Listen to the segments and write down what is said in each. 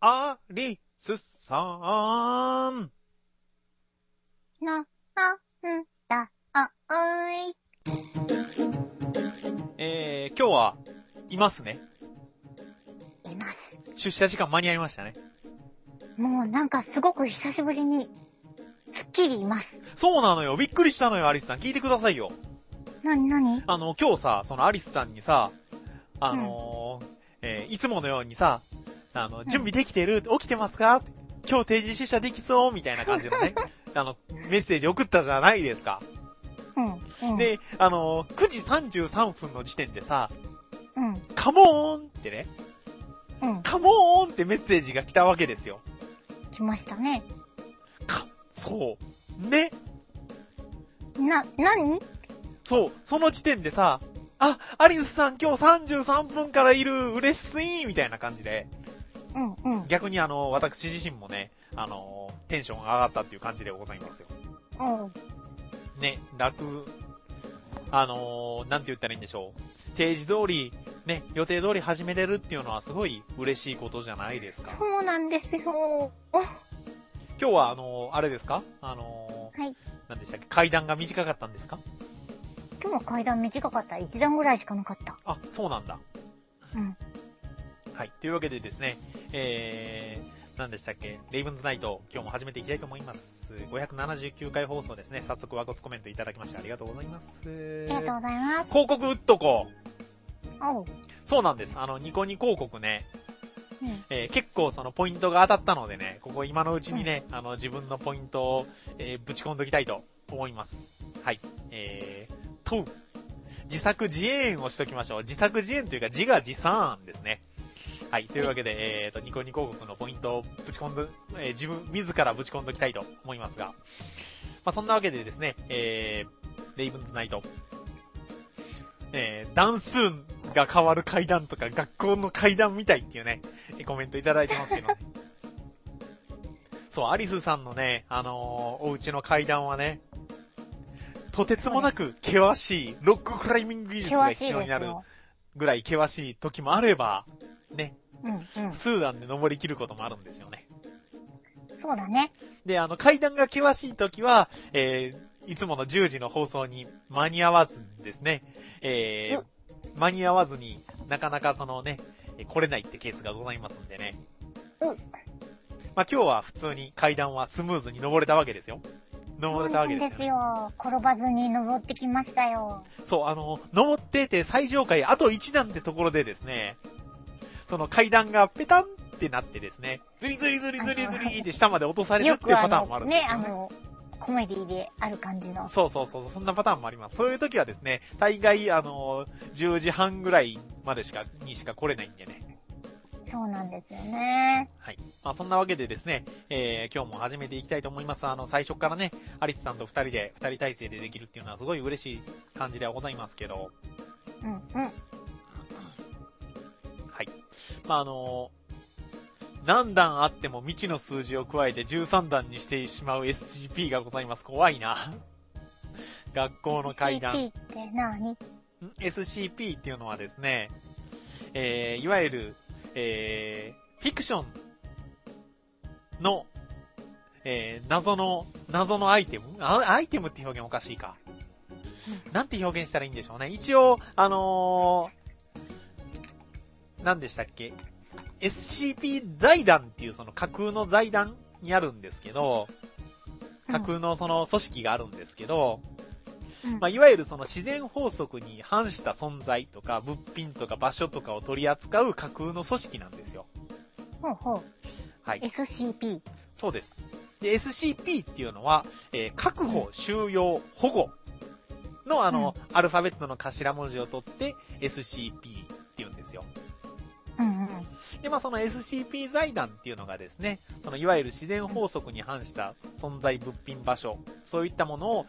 アリスさん。 なんだ、い。 今日はいますね。 います。 出社時間間に合いましたね。 もうなんかすごく久しぶりに、すっきりいます。 そうなのよ。びっくりしたのよ、アリスさん。聞いてくださいよ。 なに今日さ、そのアリスさんにさ、いつものようにさ、準備できてる？起きてますか？今日定時出社できそうみたいな感じのね、メッセージ送ったじゃないですか。で、9時33分の時点でさ、カモーンってね、カモーンってメッセージが来たわけですよ。 来ましたね。 そう。ね。 何？ そう。その時点でさ、あ、アリスさん今日33分からいる、嬉しいみたいな感じで。逆に私自身もね、テンション上がったっていう感じでございますよ。ね、なんて言ったらいいんでしょう。定時通り、ね、予定通り始めれるっていうのはすごい嬉しいことじゃないですか。 そうなんですよ。 今日はあれですかはい。 何でしたっけ、階段が短かったんですか？ 今日は階段短かった。1段ぐらいしかなかった。 あ、そうなんだ。はい。というわけでですね、何でしたっけ、レイブンズナイト、今日も始めていきたいと思います。579回放送ですね。早速、和骨コメントいただきましてありがとうございます。 ありがとうございます。 広告打っとこう。 おう。 そうなんです。ニコニ広告ね、結構そのポイントが当たったのでね、ここ今のうちにね、自分のポイントを、ぶち込んどきたいと思います。はい。自作自演をしときましょう。自作自演というか自画自賛ですね。はい。というわけで、ニコニ広告のポイントをぶち込んど、自らぶち込んどきたいと思いますが。まあ、そんなわけでですね、レイブンズナイト。段数が変わる階段とか学校の階段みたいっていうね、コメントいただいてますけどね。そう、アリスさんのね、お家の階段はね、とてつもなく険しい、ロッククライミング技術が必要になるぐらい険しい時もあれば、ね、数段で登り切ることもあるんですよね。 そうだね。 で、階段が険しい時は、いつもの10時の放送に間に合わずにですね、間に合わずになかなかそのね、来れないってケースがございますんでね。まあ、今日は普通に階段はスムーズに登れたわけですよ。登れたわけですよ、ね。 そうですよ。転ばずに登ってきましたよ。 そう、登ってて最上階あと1段ってところでですね、その階段がペタンってなってですね、ズリズリズリズリズリって下まで落とされるっていうパターンもあるんですよね。 コメディである感じの。 そう、そんなパターンもあります。そういう時はですね、大概10時半ぐらいまでしか来れないんでね。 そうなんですよね。 はい。まあそんなわけでですね、今日も始めていきたいと思います。最初からね、アリスさんと二人体制でできるっていうのはすごい嬉しい感じではございますけど。はい。まあ何段あっても未知の数字を加えて13段にしてしまう SCP がございます。怖いな。学校の階段。 SCP って何？ SCP っていうのはですね、いわゆる、フィクションの、謎のアイテム？アイテムって表現おかしいか。なんて表現したらいいんでしょうね。一応、何でしたっけ？ SCP 財団っていうその架空の財団にあるんですけど、架空のその組織があるんですけど、まあ、いわゆるその自然法則に反した存在とか物品とか場所とかを取り扱う架空の組織なんですよ。はい。 SCP。 そうです。で、SCP っていうのは、確保、収容、保護のアルファベットの頭文字を取って SCP って言うんですよ。で、まあ、その SCP 財団っていうのがですね、そのいわゆる自然法則に反した存在、物品、場所、そういったものを、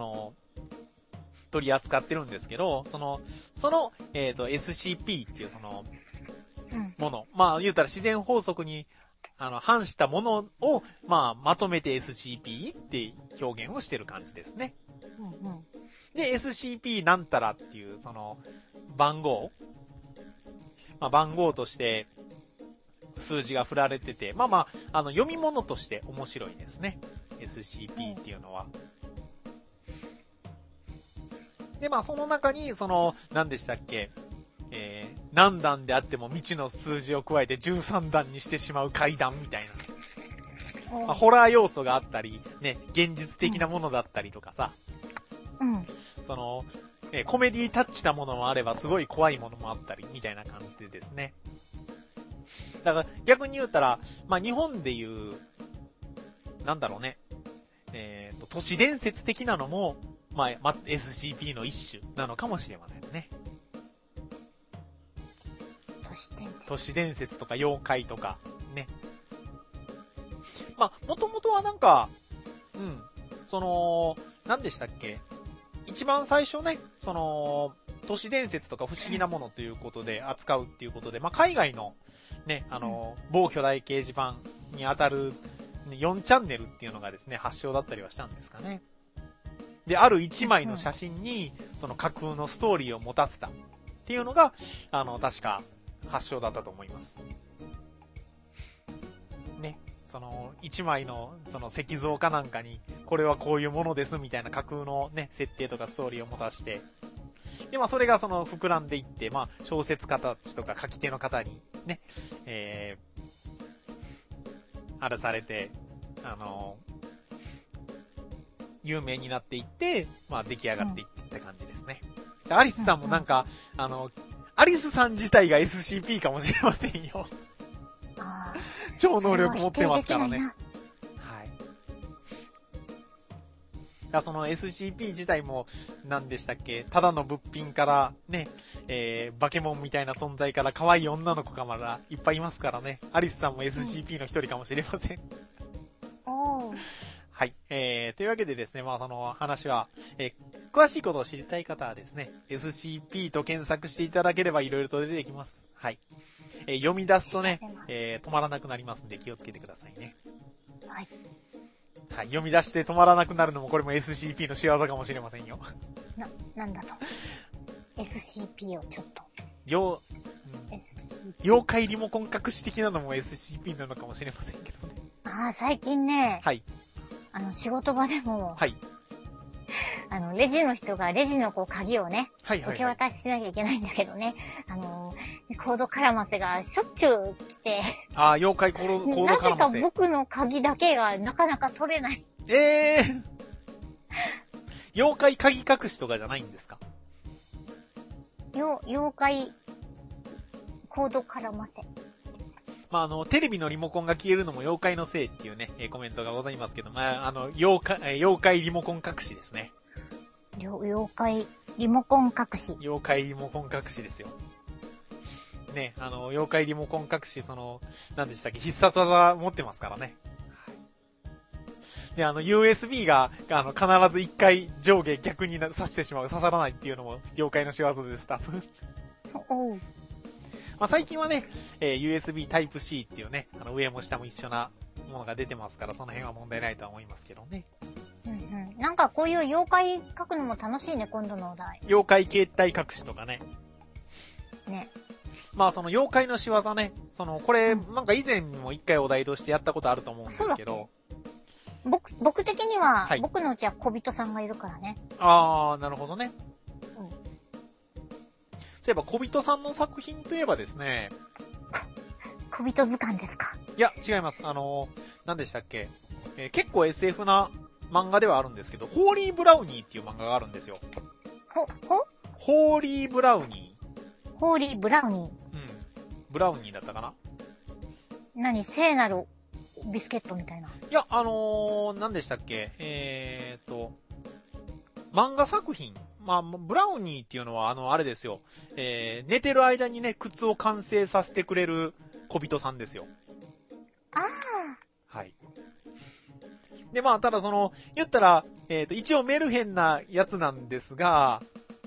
取り扱ってるんですけど、SCP っていうその、もの、まあ、言うたら自然法則に、反したものを、まあ、まとめて SCP って表現をしてる感じですね。で、SCP なんたらっていう、その、番号、まあ、番号として、 数字が振られてて、読み物として面白いですね。SCP っていうのは。で、その中に、何でしたっけ、何段であっても未知の数字を加えて13段にしてしまう階段みたいな。ホラー要素があったり、ね、現実的なものだったりとかさ。 うん。 コメディタッチなものもあれば、すごい怖いものもあったり、みたいな感じでですね。だから、逆に言ったら、日本でいう、なんだろうね、都市伝説的なのも、SCP の一種なのかもしれませんね。都市伝説とか妖怪とか、ね。もともとはなんか、何でしたっけ？一番最初ね、都市伝説とか不思議なものということで扱うっていうことで、海外のね、某巨大掲示板に当たる4チャンネルっていうのがですね、発祥だったりはしたんですかね。で、ある1枚の写真に、その架空のストーリーを持たせたっていうのが、確か発祥だったと思います。ね。1枚の、石像かなんかに、これはこういうものですみたいな架空のね、設定とかストーリーを持たして、で、それが膨らんでいって、小説家たちとか書き手の方にね、あれされて、有名になっていって、出来上がっていって感じですね。アリスさんもなんか、アリスさん自体が SCP かもしれませんよ。超能力持ってますからね。はい。その SCP 自体も、何でしたっけ、ただの物品からね、バケモンみたいな存在から可愛い女の子がまだいっぱいいますからね。アリスさんも SCP の一人かもしれません。はい。というわけでですね、その話は、詳しいことを知りたい方はですね、SCP と検索していただければ色々と出てきます。はい。読み出すとね、止まらなくなりますんで気をつけてくださいね。 はい。 はい。読み出して止まらなくなるのもこれも SCP の仕業かもしれませんよ。 なんだろう。SCP をちょっと。 妖怪リモコン隠し的なのも SCP なのかもしれませんけどね。 最近ね。 はい。 仕事場でも。 はい。 レジの人がレジの鍵をね、 はいはいはい、 受け渡ししなきゃいけないんだけどね、コード絡ませがしょっちゅう来て。 妖怪コード絡ませ。 なぜか僕の鍵だけがなかなか取れない。 妖怪鍵隠しとかじゃないんですか？ 妖怪コード絡ませ。 テレビのリモコンが消えるのも妖怪のせいっていうね、コメントがございますけど、妖怪リモコン隠しですね。 妖怪リモコン隠し。 妖怪リモコン隠しですよ。ね、妖怪リモコン隠し、何でしたっけ、必殺技持ってますからね。で、USB が、必ず一回上下逆に刺してしまう、刺さらないっていうのも妖怪の仕業です、多分。最近はね、USB Type-C っていうね、上も下も一緒なものが出てますから、その辺は問題ないとは思いますけどね。 なんかこういう妖怪書くのも楽しいね、今度のお題。 妖怪形態隠しとかね。 ね。 その妖怪の仕業ね、これ、なんか以前にも一回お題としてやったことあると思うんですけど。 僕的には、はい、僕のうちは小人さんがいるからね。 なるほどね。そういえば小人さんの作品といえばですね。 小人図鑑ですか？ いや、違います。何でしたっけ、結構 SF な漫画ではあるんですけど、ホーリーブラウニーっていう漫画があるんですよ。ホーリーブラウニー。 ホーリーブラウニー。 ブラウニーだったかな？ 聖なるビスケットみたいな。 いや、何でしたっけ？漫画作品。ブラウニーっていうのは、あれですよ。寝てる間にね、靴を完成させてくれる小人さんですよ。はい。で、ただ言ったら、一応メルヘンなやつなんですが、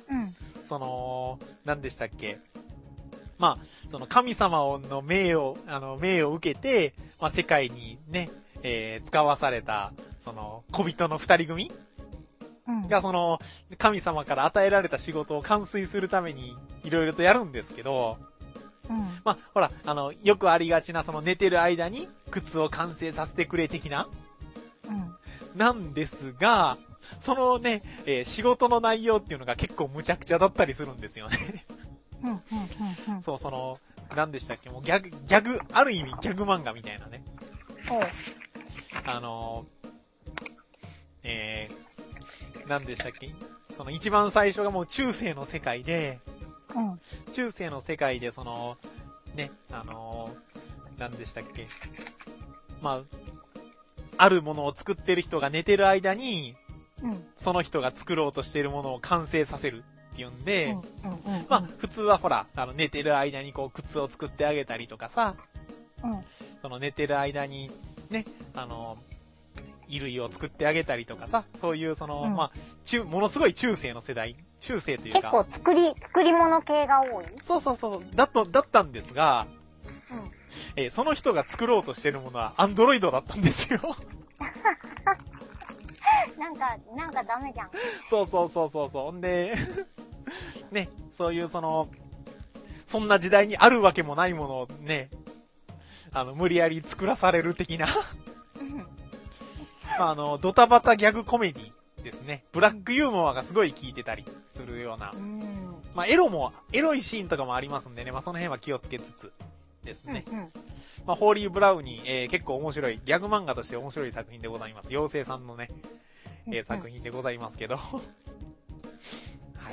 何でしたっけ？神様の命を受けて、世界にね、使わされた、小人の二人組が神様から与えられた仕事を完遂するためにいろいろとやるんですけど、 うん。 まあ、ほら、よくありがちな、その寝てる間に靴を完成させてくれ的な、 うん。 なんですが、そのね、仕事の内容っていうのが結構無茶苦茶だったりするんですよね。 うん。うん。うん。 そう、何でしたっけ、もうギャグ、ある意味ギャグ漫画みたいなね。 そう。 何でしたっけ、その一番最初がもう中世の世界で、 うん。 中世の世界でね、何でしたっけ、まあ、あるものを作ってる人が寝てる間に、 うん。 その人が作ろうとしているものを完成させるっていうんで、 うん。うん。 まあ、普通はほら、寝てる間にこう、靴を作ってあげたりとかさ、 うん。 その寝てる間に、ね、衣類を作ってあげたりとかさ、そういううん、 まあ、ものすごい中世の世代、中世というか。 結構作り物系が多い。 そう、だったんですが、 うん。 その人が作ろうとしてるものはアンドロイドだったんですよ。 なんかダメじゃん。 そう。んで、ね、そういうそんな時代にあるわけもないものをね、無理やり作らされる的な。まあ、ドタバタギャグコメディですね。ブラックユーモアがすごい効いてたりするような。まあ、エロいシーンとかもありますんでね、まあ、その辺は気をつけつつですね。まあ、ホーリー・ブラウニー、結構面白い、ギャグ漫画として面白い作品でございます。妖精さんのね、作品でございますけど。はい。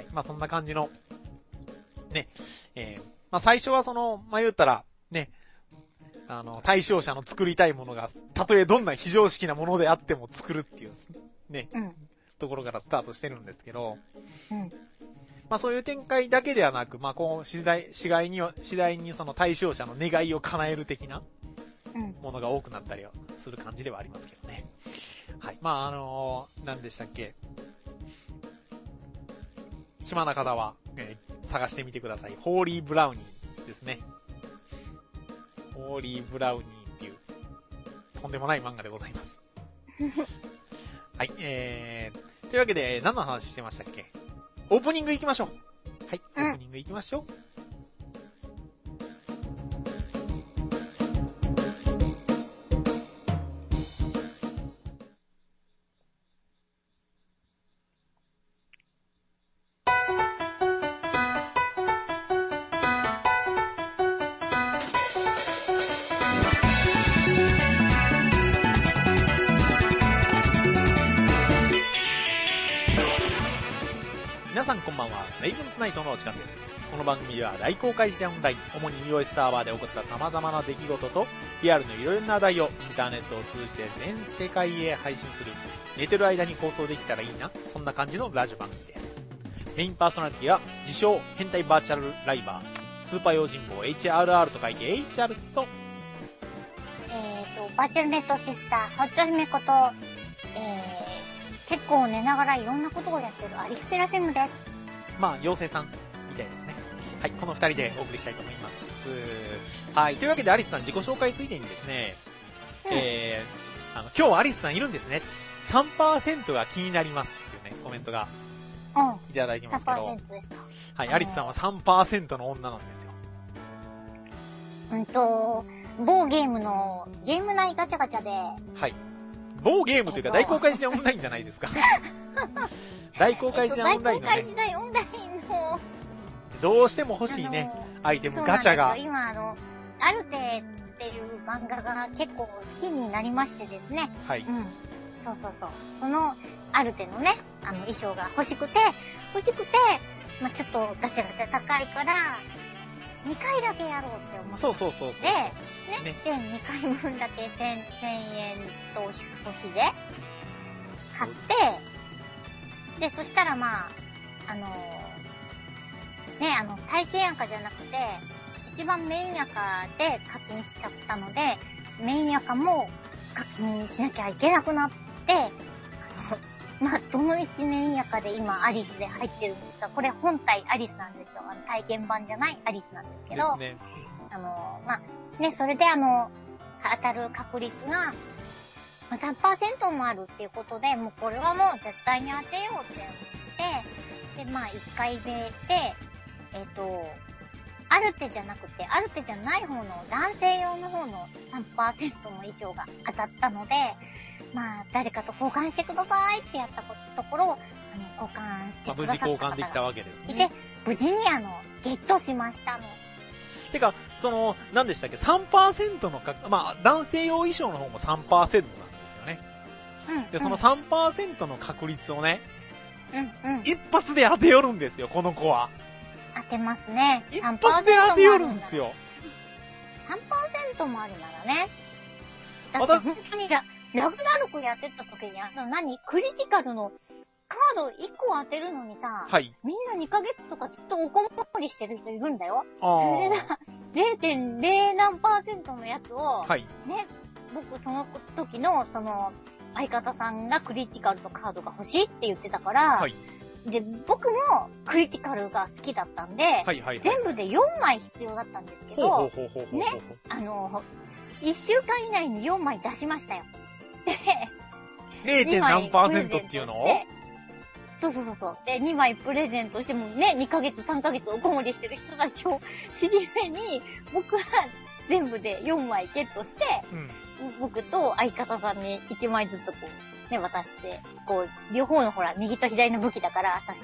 まあ、そんな感じの、ね、まあ、最初はまあ、言ったら、ね、対象者の作りたいものが、たとえどんな非常識なものであっても作るっていう、ね、ところからスタートしてるんですけど、まあそういう展開だけではなく、まあこう、次第にその対象者の願いを叶える的なものが多くなったりはする感じではありますけどね。はい。まあ何でしたっけ。暇な方は、探してみてください。ホーリー・ブラウニーですね。ホーリー・ブラウニーっていう、とんでもない漫画でございます。はい、というわけで、何の話してましたっけ？オープニング行きましょう。はい、オープニング行きましょう。皆さんこんばんは。レイブンズナイトのお時間です。この番組では大公開時オンライン、主に iOS サーバーで起こった様々な出来事と、リアルのいろいろな話題をインターネットを通じて全世界へ配信する、寝てる間に放送できたらいいな、そんな感じのラジオ番組です。メインパーソナリティは、自称変態バーチャルライバー、スーパー用心棒 HRR と書いて HR と、 バーチャルネットシスター、はっちゃひめこと、結構寝ながらいろんなことをやってるアリスセラフィムです。 まあ、妖精さんみたいですね。はい、この二人でお送りしたいと思います。はい、というわけでアリスさん自己紹介ついでにですね、今日アリスさんいるんですね。3% が気になりますっていうね、コメントがいただいてますけど。 3% ですか。 はい、アリスさんは 3% の女なんですよ。 某ゲームの、ゲーム内ガチャガチャで、 はい。某ゲームというか大公開時代オンラインじゃないですか。大公開時代オンラインのね。 大公開時代オンラインの、 どうしても欲しいね、アイテム、ガチャが。 今アルテっていう漫画が結構好きになりましてですね。 はい。 そう。そのアルテのね、衣装が欲しくて、まあ、ちょっとガチャガチャ高いから、2回だけやろうって思って。 そう。 で、で、2回分だけ1000円と少しで買って、で、そしたらまあ、体験赤じゃなくて、一番メイン赤で課金しちゃったので、メイン赤も課金しなきゃいけなくなって、まあ、どのみちメイン赤で今アリスで入ってるんですが、これ本体アリスなんですよ。体験版じゃないアリスなんですけど、 ですね。 まあ、ね、それで当たる確率が、3% もあるっていうことで、もうこれはもう絶対に当てようって思って、で、まあ、1回目で、 アルテじゃなくて、アルテじゃない方の男性用の方の 3% の衣装が当たったので、まあ、誰かと交換してくださいってやったところ、交換してくださった方がいて、 無事交換できたわけですね。 いて、無事にゲットしましたの。 てか、何でしたっけ ?3% のまあ、男性用衣装の方も 3% なんですよね。 うん。 で、その 3% の確率をね、 うんうん。 一発で当てよるんですよ、この子は。 当てますね。 一発で当てよるんですよ。 3% もあるならね。だって本当にラグナロクやってた時にクリティカルのカード1個当てるのにさ、 はい。 みんな2ヶ月とかずっとおこもりしてる人いるんだよ。 あそれでさ、0.0 何%のやつを、 はい。 ね、僕その時の相方さんがクリティカルのカードが欲しいって言ってたから、 はい。 で、僕もクリティカルが好きだったんで、 はいはいはい。 全部で4枚必要だったんですけど、ね、1週間以内に4枚出しましたよ。で、 0. 何%っていうのをそう。で、2枚プレゼントしてもね、2ヶ月、3ヶ月おこもりしてる人たちを知り目に、僕は全部で4枚ゲットして、僕と相方さんに1枚ずつね、渡して、両方のほら、右と左の武器だから渡して、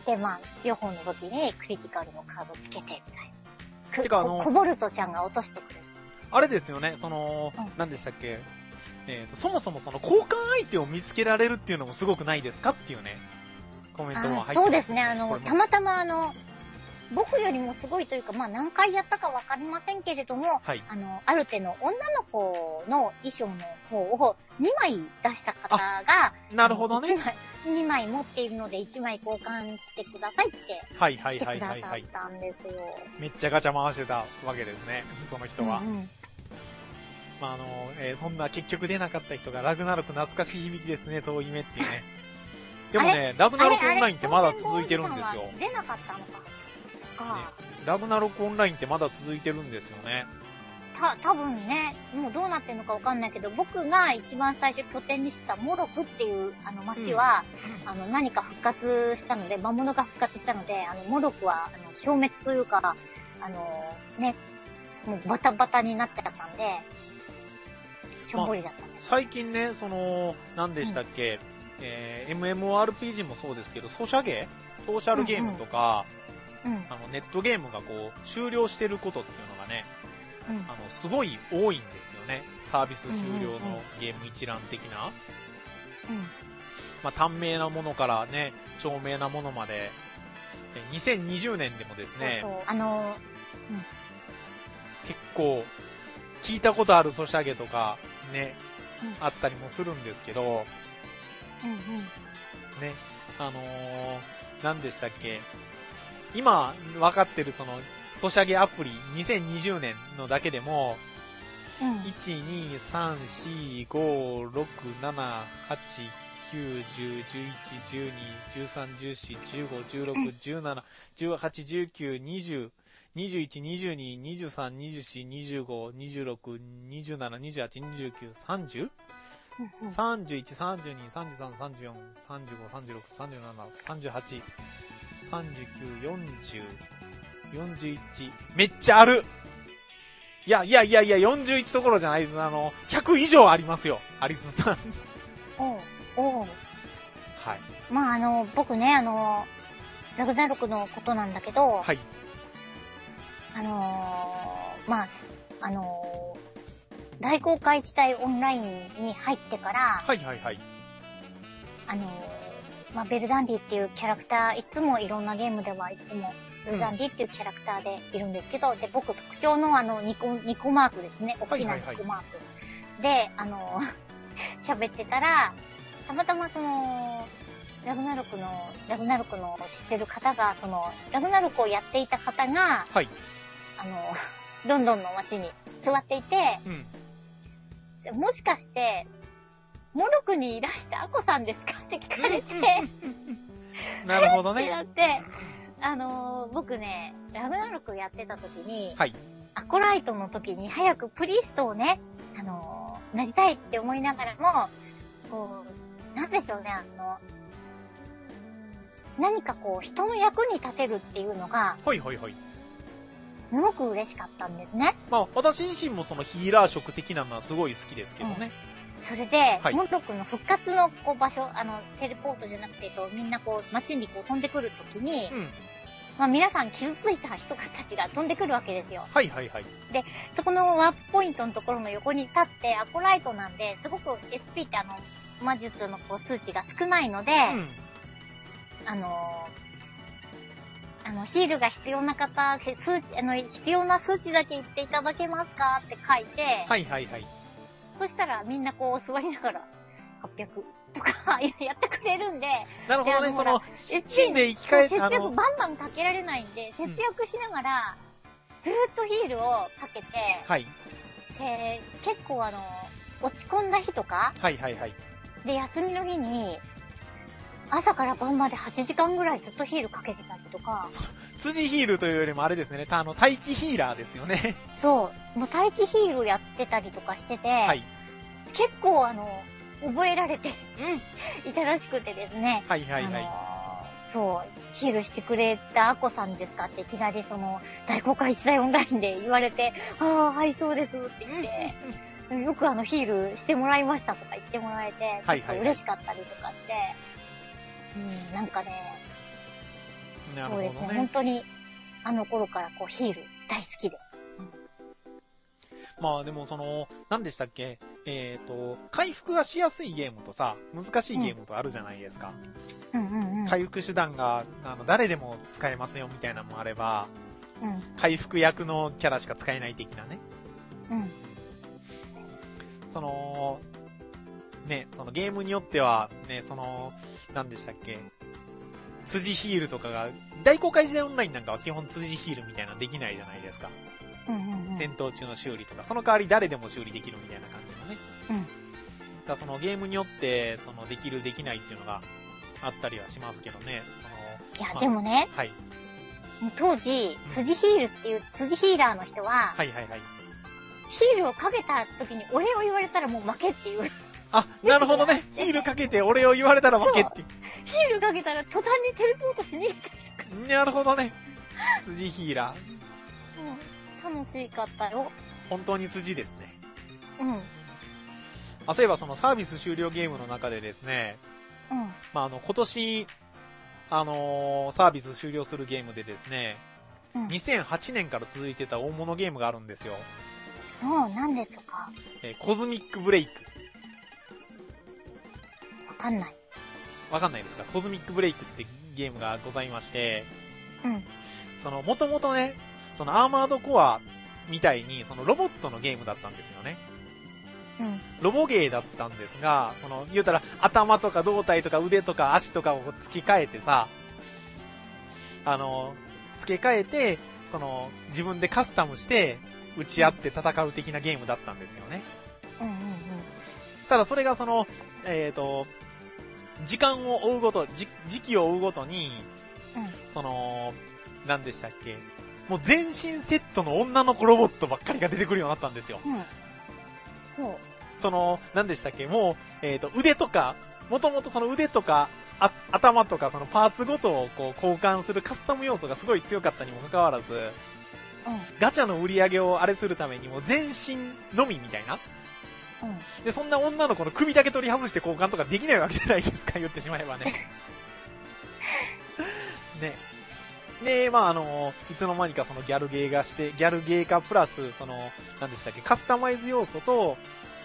で、まあ、両方の武器にクリティカルのカードつけて、みたいな。てかコボルトちゃんが落としてくれる。 あれですよね、何でしたっけそもそも交換相手を見つけられるっていうのもすごくないですかっていうね、コメントも入ってます、ね。 そうですね、たまたま僕よりもすごいというか、まあ何回やったかわかりませんけれども、 はい、 アルテの女の子の衣装の方を2枚出した方が、 なるほどね。 2枚持っているので1枚交換してくださいって、来てくださったんですよ。 めっちゃガチャ回してたわけですね、その人は。まあそんな結局出なかった人がラグナロク懐かしい響きですね、遠い目っていうね。でもね、ラグナロクオンラインってまだ続いてるんですよ。 出なかったのか。 ね、ラグナロクオンラインってまだ続いてるんですよね。 多分ね、もうどうなってるのかわかんないけど、僕が一番最初拠点にしてたモロクっていう町は、何か復活したので、魔物が復活したので、モロクは消滅というか、ね、もうバタバタになっちゃったんで、しょんぼりだったんです。 最近ね、何でしたっけ、MMORPG もそうですけど、ソーシャルゲームとか、ネットゲームが終了してることっていうのがね、すごい多いんですよね。サービス終了のゲーム一覧的な。まあ、短命なものからね、長命なものまで、2020年でもですね、結構、聞いたことあるソシャゲとか、ね、あったりもするんですけど、ね、何でしたっけ、今分かってるソシャゲアプリ2020年のだけでも、1、2、3、4、5、6、7、8、9、10、11、12、13、14、15、16、17、18、19、20、21、22、23、24、25、26、27、28、29、30? 31、32、33、34、35、36、37、38、39、40、41。めっちゃある。いや、41どころじゃない。100以上ありますよ。アリスさん。 はい。まあ僕ね、ラグナロクのことなんだけど、 はい。 まあ、大公開地帯オンラインに入ってから、 はい。 まあ、ベルダンディっていうキャラクター、いつもいろんなゲームではいつもベルダンディっていうキャラクターでいるんですけど、で、僕特徴のニコマークですね。大きなニコマーク。で、喋ってたら、たまたまラグナロクの知ってる方が、ラグナロクをやっていた方が、 はい。 ロンドンの街に座っていて、もしかして、モロクにいらしたアコさんですかって聞かれて、 なるほどね。 ってなって、僕ね、ラグナロクやってた時に、 はい。 アコライトの時に早くプリストをね、なりたいって思いながらも、なんでしょうね、何か人の役に立てるっていうのが、 はい。 すごく嬉しかったんですね。 まあ、私自身もそのヒーラー色的なのはすごい好きですけどね。 それで、 はいモンロ君の復活のこう場所、テレポートじゃなくて、みんなこう、街にこう飛んでくるときに、 うん。 まあ皆さん傷ついた人たちが飛んでくるわけですよ。 はいはいはい。 そこのワープポイントのところの横に立って、アコライトなんで、すごく SP って魔術のこう数値が少ないので、 うん。 ヒールが必要な方、必要な数値だけ言っていただけますかって書いて、 はいはいはい。 そしたらみんなこう座りながら、800とかやってくれるんで、 なるほどね、 でその、 SP 芯で生き返って、 節約バンバンかけられないんで、節約しながら、ずーっとヒールをかけて、 はい。 結構落ち込んだ日とか、 はいはいはい。 で、休みの日に、朝から晩まで8時間ぐらいずっとヒールかけてたりとか。 辻ヒールというよりもあれですね、待機ヒーラーですよね。 そう。もう待機ヒールやってたりとかしてて、 はい。 結構覚えられてうん。 いたらしくてですね。 はいはいはい。 そう、ヒールしてくれたアコさんですかっていきなり大公開時代オンラインで言われて、ああ、はい、そうですって言って、よくヒールしてもらいましたとか言ってもらえて、 はいはいはい、 嬉しかったりとかして、なんかね、 なるほどね。 そうですね、本当にあの頃からこうヒール大好きで。 まあでも何でしたっけ回復がしやすいゲームとさ、難しいゲームとあるじゃないですか。回復手段が、誰でも使えますよみたいなのもあれば、回復役のキャラしか使えない的なね。ね、ゲームによっては、ね、何でしたっけ辻ヒールとかが、大公開時代オンラインなんかは基本辻ヒールみたいなのできないじゃないですか。戦闘中の修理とか、その代わり誰でも修理できるみたいな感じのね。だからゲームによって、できるできないっていうのがあったりはしますけどね。 いや、でもね、 はい。 当時、辻ヒールっていう、辻ヒーラーの人は、 はいはいはい。 ヒールをかけた時にお礼を言われたらもう負けっていう。 あ、なるほどね。ヒールかけて俺を言われたら負けっていう。 ヒールかけたら途端にテレポートして逃げたりとか。 なるほどね。辻ヒーラー。楽しかったよ。 本当に辻ですね。 あ、 そういえばサービス終了ゲームの中でですね、今年、サービス終了するゲームでですね、2008年から続いてた大物ゲームがあるんですよ。 何ですか？ コズミックブレイク。 わかんない。 わかんないですか？コズミックブレイクってゲームがございまして、もともとね、アーマードコアみたいに、ロボットのゲームだったんですよね。ロボゲーだったんですが、言うたら、頭とか胴体とか腕とか足とかを付け替えてさ、付け替えて、自分でカスタムして、打ち合って戦う的なゲームだったんですよね。ただそれが時間を追うごと、時期を追うごとに、何でしたっけ、もう全身セットの女の子ロボットばっかりが出てくるようになったんですよ。何でしたっけ、もう、腕とか、もともと腕とか、頭とかパーツごとをこう交換するカスタム要素がすごい強かったにもかかわらず、ガチャの売り上げをあれするためにも全身のみみたいな。で、そんな女の子の首だけ取り外して交換とかできないわけじゃないですか、言ってしまえばね。ね。で、まあいつの間にかギャルゲー化プラス、何でしたっけ、カスタマイズ要素と、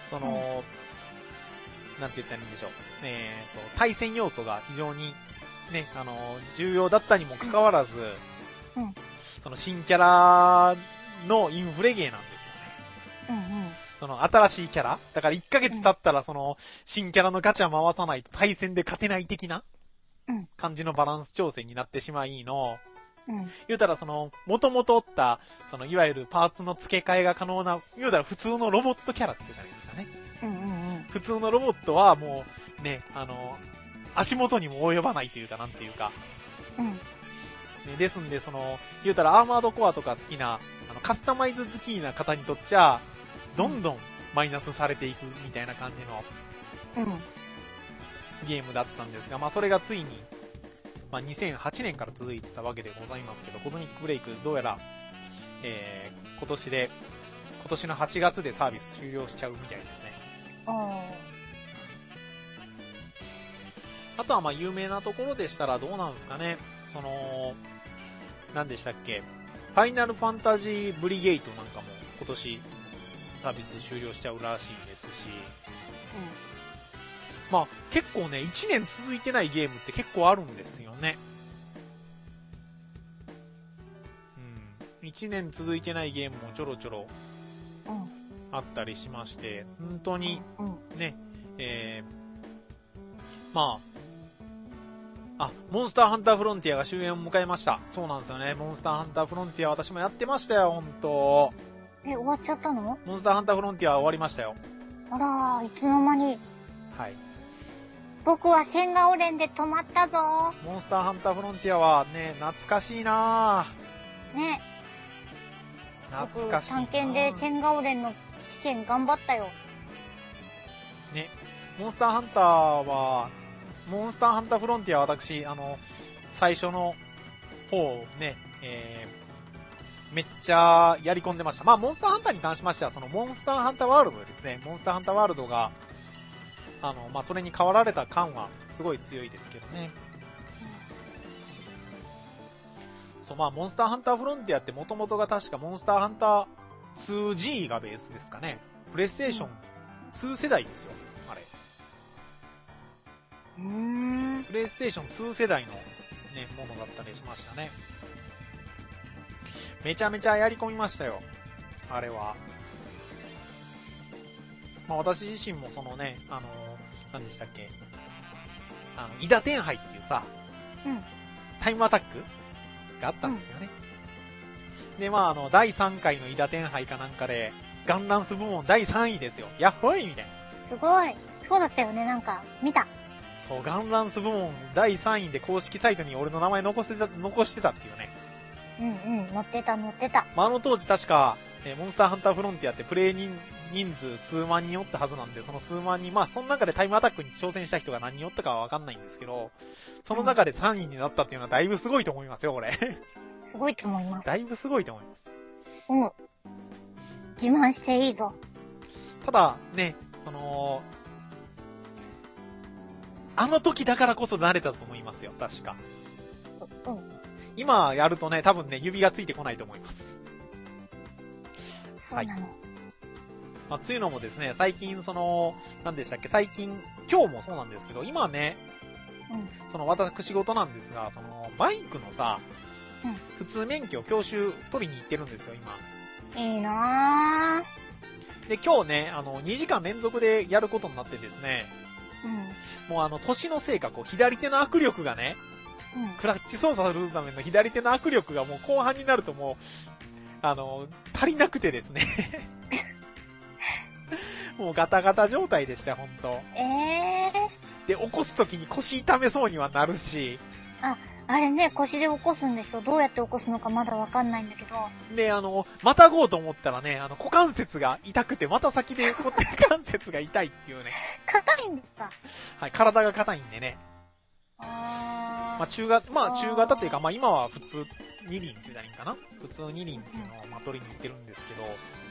なんて言ったらいいんでしょう。対戦要素が非常に、ね、重要だったにもかかわらず、新キャラのインフレゲーなんですよね。新しいキャラだから1ヶ月経ったら新キャラのガチャ回さないと対戦で勝てない的な感じのバランス調整になってしまいの、言うたら元々おった、いわゆるパーツの付け替えが可能な、言うたら普通のロボットキャラって言ったらいいですかね。普通のロボットはもう、ね、足元にも及ばないというか、なんていうか。ですんで、言うたらアーマードコアとか好きな、カスタマイズ好きな方にとっちゃ、どんどんマイナスされていくみたいな感じの、ゲームだったんですが、まあそれがついに、まあ2008年から続いてたわけでございますけど、コズミックブレイク、どうやら、 今年の8月でサービス終了しちゃうみたいですね。あとはまあ有名なところでしたらどうなんですかね。何でしたっけ、ファイナルファンタジーブリゲートなんかも今年サービス終了しちゃうらしいですし、まあ結構ね、1年続いてないゲームって結構あるんですよね。1年続いてないゲームもちょろちょろあったりしまして、本当にね、まあ、モンスターハンターフロンティアが終焉を迎えました。そうなんですよね。モンスターハンターフロンティア私もやってましたよ、本当。 終わっちゃったの？ モンスターハンターフロンティアは終わりましたよ。 あら、いつの間に。 はい。 僕はシェンガオレンで止まったぞ。 モンスターハンターフロンティアはね、懐かしいなぁ。 ね。 懐かしいなぁ。 僕、探検でシェンガオレンの試験頑張ったよ。 ね。モンスターハンターフロンティアは私、最初の方ね、めっちゃやり込んでました。まあ、モンスターハンターに関しましては、そのモンスターハンターワールドですね。モンスターハンターワールドが、まあ、それに変わられた感はすごい強いですけどね。そう、まあ、モンスターハンターフロンティアって元々が確かモンスターハンター 2G がベースですかね。プレイステーション2世代ですよ、あれ。プレイステーション2世代のね、ものだったりしましたね。めちゃめちゃやり込みましたよ、あれは。まあ私自身もそのね、何でしたっけ、イダテンハイっていうさ、タイムアタックがあったんですよね。で、まあ第3回のイダテンハイかなんかで、ガンランス部門第3位ですよ。やっほいみたいな。 すごい。そうだったよね、なんか、見た。 そう、ガンランス部門第3位で公式サイトに俺の名前残してたっていうね。 載ってた。 まあ、当時確か、モンスターハンターフロンティアってプレイ人数数万人おったはずなんで、その数万人、まあ、その中でタイムアタックに挑戦した人が何人おったかはわかんないんですけど、その中で3位になったっていうのはだいぶすごいと思いますよ、これ。 すごいと思います。 だいぶすごいと思います。 自慢していいぞ。 ただ、ね、あの時だからこそ慣れたと思いますよ、確か。今やるとね、多分ね、指がついてこないと思います。 そうなの。 まあ、つうのもですね、最近何でしたっけ、今日もそうなんですけど、今ね、私事なんですが、バイクのさ、普通免許教習取りに行ってるんですよ、今。 いいなぁ。で、今日ね、2時間連続でやることになってですね、もう年のせいか、左手の握力がね、クラッチ操作するための左手の握力がもう後半になるともう、足りなくてですね。もうガタガタ状態でした、ほんと。で、起こすときに腰痛めそうにはなるし。 あれね、腰で起こすんでしょ？どうやって起こすのかまだわかんないんだけど。 で、またごうと思ったらね、股関節が痛くて、また先で股関節が痛いっていうね。 硬いんですか？ はい、体が硬いんでね。まあ中型というか、まあ今は普通二輪って言ったらいいんかな？普通二輪っていうのをまあ取りに行ってるんですけど、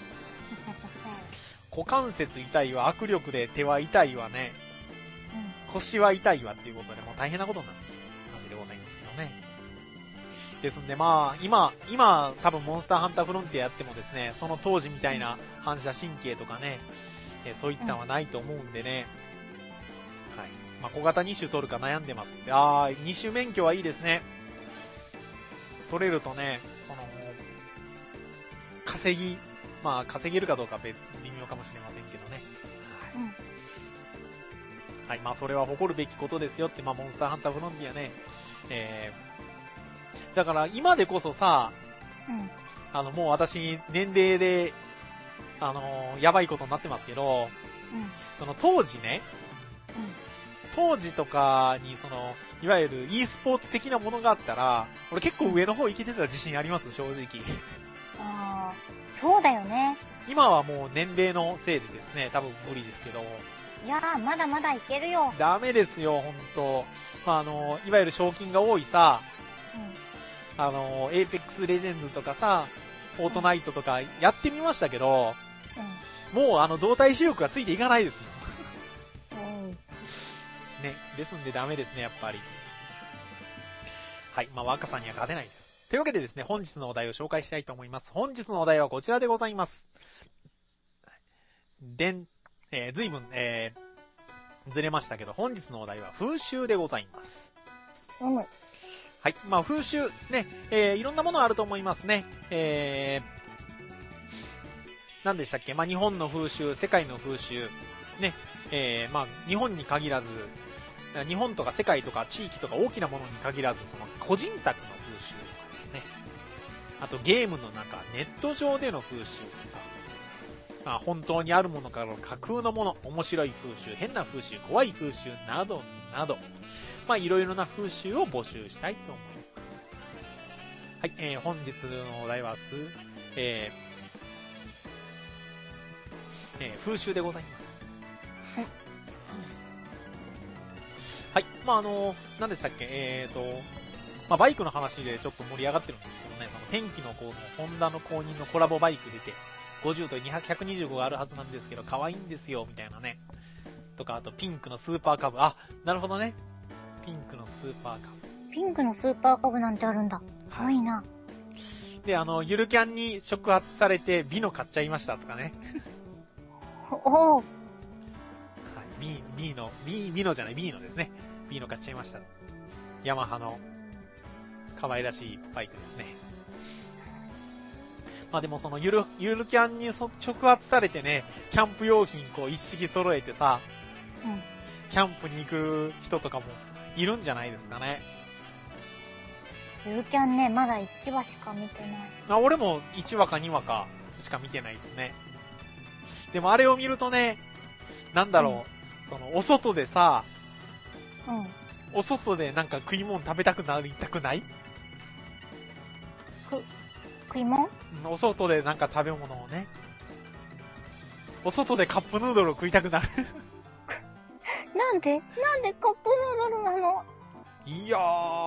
股関節痛いわ、握力で手は痛いわね、腰は痛いわっていうことでもう大変なことになってる感じでございますけどね。ですんでまあ、今多分モンスターハンターフロンティアやってもですね、その当時みたいな反射神経とかね、そういったのはないと思うんでね。はい。まあ小型2種取るか悩んでます。2種免許はいいですね。取れるとね、稼げるかどうかは微妙かもしれませんけどね。はい。まあそれは誇るべきことですよって、まあモンスターハンターフロンティアね、だから今でこそさ、もう私年齢で、やばいことになってますけど、当時ね、当時とかにいわゆる e スポーツ的なものがあったら、俺結構上の方行けてた自信あります、正直。 そうだよね。 今はもう年齢のせいでですね、多分無理ですけど。 いやー、まだまだいけるよ。 ダメですよ、ほんと。まあ、いわゆる賞金が多いさ、エーペックスレジェンズとかさ、 フォートナイトとかやってみましたけど、もう動体視力がついていかないですもん。ね、ですんでダメですね、やっぱり。はい、まあ若さには勝てないです。というわけでですね、本日のお題を紹介したいと思います。本日のお題はこちらでございます。随分、ずれましたけど、本日のお題は風習でございます。はい。まあ、風習、ね、いろんなものあると思いますね。何でしたっけ？まあ、日本の風習、世界の風習、ね、まあ、日本に限らず、日本とか世界とか地域とか大きなものに限らず、その個人宅の風習とかですね。あとゲームの中、ネット上での風習とか、まあ、本当にあるものからの架空のもの、面白い風習、変な風習、怖い風習などなど、まあ、いろいろな風習を募集したいと思います。はい、本日のお題は風習でございます。はい、まあ何でしたっけ、まあ、バイクの話でちょっと盛り上がってるんですけどね、その天気の子のホンダの公認のコラボバイク出て、50と125があるはずなんですけど、可愛いんですよ、みたいなね。とか、あとピンクのスーパーカブ。あ、なるほどね。ピンクのスーパーカブ。 ピンクのスーパーカブなんてあるんだ。可愛いな。 で、ゆるキャンに触発されて、ビノ買っちゃいましたとかね。 おー。はい 、ビノじゃない、ビーノですね。ビーノ買っちゃいました。ヤマハの可愛らしいバイクですね。まあでもそのゆるキャンに触発されてね、キャンプ用品こう一式揃えてさ、キャンプに行く人とかもいるんじゃないですかね。 ゆるキャンね、まだ1話しか見てない。 あ、俺も1話か2話かしか見てないですね。でもあれを見るとね、なんだろう、そのお外でさ、お外でなんか食い物食べたくなりたくない？ 食い物？ お外でなんか食べ物をね。お外でカップヌードルを食いたくなる。 なんでカップヌードルなの？ いや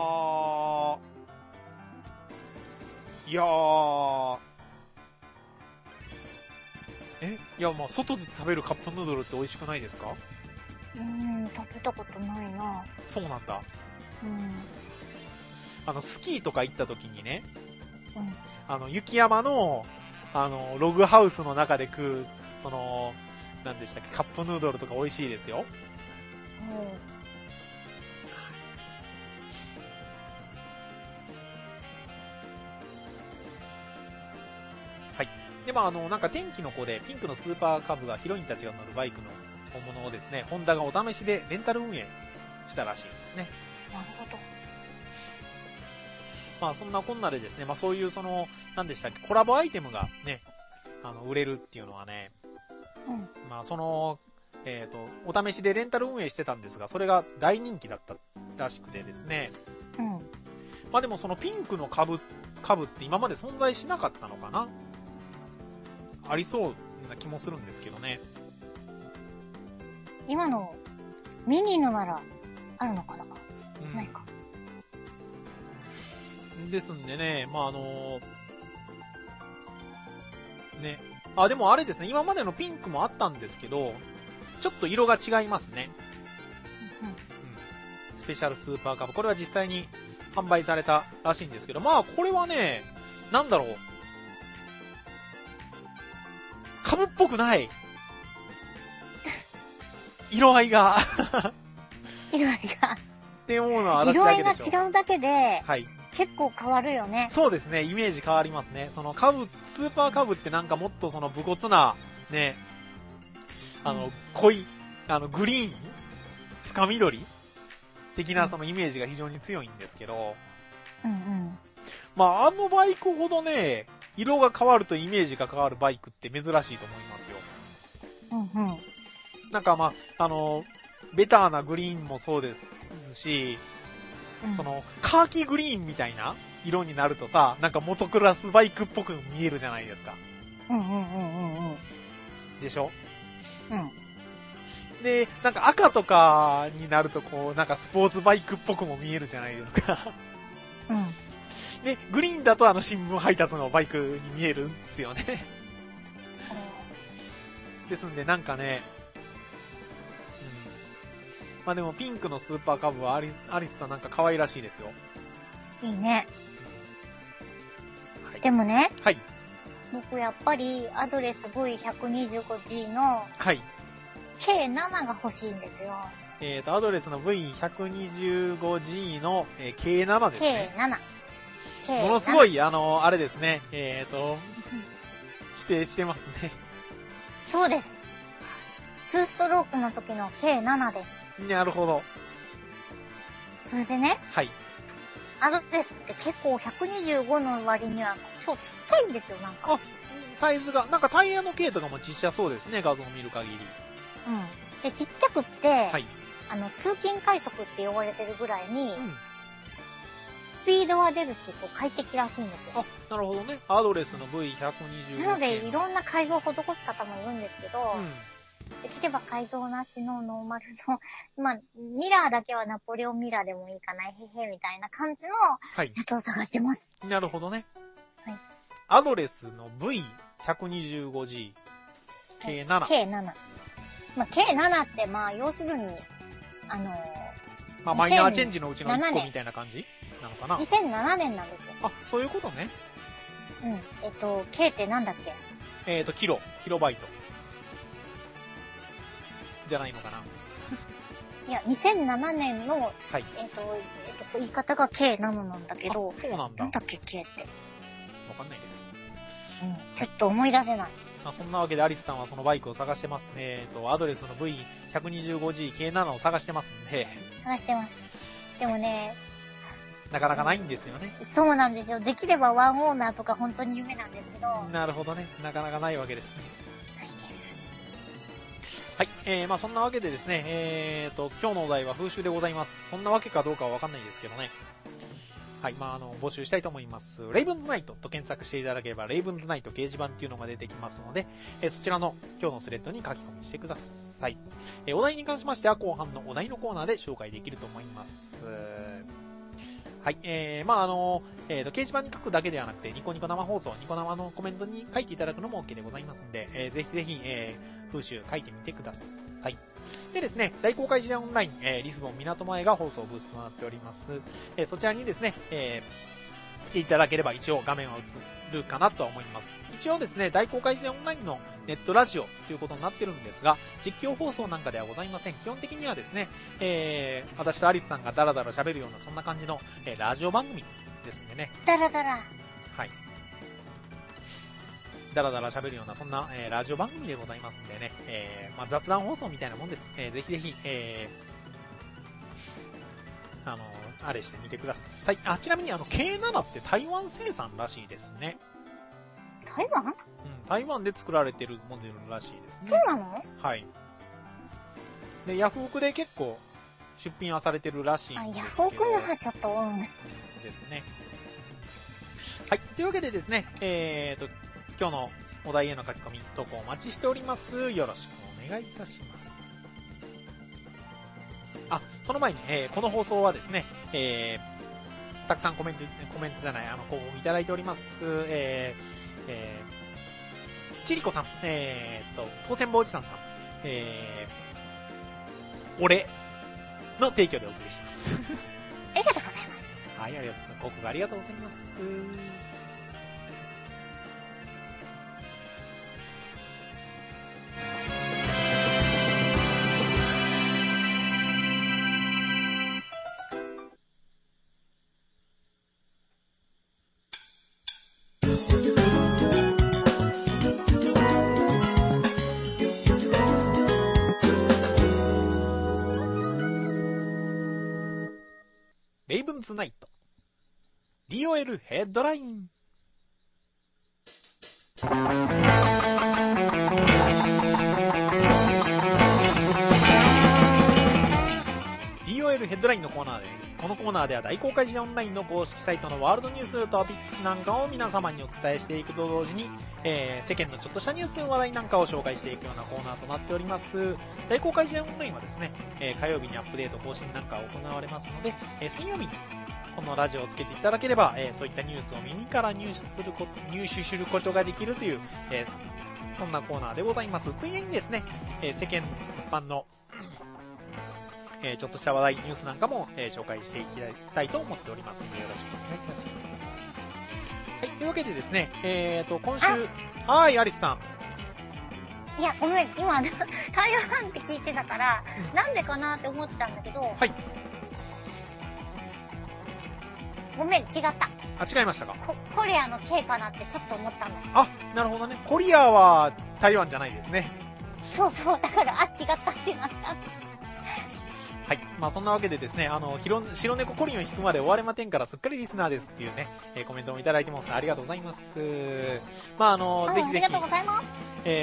いや、まあ、外で食べるカップヌードルって美味しくないですか？ 食べたことないな。 そうなんだ。スキーとか行った時にね、雪山の、ログハウスの中で食う、何でしたっけ、カップヌードルとか美味しいですよ。はい。で、まあ、なんか天気の子で、ピンクのスーパーカブがヒロインたちが乗るバイクの本物をですね、ホンダがお試しでレンタル運営したらしいですね。 なるほど。 まあそんなこんなでですね、まあそういう何でしたっけ、コラボアイテムがね、売れるっていうのはね、まあお試しでレンタル運営してたんですが、それが大人気だったらしくてですね。まあでもそのピンクの株って今まで存在しなかったのかな？ありそうな気もするんですけどね。 今のミニのならあるのかな？ないか。 ですんでね、まあね。あ、でもあれですね、今までのピンクもあったんですけど、ちょっと色が違いますね。スペシャルスーパーカブ。これは実際に販売されたらしいんですけど、まあこれはね、なんだろう。カブっぽくない。色合いが。 色合いが。 って思うのは私だけでしょ。 色合いが違うだけで、 はい。 結構変わるよね。 そうですね、イメージ変わりますね。スーパーカブってなんかもっと武骨な、ね、濃い、グリーン深緑的なイメージが非常に強いんですけど、まあ、バイクほどね、色が変わるとイメージが変わるバイクって珍しいと思いますよ。なんかまあ、ベターなグリーンもそうですし、カーキグリーンみたいな色になるとさ、なんかモトクラスバイクっぽく見えるじゃないですか。でしょ？で、なんか赤とかになるとなんかスポーツバイクっぽくも見えるじゃないですか。 で、グリーンだと新聞配達のバイクに見えるんですよね。ですんで、なんかね、まあでもピンクのスーパーカブはアリスさんなんか可愛らしいですよ。 いいね。 はい、 でもね、 はい。 僕やっぱりアドレス V125G のはい。 K7 が欲しいんですよ。 アドレスの V125G の、K7 ですね。 K7。 ものすごい、あれですね。指定してますね。 そうです。2ストロークの時の K7 です。 なるほど。 それでね。 はい。 アドレスって結構125の割には超ちっちゃいんですよ、なんか。 あ、サイズが、なんかタイヤの径とかもちっちゃそうですね、画像を見る限り。 うん。で、ちっちゃくって、 はい。 通勤快速って呼ばれてるぐらいに、スピードは出るし、こう快適らしいんですよ。 あ、なるほどね。アドレスの V125。 なので、いろんな改造を施す方もいるんですけど、できれば改造なしのノーマルの、まあ、ミラーだけはナポレオンミラーでもいいかな、へへ、みたいな感じのやつを探してます。 なるほどね。 はい。 アドレスの V125G、K7。 K7。まあ、K7 って、まあ、要するに、 まあ、マイナーチェンジのうちの1個みたいな感じなのかな。 2007年なんですよ。 あ、そういうことね。 うん。K ってなんだっけ？ キロバイト。じゃないのかな。 いや、2007年の、 はい。 言い方が K7 なんだけど、 そうなんだ。 なんだっけ、K って。 わかんないです。 うん。ちょっと思い出せない。 まあ、そんなわけでアリスさんはそのバイクを探してますね。アドレスの V125G K7 を探してますんで。 探してます。でもね、 なかなかないんですよね。 そうなんですよ。できればワンオーナーとか本当に夢なんですけど。 なるほどね。なかなかないわけですね。 ないです。 はい。まあそんなわけでですね、今日のお題は風習でございます。そんなわけかどうかはわかんないですけどね。はい。まあ募集したいと思います。レイブンズナイトと検索していただければ、レイブンズナイト掲示板っていうのが出てきますので、そちらの今日のスレッドに書き込みしてください。お題に関しましては後半のお題のコーナーで紹介できると思います。はい。まあ掲示板に書くだけではなくて、ニコニコ生放送、ニコ生のコメントに書いていただくのも OK でございますんで、ぜひぜひ、風習書いてみてください。でですね、大公開時代オンライン、リスボン港前が放送ブースとなっております。そちらにですね、来ていただければ一応画面は映るかなとは思います。一応ですね、大公開時代オンラインのネットラジオということになってるんですが、実況放送なんかではございません。基本的にはですね、私とアリスさんがダラダラ喋るようなそんな感じの、ラジオ番組ですんでね。 ダラダラ。 はい。ダラダラ喋るようなそんな、ラジオ番組でございますんでね、まあ、雑談放送みたいなもんです。ぜひぜひ、あれしてみてください。ちなみにK7 って台湾生産らしいですね。 台湾？うん、 台湾で作られてるモデルらしいですね。 そうなの？ はい。で、ヤフオクで結構出品はされてるらしいんですけど。 ヤフオクのはちょっと、 ですね。はい。というわけでですね、今日のお題への書き込み、投稿お待ちしております。よろしくお願いいたします。その前に、この放送はですね、たくさんコメントじゃない、ご応募いただいております。ちりこさん、当選坊おじさんさん、俺の提供でお送りします。 ありがとうございます。 はい、ありがとうございます。広告ありがとうございます。レイブンズナイト DOL ヘッドライン。DOL ヘッドラインのコーナーです。このコーナーでは大公開時代オンラインの公式サイトのワールドニュース、トピックスなんかを皆様にお伝えしていくと同時に、世間のちょっとしたニュース、話題なんかを紹介していくようなコーナーとなっております。大公開時代オンラインはですね、火曜日にアップデート更新なんか行われますので、水曜日にこのラジオをつけていただければ、そういったニュースを耳から入手することができるという、そんなコーナーでございます。ついでにですね、世間一般の、ちょっとした話題、ニュースなんかも、紹介していきたいと思っておりますので、よろしくお願いいたします。はい、というわけでですね、今週、はい、アリスさん。 いや、ごめん、今、台湾って聞いてたから、なんでかなって思ってたんだけど、 はい。 ごめん、違った。 違いましたか？ コリアの K かなってちょっと思ったの。 なるほどね。コリアは台湾じゃないですね。 そうそう、だから、違ったってなった。 はい。まあそんなわけでですね、白猫コリンを引くまで終われまてんからすっかりリスナーですっていうね、コメントもいただいてます。ありがとうございます。まあぜひぜひ。 ありがとうございます。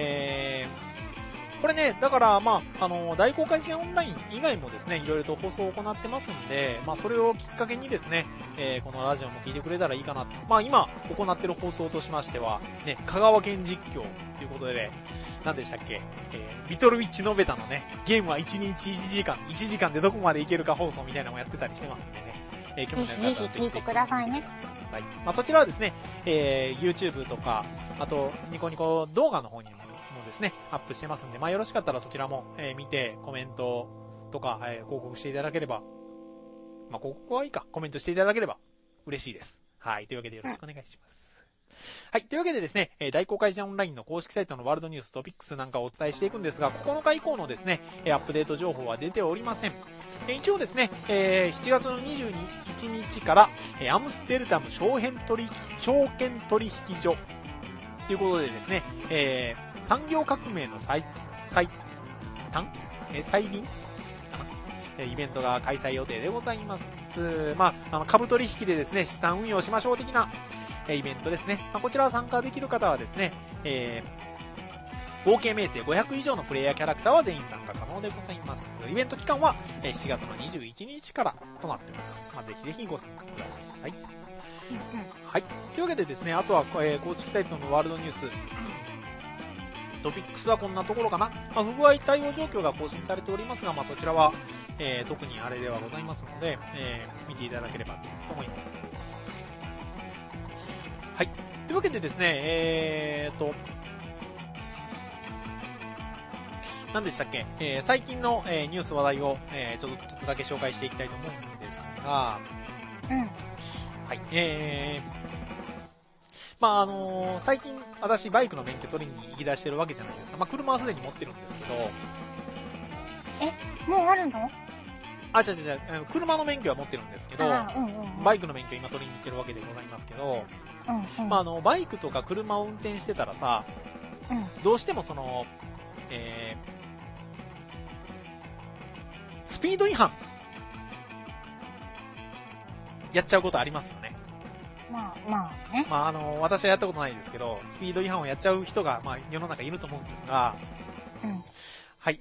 これね、だから、まあ、大公開試合オンライン以外もですね、いろいろと放送を行ってますんで、まあ、それをきっかけにですね、このラジオも聞いてくれたらいいかなと。まあ、今、行ってる放送としましては、ね、香川県実況ということで、ね、何でしたっけ、リトルウィッチノベタのね、ゲームは1日1時間、1時間でどこまでいけるか放送みたいなのもやってたりしてますんでね、 ぜひぜひ聞いてくださいね。 はい。まあ、そちらはですね、YouTube とか、あと、ニコニコ動画の方にもですね、アップしてますんで、まあ、よろしかったらそちらも、見て、コメントとか、広告していただければ、まあ、広告はいいか、コメントしていただければ嬉しいです。はい。というわけでよろしくお願いします。はい。というわけでですね、大公開試合オンラインの公式サイトのワールドニューストピックスなんかをお伝えしていくんですが、9日以降のですね、アップデート情報は出ておりません。一応ですね、7月の21日から、アムステルダム証券取引所ということでですね、産業革命の再臨かな、イベントが開催予定でございます。まあ、株取引でですね、資産運用しましょう的な、イベントですね。まあ、こちら参加できる方はですね、合計名声500以上のプレイヤーキャラクターは全員参加可能でございます。イベント期間は7月の21日からとなっております。まあ、ぜひぜひご参加ください。はい。というわけでですね、あとは、公式サイトのワールドニュース、トピックスはこんなところかな。まあ、不具合対応状況が更新されておりますが、まあ、そちらは、特にあれではございますので、見ていただければと思います。はい。というわけでですね、何でしたっけ、最近の、ニュース話題を、ちょっとだけ紹介していきたいと思うんですが、はい、まあ最近私バイクの免許取りに行き出してるわけじゃないですか。まあ車はすでに持ってるんですけど。 もうあるの？ 違う、車の免許は持ってるんですけど、バイクの免許今取りに行ってるわけでございますけど、まあバイクとか車を運転してたらさ、どうしてもその、スピード違反やっちゃうことありますよね。 まあね。 まあ私はやったことないですけど、スピード違反をやっちゃう人が、まあ世の中いると思うんですが、はい、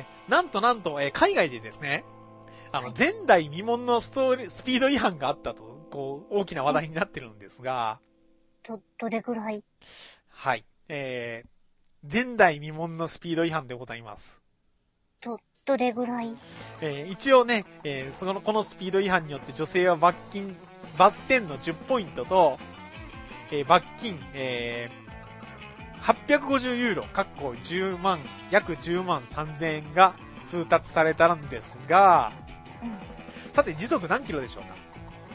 なんと、海外でですね、前代未聞のスピード違反があったと、こう、大きな話題になってるんですが、 どれぐらい？ はい、前代未聞のスピード違反でございます。 どれぐらい？ 一応ね、このスピード違反によって女性は罰点の10ポイントと、罰金、850ユーロ、約10万3000円が通達されたんですが、さて時速何キロでしょうか？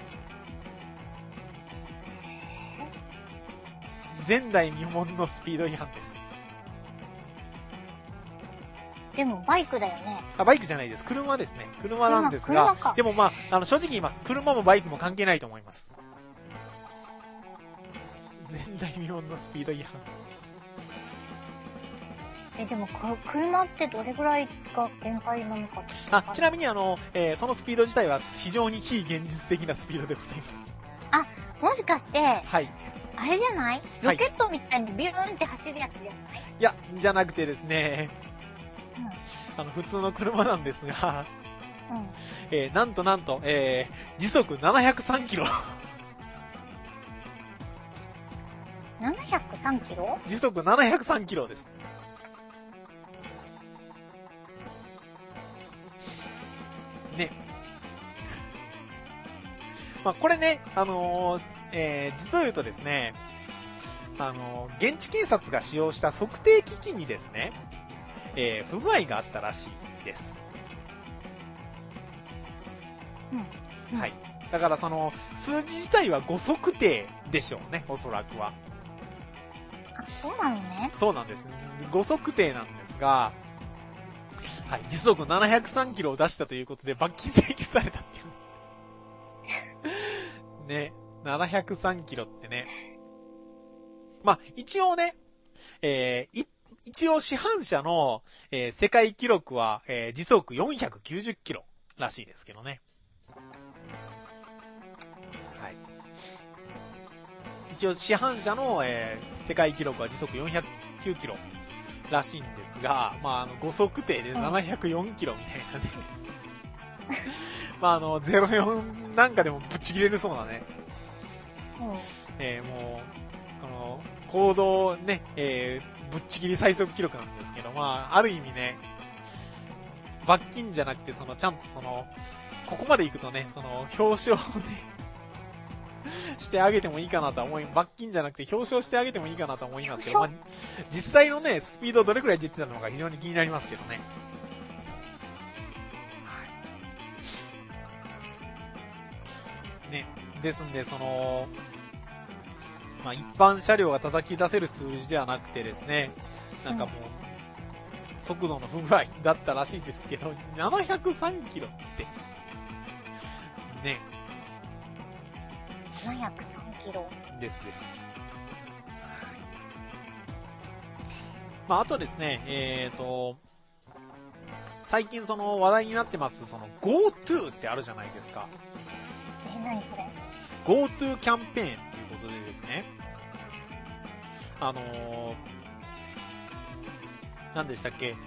前代未聞のスピード違反です。 でもバイクだよね。 バイクじゃないです。車ですね。車なんですが、でもまあ、正直言います。車もバイクも関係ないと思います。前代未聞のスピード違反。 でも車ってどれぐらいが限界なのかって。 ちなみにそのスピード自体は非常に非現実的なスピードでございます。 もしかして、 はい。 あれじゃない？ロケットみたいにビューンって走るやつじゃない？ いや、じゃなくてですね、普通の車なんですが、なんと、時速703キロ。 703キロ？ 時速703キロです。ね。 まあ、これね、実を言うとですね、現地警察が使用した測定機器にですね、不具合があったらしいです。 うん。 はい。だからその、数字自体は誤測定でしょうね、おそらくは。 あ、そうなのね。 そうなんです。誤測定なんですが、はい、時速703キロを出したということで罰金請求されたっていう。ね、703キロってね。まあ、一応ね、一応市販車の、世界記録は、時速490キロらしいですけどね。はい。一応市販車の、世界記録は時速409キロらしいんですが、まあ、誤測定で704キロみたいなね。まあ、04なんかでもぶっちぎれるそうなね。もう、この、行動ね、ぶっちぎり最速記録なんですけど、まあ、ある意味ね、罰金じゃなくて、ちゃんとここまで行くとね、表彰をね、してあげてもいいかなとは罰金じゃなくて表彰してあげてもいいかなと思いますけど、まあ、実際のね、スピードどれくらい出てたのか非常に気になりますけどね。ね、ですんで、まあ、一般車両が叩き出せる数字ではなくてですね、なんかもう、速度の不具合だったらしいですけど、703キロって、ね。 703キロ。 です。まあ、あとですね、最近話題になってます、GoTo ってあるじゃないですか。 何それ？ GoTo キャンペーンっていうことでですね、何でしたっけ、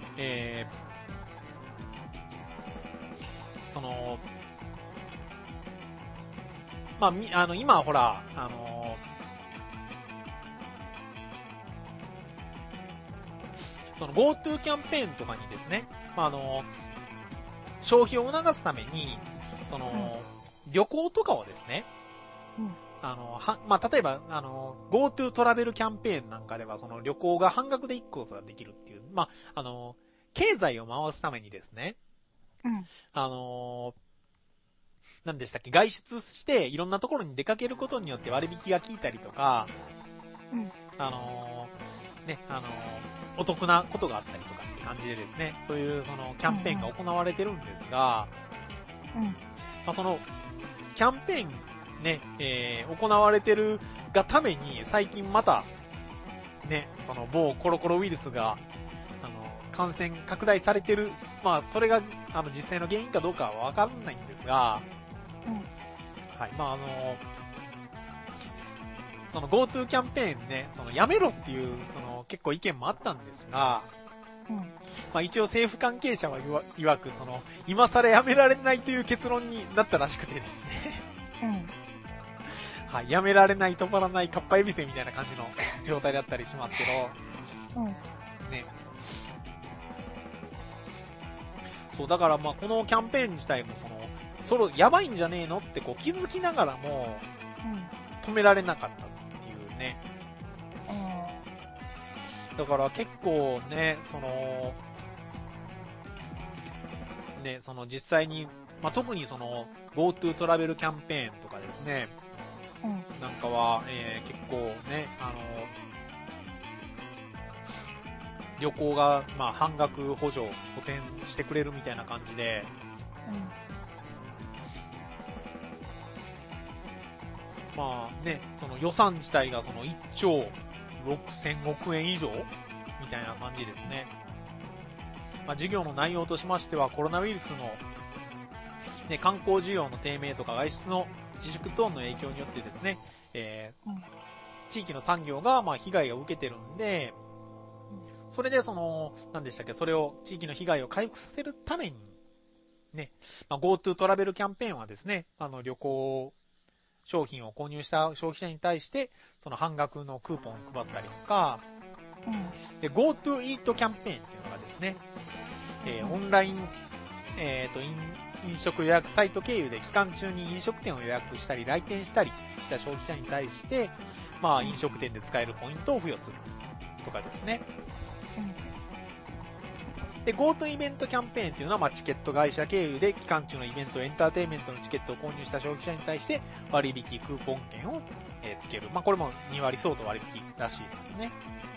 まあ、今ほら、GoTo キャンペーンとかにですね、まあ、消費を促すために、旅行とかをですね、まあ、例えば、GoTo トラベルキャンペーンなんかでは、旅行が半額で行くことができるっていう、まあ、経済を回すためにですね、何でしたっけ、外出していろんなところに出かけることによって割引が効いたりとか、ね、お得なことがあったりとかって感じでですね、そういうキャンペーンが行われてるんですが、まあ、キャンペーンね、行われてるがために、最近また、ね、某コロコロウイルスが、感染拡大されてる。まあ、それが、実際の原因かどうかはわかんないんですが、はい、まあ、GoTo キャンペーンね、やめろっていう、結構意見もあったんですが、まあ、一応政府関係者は曰く、今更やめられないという結論になったらしくてですね。はい、やめられない、止まらない、かっぱえびせみたいな感じの状態だったりしますけど、ね。そう、だからまあ、このキャンペーン自体もやばいんじゃねえのって気づきながらも、止められなかったっていうね。だから結構ね、実際に、まあ、特にGoTo トラベルキャンペーンとかですね、なんかは、結構ね、旅行が、まあ、半額補助、補填してくれるみたいな感じで、まあね、予算自体が1兆6000億円以上みたいな感じですね。まあ、事業の内容としましては、コロナウイルスの、ね、観光需要の低迷とか外出の自粛等の影響によってですね、地域の産業がまあ被害を受けてるんで、それで何でしたっけ、それを地域の被害を回復させるためにね、まあ、GoTo トラベルキャンペーンはですね、旅行商品を購入した消費者に対して半額のクーポンを配ったりとか、で GoTo イートキャンペーンっていうのがですね、オンライン飲食予約サイト経由で期間中に飲食店を予約したり来店したりした消費者に対して、まあ飲食店で使えるポイントを付与するとかですね。で、GoTo イベントキャンペーンっていうのは、まあチケット会社経由で期間中のイベント、エンターテインメントのチケットを購入した消費者に対して割引クーポン券をつける。まあこれも2割相当割引らしいですね。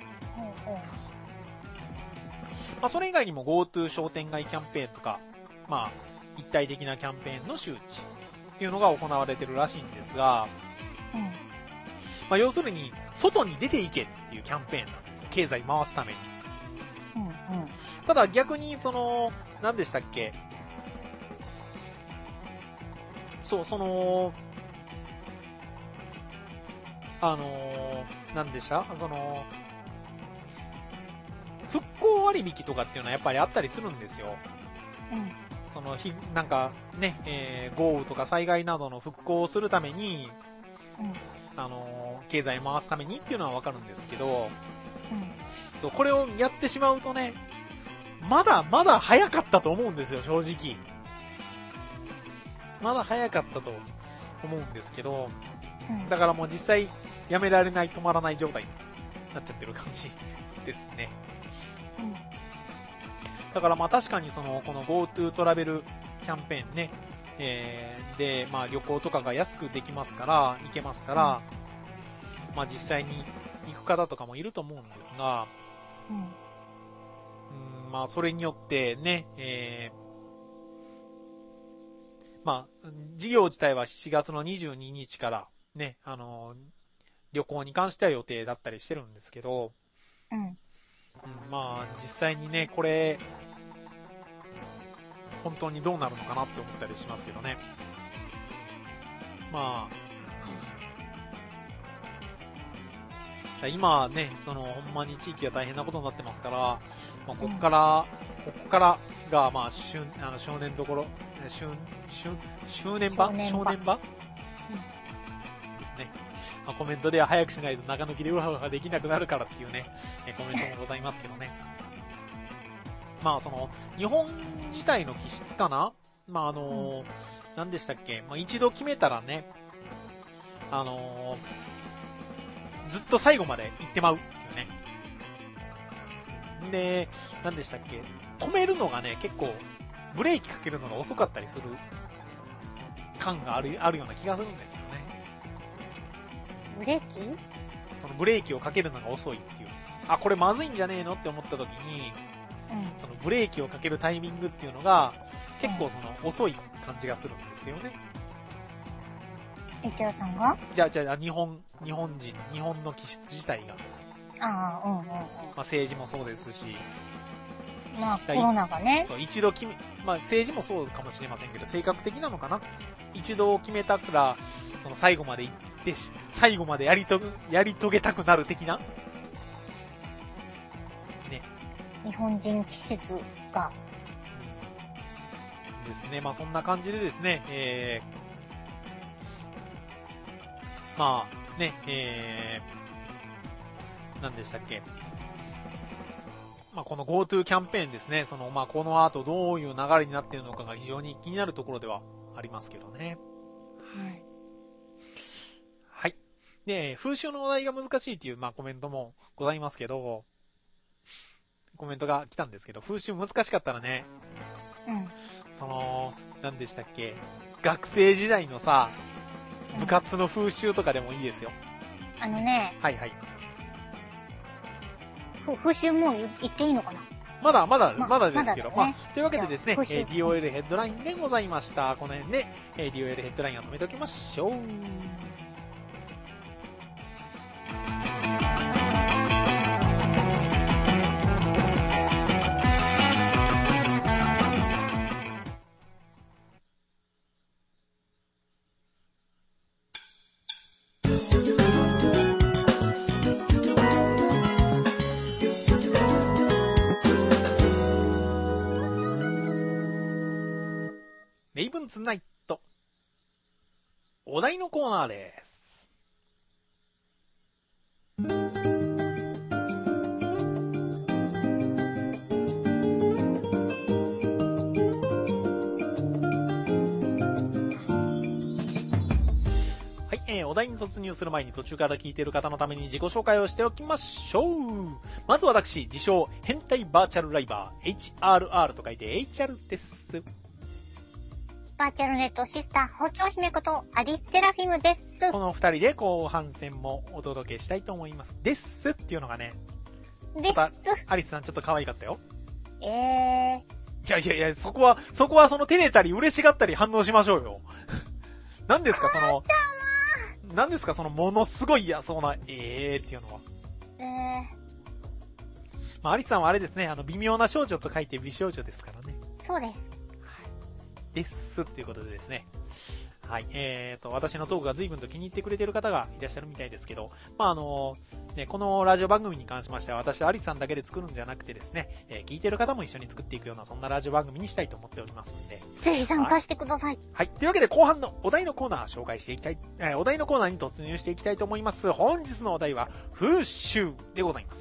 まあそれ以外にも GoTo 商店街キャンペーンとか、まあ一体的なキャンペーンの周知っていうのが行われてるらしいんですが、まあ要するに外に出ていけっていうキャンペーンなんですよ。経済回すために。ただ逆に何でしたっけ、そう、何でした復興割引とかっていうのはやっぱりあったりするんですよ。なんかね、豪雨とか災害などの復興をするために、経済を回すためにっていうのはわかるんですけど、そう、これをやってしまうとね、まだ早かったと思うんですよ、正直。まだ早かったと思うんですけど、だからもう実際やめられない、止まらない状態になっちゃってる感じですね。だからまあ確かにこの GoTo トラベルキャンペーンね、で、まあ旅行とかが安くできますから、行けますから、まあ実際に行く方とかもいると思うんですが、まあそれによってね、まあ事業自体は7月の22日からね、旅行に関しては予定だったりしてるんですけど、まあ実際にね、これ本当にどうなるのかなって思ったりしますけどね。まあ今ね、ほんまに地域が大変なことになってますから、まあ、ここからが、まあ、正念どころ、正念場ですね。まあ、コメントでは早くしないと中抜きでウハウハできなくなるからっていうね、コメントもございますけどね。まあ、日本自体の気質かな、まあ、何でしたっけ、まあ、一度決めたらね、ずっと最後まで行ってまうっていうね。で、何でしたっけ、止めるのがね、結構、ブレーキかけるのが遅かったりする感があるような気がするんですよね。 ブレーキ？ ブレーキをかけるのが遅いっていう。あ、これまずいんじゃねえのって思った時に、ブレーキをかけるタイミングっていうのが、結構遅い感じがするんですよね。 エキャラさんが？ じゃあ、日本の気質自体が。まあ政治もそうですし。 まあコロナがね。 そう、一度まあ政治もそうかもしれませんけど、性格的なのかな。一度決めたから、最後まで行って、最後までやり遂げたくなる的な。ね。 日本人気質が。 ですね。まあそんな感じでですね、まあね、何でしたっけ。まあこの GoTo キャンペーンですね。まあこの後どういう流れになっているのかが非常に気になるところではありますけどね。はい。で、風習の話題が難しいっていう、まあコメントもございますけど、コメントが来たんですけど、風習難しかったらね、何でしたっけ、学生時代のさ、部活の風習とかでもいいですよ。 はい。風習もう言っていいのかな？ まだですけど、まあ、というわけでですね、DOL ヘッドラインでございました。この辺で、DOL ヘッドラインを止めておきましょう。レイブンズナイト。お題のコーナーです。 題に突入する前に途中から聞いている方のために自己紹介をしておきましょう。まず私、自称、変態バーチャルライバー、HRR と書いて HR です。 バーチャルネットシスター、包丁姫ことアリスセラフィムです。 この二人で後半戦もお届けしたいと思います。ですっていうのがね。 です。 アリスさんちょっと可愛かったよ。 いや、 そこはその照れたり嬉しがったり反応しましょうよ。何ですかそのものすごい嫌そうな、っていうのは。まあ、アリスさんはあれですね、微妙な少女と書いて美少女ですからね。 そうです。 ですっていうことでですね。はい。私のトークが随分と気に入ってくれている方がいらっしゃるみたいですけど、まあ、ね、このラジオ番組に関しましては、私とアリスさんだけで作るんじゃなくてですね、聞いている方も一緒に作っていくような、そんなラジオ番組にしたいと思っておりますんで。 ぜひ参加してください。 はい。というわけで、後半のお題のコーナー紹介していきたい、お題のコーナーに突入していきたいと思います。本日のお題は、風習でございます。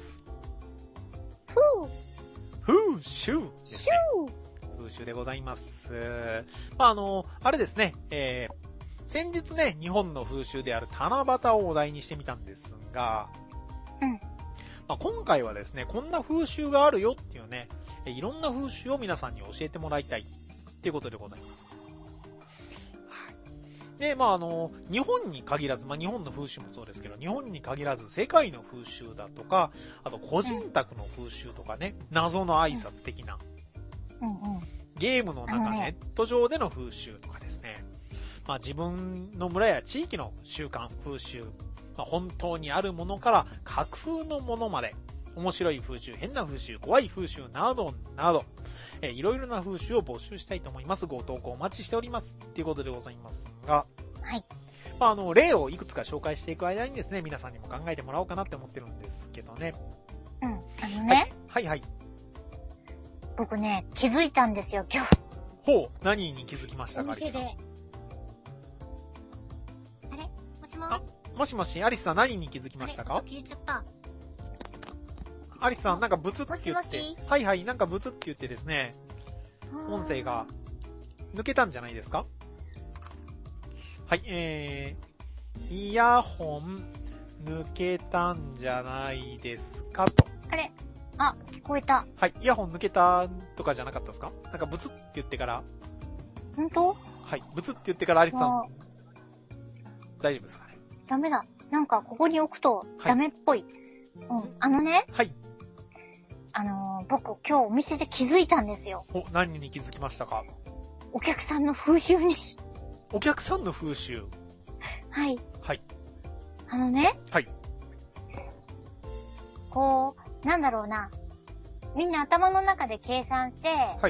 風習ですね。風習でございます。まあ、あれですね、先日ね、日本の風習である七夕をお題にしてみたんですが、まあ、今回はですね、こんな風習があるよっていうね、いろんな風習を皆さんに教えてもらいたいっていうことでございます。はい。で、まあ、日本に限らず、まあ、日本の風習もそうですけど、日本に限らず世界の風習だとか、あと個人宅の風習とかね、謎の挨拶的な、ゲームの中、ネット上での風習とかですね、まあ、自分の村や地域の習慣、風習、まあ、本当にあるものから架空のものまで、面白い風習、変な風習、怖い風習などなど、いろいろな風習を募集したいと思います。ご投稿お待ちしております。ということでございますが、 はい。 まあ、例をいくつか紹介していく間にですね、皆さんにも考えてもらおうかなって思ってるんですけどね。はいはい。 僕ね、気づいたんですよ、今日。 ほう、何に気づきましたか、アリスさん。 あれもしもし。もしもし、アリスさん何に気づきましたか？ 消えちゃった。 アリスさんなんかブツって言って。 もしはいはい、なんかブツって言ってですね、音声が抜けたんじゃないですか？はい、イヤホン抜けたんじゃないですかと。 あれあ、聞こえた。 はい、イヤホン抜けたとかじゃなかったですか？なんかブツって言ってから。 本当？ はい、ブツって言ってからアリスさん、大丈夫ですかね？ ダメだ。なんかここに置くとダメっぽい。 はい。 僕今日お店で気づいたんですよ。 何に気づきましたか？ お客さんの風習に。 お客さんの風習？ はい。 はい。 はい。こう、なんだろうな。みんな頭の中で計算して、 はい。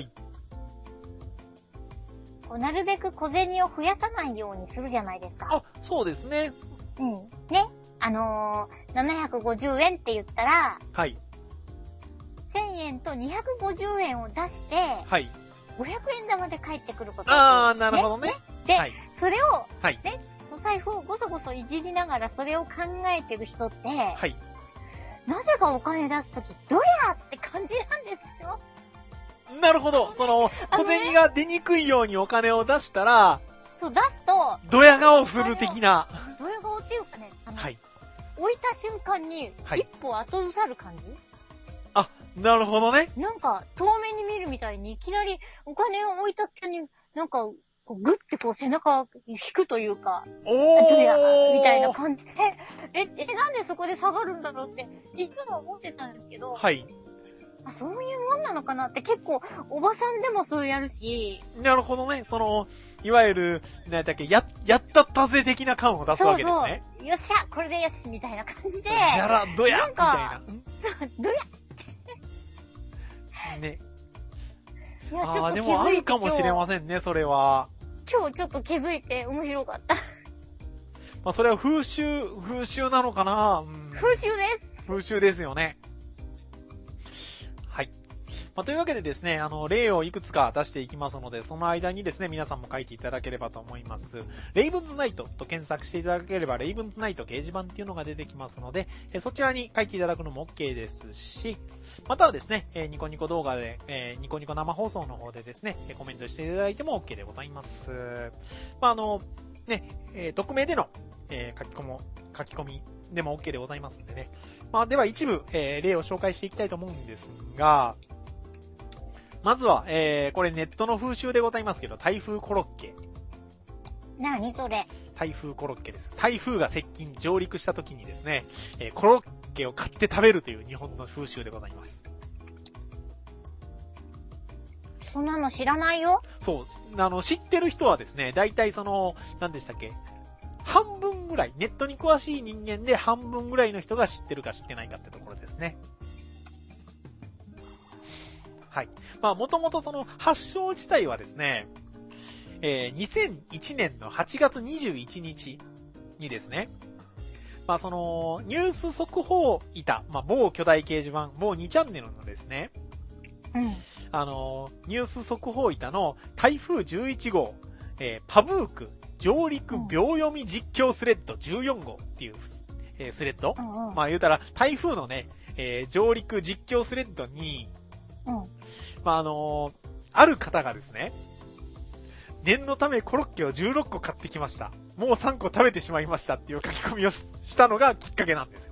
こうなるべく小銭を増やさないようにするじゃないですか。 あ、そうですね。 ね。750円って言ったら、 はい。 1000円と250円を出して、 はい。 500円玉で返ってくること。 なるほどね。 で、それを、 はい。 ね、お財布をごそごそいじりながらそれを考えてる人って、 はい。 なぜかお金出すとき、どやって感じなんですよ。 なるほど。小銭が出にくいようにお金を出したら、 そう、出すと、 ドヤ顔する的な。 ドヤ顔っていうかね、 はい。 置いた瞬間に、一歩後ずさる感じ、 あ、なるほどね。 なんか、遠目に見るみたいに、いきなりお金を置いた時に、なんか、グッてこう背中引くというか、ドヤみたいな感じで、なんでそこで下がるんだろうって、いつも思ってたんですけど、 はい。 そういうもんなのかなって、結構、おばさんでもそうやるし。 なるほどね。いわゆる、何だっけ、やったったぜ的な感を出すわけですね。 そう。よっしゃ、これでよし、みたいな感じで。 じゃら、どやみたいな。 そう、どやね。 いや、ちょっと気づいて。 でもあるかもしれませんね、それは。 今日ちょっと気づいて面白かった。 まあ、それは風習なのかな？ 風習です。 風習ですよね。はい。まあ、というわけでですね、例をいくつか出していきますので、その間にですね、皆さんも書いていただければと思います。レイブンズナイトと検索していただければ、レイブンズナイト掲示板っていうのが出てきますので、そちらに書いていただくのも OK ですし、またはですね、ニコニコ動画で、ニコニコ生放送の方でですね、コメントしていただいても OK でございます。まあ、 ね、匿名での、書き込みでも OK でございますんでね。まあ、では一部、例を紹介していきたいと思うんですが、まずは、これネットの風習でございますけど、台風コロッケ。 何それ？ 台風コロッケです。台風が接近、上陸した時にですね、コロッケを買って食べるという日本の風習でございます。 そんなの知らないよ。 そう、知ってる人はですね、大体何でしたっけ？半分ぐらい、ネットに詳しい人間で半分ぐらいの人が知ってるか知ってないかってところですね。はい。まあ、もともと発祥自体はですね、2001年の8月21日にですね、まあ、ニュース速報板、まあ、某巨大掲示板、某2チャンネルのですね、 うん。 ニュース速報板の台風11号、パブーク上陸秒読み実況スレッド14号っていう、スレッド、 うんうん、 まあ言うたら台風のね、上陸実況スレッドに、 うん、 まあある方がですね、念のためコロッケを16個買ってきました。もう3個食べてしまいましたっていう書き込みをしたのがきっかけなんですよ。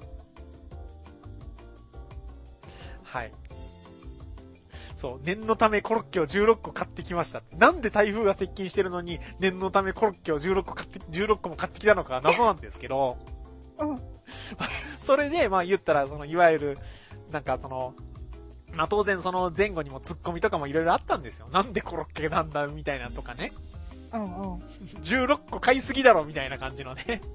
はい。そう、念のためコロッケを16個買ってきました。なんで台風が接近してるのに念のためコロッケを16個も買ってきたのか謎なんですけど、 うん。 それで、まあ言ったら、いわゆる、なんかまあ当然前後にもツッコミとかもいろいろあったんですよ。なんでコロッケなんだみたいなとかね。 うんうん。 16個買いすぎだろみたいな感じのね。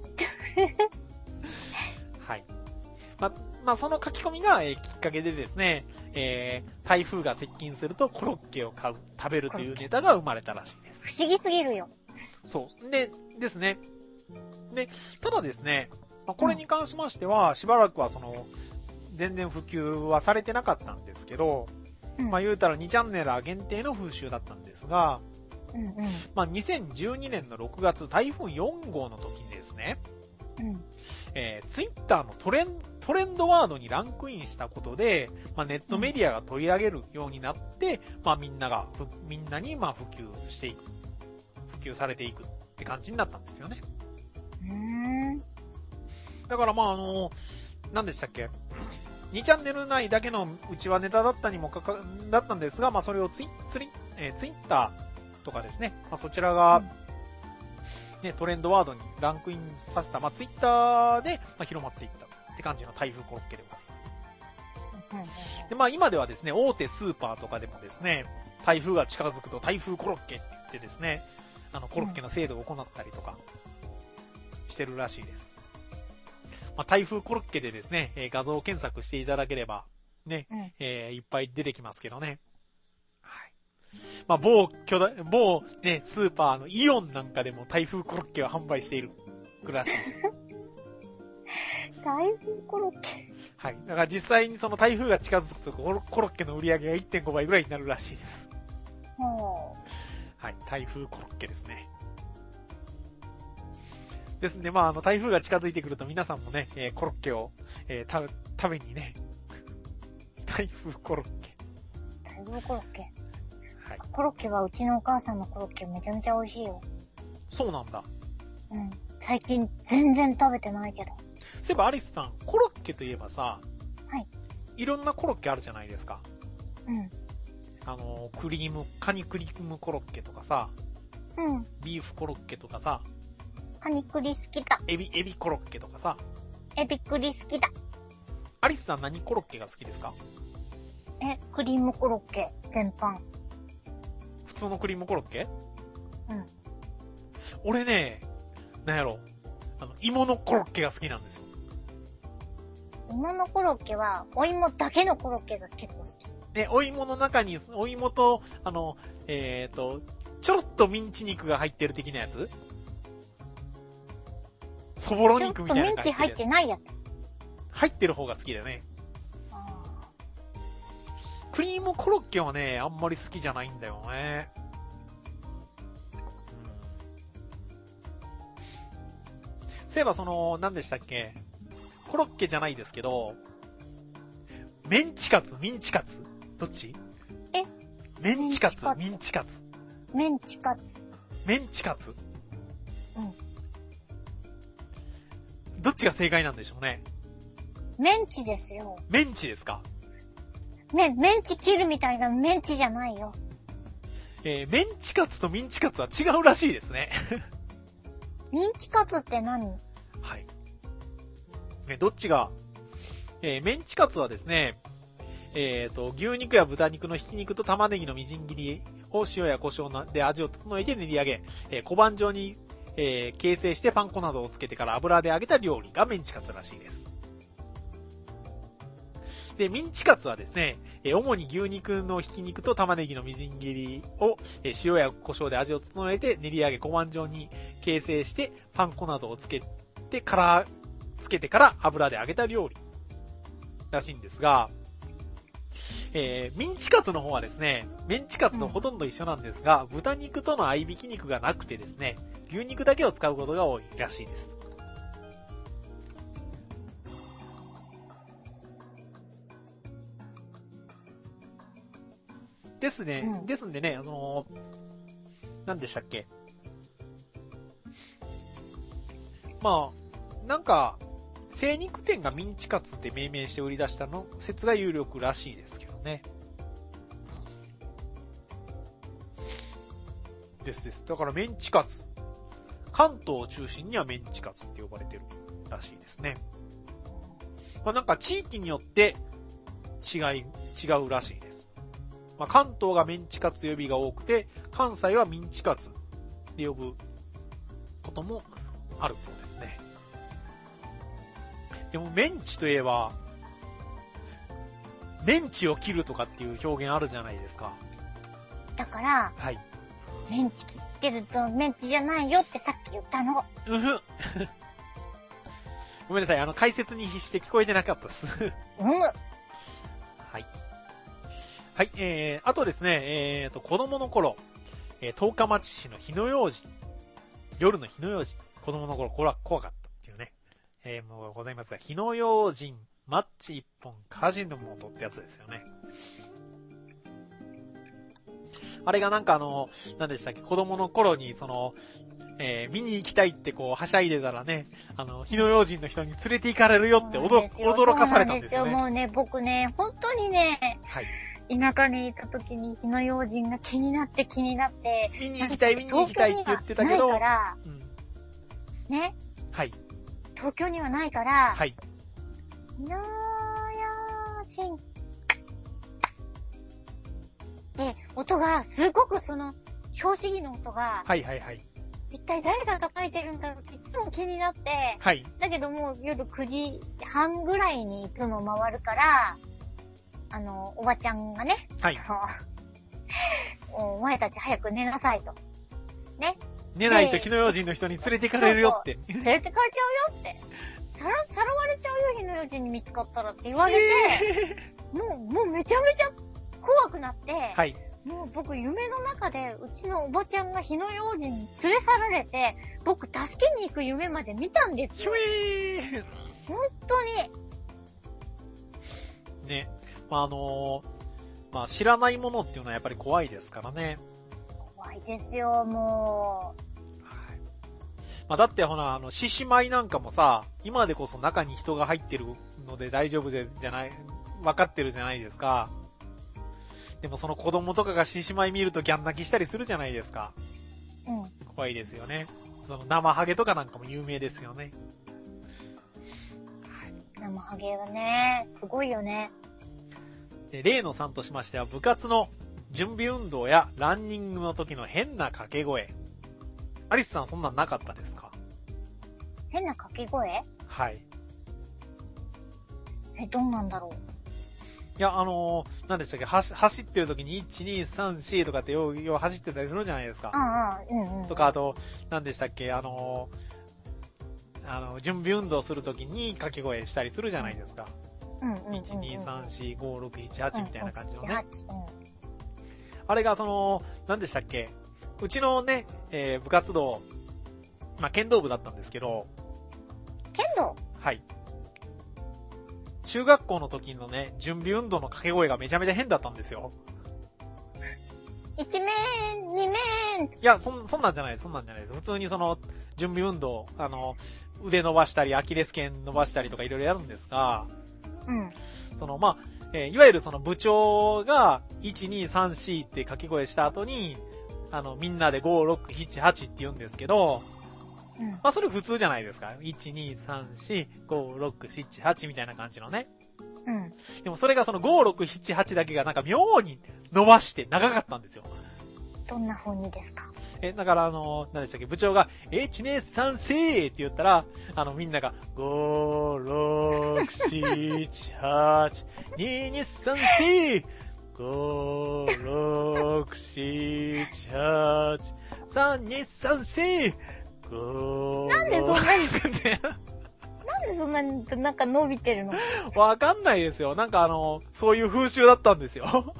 はい。まあその書き込みが、きっかけでですね、台風が接近するとコロッケを食べるというネタが生まれたらしいです。 不思議すぎるよ。 そう。ですね。で、ただですね、まあ、これに関しましては、しばらくは全然普及はされてなかったんですけど、まあ言うたら2チャンネラー限定の風習だったんですが、まあ2012年の6月台風4号の時にですね、ツイッターのトレンドワードにランクインしたことで、まあ、ネットメディアが取り上げるようになって、まあみんなにまあ普及されていくって感じになったんですよね。だからまあ何でしたっけ2チャンネル内だけのうちはネタだったんですが、まあそれをツイッターとかですね、まあそちらが、ね、トレンドワードにランクインさせた、まあツイッターで、まあ、広まっていったって感じの台風コロッケでございます。で、まあ今ではですね、大手スーパーとかでもですね、台風が近づくと台風コロッケって言ってですね、コロッケの制度を行ったりとかしてるらしいです。まあ、台風コロッケでですね、画像検索していただければ、ね、いっぱい出てきますけどね。はい。まあ、某ね、スーパーのイオンなんかでも台風コロッケを販売しているらしいです。 台風コロッケ。 はい。だから実際に台風が近づくとコロッケの売り上げが 1.5 倍ぐらいになるらしいです。はい。台風コロッケですね。ですんで、まあ、台風が近づいてくると皆さんもね、コロッケを、食べにね、台風コロッケ。 台風コロッケ。 はい。 コロッケはうちのお母さんのコロッケめちゃめちゃ美味しいよ。 そうなんだ。 うん。最近全然食べてないけど。 そういえばアリスさん、コロッケといえばさ、 はい。 いろんなコロッケあるじゃないですか。 うん。 カニクリームコロッケとかさ、 うん。 ビーフコロッケとかさ、 カニクリ好きだ。 エビコロッケとかさ。 エビクリ好きだ。 アリスさん何コロッケが好きですか？ クリームコロッケ、全般。 普通のクリームコロッケ？ うん。 俺ね、なんやろ、芋のコロッケが好きなんですよ。 芋のコロッケは、お芋だけのコロッケが結構好き。 お芋の中に、お芋と、ちょろっとミンチ肉が入ってる的なやつ？そぼろ肉みたいな感じで。 ちょっとミンチ入ってないやつ。 入ってる方が好きだよね。クリームコロッケはね、あんまり好きじゃないんだよね。そういえば何でしたっけ？コロッケじゃないですけど、メンチカツ、ミンチカツどっち？メンチカツ、ミンチカツ。 メンチカツ。 メンチカツ。 うん。 どっちが正解なんでしょうね。 メンチですよ。 メンチですか？ メンチ切るみたいなメンチじゃないよ。 メンチカツとミンチカツは違うらしいですね。 ミンチカツって何？ はい。どっちが、メンチカツはですね、牛肉や豚肉のひき肉と玉ねぎのみじん切りを塩や胡椒で味を整えて練り上げ、小判状に、形成してパン粉などをつけてから油で揚げた料理がメンチカツらしいです。で、ミンチカツはですね、主に牛肉のひき肉と玉ねぎのみじん切りを、塩や胡椒で味を整えて練り上げ小判状に形成してパン粉などをつけてから油で揚げた料理らしいんですが、ミンチカツの方はですね、メンチカツとほとんど一緒なんですが、豚肉との合いびき肉がなくてですね、牛肉だけを使うことが多いらしいです。ですね、ですんでね、何でしたっけ。まあ、なんか、精肉店がミンチカツって命名して売り出したの説が有力らしいですけどね。です。だからメンチカツ。関東を中心にはメンチカツって呼ばれてるらしいですね。まあなんか地域によって違うらしいです。まあ関東がメンチカツ呼びが多くて、関西はミンチカツで呼ぶこともあるそうですね。でもメンチといえば、メンチを切るとかっていう表現あるじゃないですか。 だから、 はい。 メンチ切ってるとメンチじゃないよってさっき言ったの。 ごめんなさい、解説に必死で聞こえてなかったです。はい。はい、あとですね、子供の頃、十日町市の火の用心。夜の火の用心。子供の頃、これは怖かったっていうね。もうございますが、火の用心、マッチ一本、火事の元ってやつですよね。あれがなんか何でしたっけ、子供の頃に見に行きたいってこう、はしゃいでたらね、火の用心の人に連れて行かれるよって驚かされたんですよね。 もうね、僕ね、本当にね、はい。田舎にいた時に火の用心が気になって、 見に行きたいって言ってたけど、 ないから、ね。 はい。 東京にはないから、 はい。 火の用心。で、音が、すごく拍子木の音が、 はい。 一体誰が叩いてるんだろうっていつも気になって、 はい。 だけどもう夜9時半ぐらいにいつも回るから、おばちゃんがね、 はい。 お前たち早く寝なさいと。ね。 寝ないと火の用心の人に連れて行かれるよって。 連れてかれちゃうよって。さらわれちゃうよ、火の用心に見つかったらって言われて、もうめちゃめちゃ怖くなって、はい。もう僕夢の中でうちのおばちゃんが火の用心に連れ去られて、僕助けに行く夢まで見たんですよ。本当に。 ね。まあ知らないものっていうのはやっぱり怖いですからね。 怖いですよ、もう。 はい。まあだってほら、獅子舞なんかもさ、今でこそ中に人が入ってるので大丈夫じゃない、分かってるじゃないですか。でもその子供とかが獅子舞見るとギャン泣きしたりするじゃないですか。 うん。 怖いですよね。生ハゲとかなんかも有名ですよね。 生ハゲはね、すごいよね。 で、例の3としましては、部活の準備運動やランニングの時の変な掛け声。アリスさんそんなんなかったですか？ 変な掛け声？ はい。 どうなんだろう。 いや、何でしたっけ、走ってる時に1、2、3、4とかってよう走ってたりするじゃないですか。とか、あと、何でしたっけ、準備運動する時に掛け声したりするじゃないですか。1、2、3、4、5、6、7、8みたいな感じのね。あれが何でしたっけ、うちのね、部活動、まあ、剣道部だったんですけど。 剣道？ はい。中学校の時のね、準備運動の掛け声がめちゃめちゃ変だったんですよ。 1面、2面。 いや、そんなんじゃないです。普通に準備運動、 腕伸ばしたり、アキレス腱伸ばしたりとかいろいろやるんですが、 うん。 いわゆるその部長が、1、2、3、4って掛け声した後に、みんなで5、6、7、8って言うんですけど、 うん。 まあそれ普通じゃないですか。1、2、3、4、5、6、7、8みたいな感じのね。 うん。 でもそれがその5、6、7、8だけがなんか妙に伸ばして長かったんですよ。 どんな風にですか？ だから何でしたっけ、部長が、1、2、3、4って言ったら、みんなが、5、6、7、8、2、2、3、4、5、6、7、8、3、2、3、4、5、 なんでそんなに、なんでそんなになんか伸びてるの？ わかんないですよ。なんかそういう風習だったんですよ。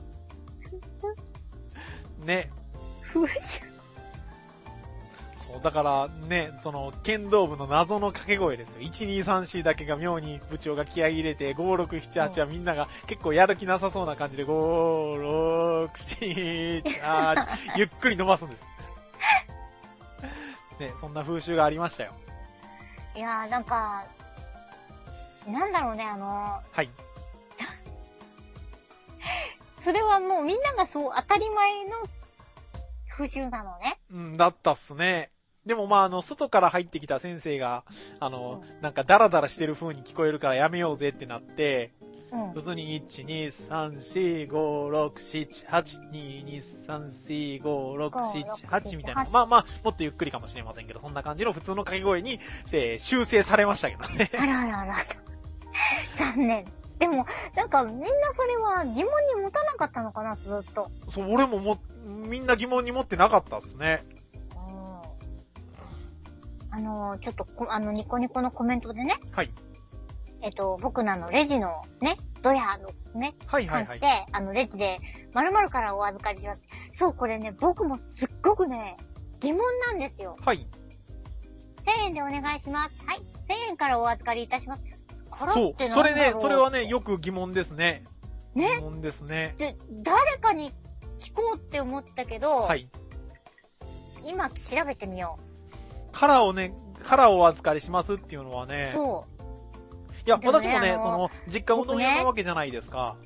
ね。 風習？ そう、だからね、その、剣道部の謎の掛け声ですよ。1、2、3、4だけが妙に部長が気合い入れて、5、6、7、8はみんなが結構やる気なさそうな感じで、5、6、7、8、ゆっくり伸ばすんです。ね、そんな風習がありましたよ。 いやー、なんか、なんだろうね、 はい。 それはもうみんながそう当たり前の風習なのね。 うん、だったっすね。でも外から入ってきた先生が、なんかダラダラしてる風に聞こえるからやめようぜってなって、 うん。 普通に1、2、3、4、5、6、7、8、2、2、3、4、5、6、7、8みたいな。もっとゆっくりかもしれませんけど、そんな感じの普通の掛け声に、修正されましたけどね。 あらあらあら。残念。でも、なんかみんなそれは疑問に持たなかったのかな、ずっと。 そう、俺もみんな疑問に持ってなかったっすね。 ちょっとニコニコのコメントでね。 はい。 僕のレジのね、ドヤのね、 はいはいはい。 関して、レジで、〇〇からお預かりします。そう、これね、僕もすっごくね、疑問なんですよ。 はい。 1000円でお願いします。はい。1000円からお預かりいたします。 そう。それはね、よく疑問ですね。 ね。 疑問ですね。 で、誰かに聞こうって思ったけど、 はい。 今調べてみよう。 カラーをお預かりしますっていうのはね。 そう。 いや、私もね、実家うどん屋なわけじゃないですか。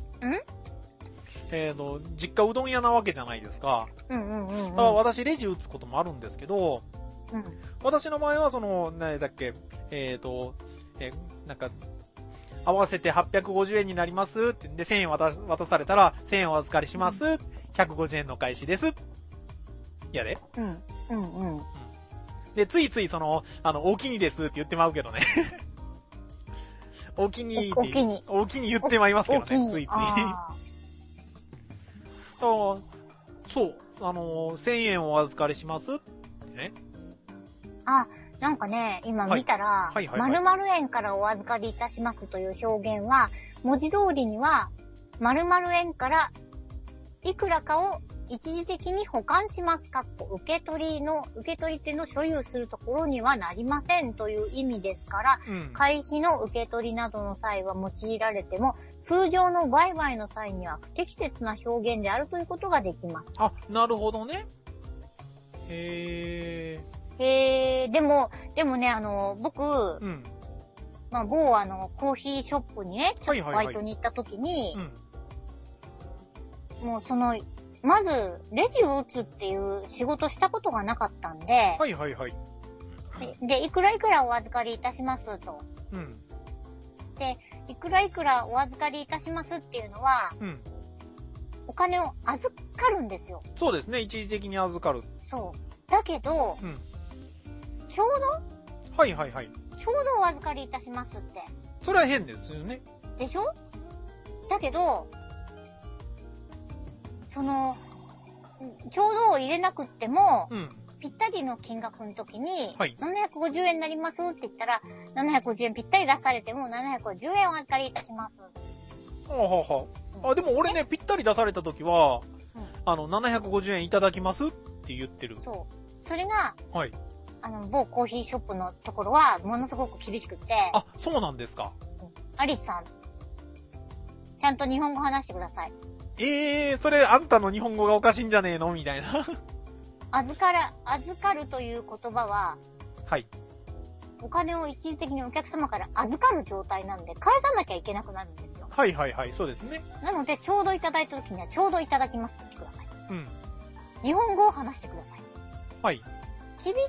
実家うどん屋なわけじゃないですか。だから私レジ打つこともあるんですけど、私の場合は何だっけ、なんか、合わせて850円になりますって、で、1000円渡されたら、1000円お預かりします。150円の返しです。やで。で、ついついお気にですって言ってまうけどね。お気にって、お気に言ってまいますけどね、ついつい。そう、1000円お預かりしますってね。 あ、なんかね、今見たら、〇〇円からお預かりいたしますという表現は、文字通りには、〇〇円からいくらかを一時的に保管します。受け取り手の所有するところにはなりませんという意味ですから、会費の受け取りなどの際は用いられても、通常の売買の際には不適切な表現であるということができます。 あ、なるほどね。 でもね、僕、某コーヒーショップにね、ちょっとバイトに行った時に、もうまず、レジを打つっていう仕事したことがなかったんで、で、いくらいくらお預かりいたしますと。で、いくらいくらお預かりいたしますっていうのは、お金を預かるんですよ。 そうですね、一時的に預かる。 そう。だけど、ちょうどちょうどお預かりいたしますって。 それは変ですよね。 でしょ？だけど、ちょうどを入れなくっても、ぴったりの金額の時に、750円になりますって言ったら、750円ぴったり出されても、750円お預かりいたします。 あ、でも俺ね、ぴったり出された時は、750円いただきますって言ってる。 そう。それが、 はい。 某コーヒーショップのところは、ものすごく厳しくて。 あ、そうなんですか。 アリスさん、ちゃんと日本語話してください。 それあんたの日本語がおかしいんじゃねえのみたいな。 預かるという言葉は、 お金を一時的にお客様から預かる状態なんで、返さなきゃいけなくなるんですよ。 はいはいはい、そうですね。 なので、ちょうどいただいた時には、ちょうどいただきますって言ってください。 うん。 日本語を話してください。 はい。 厳しいって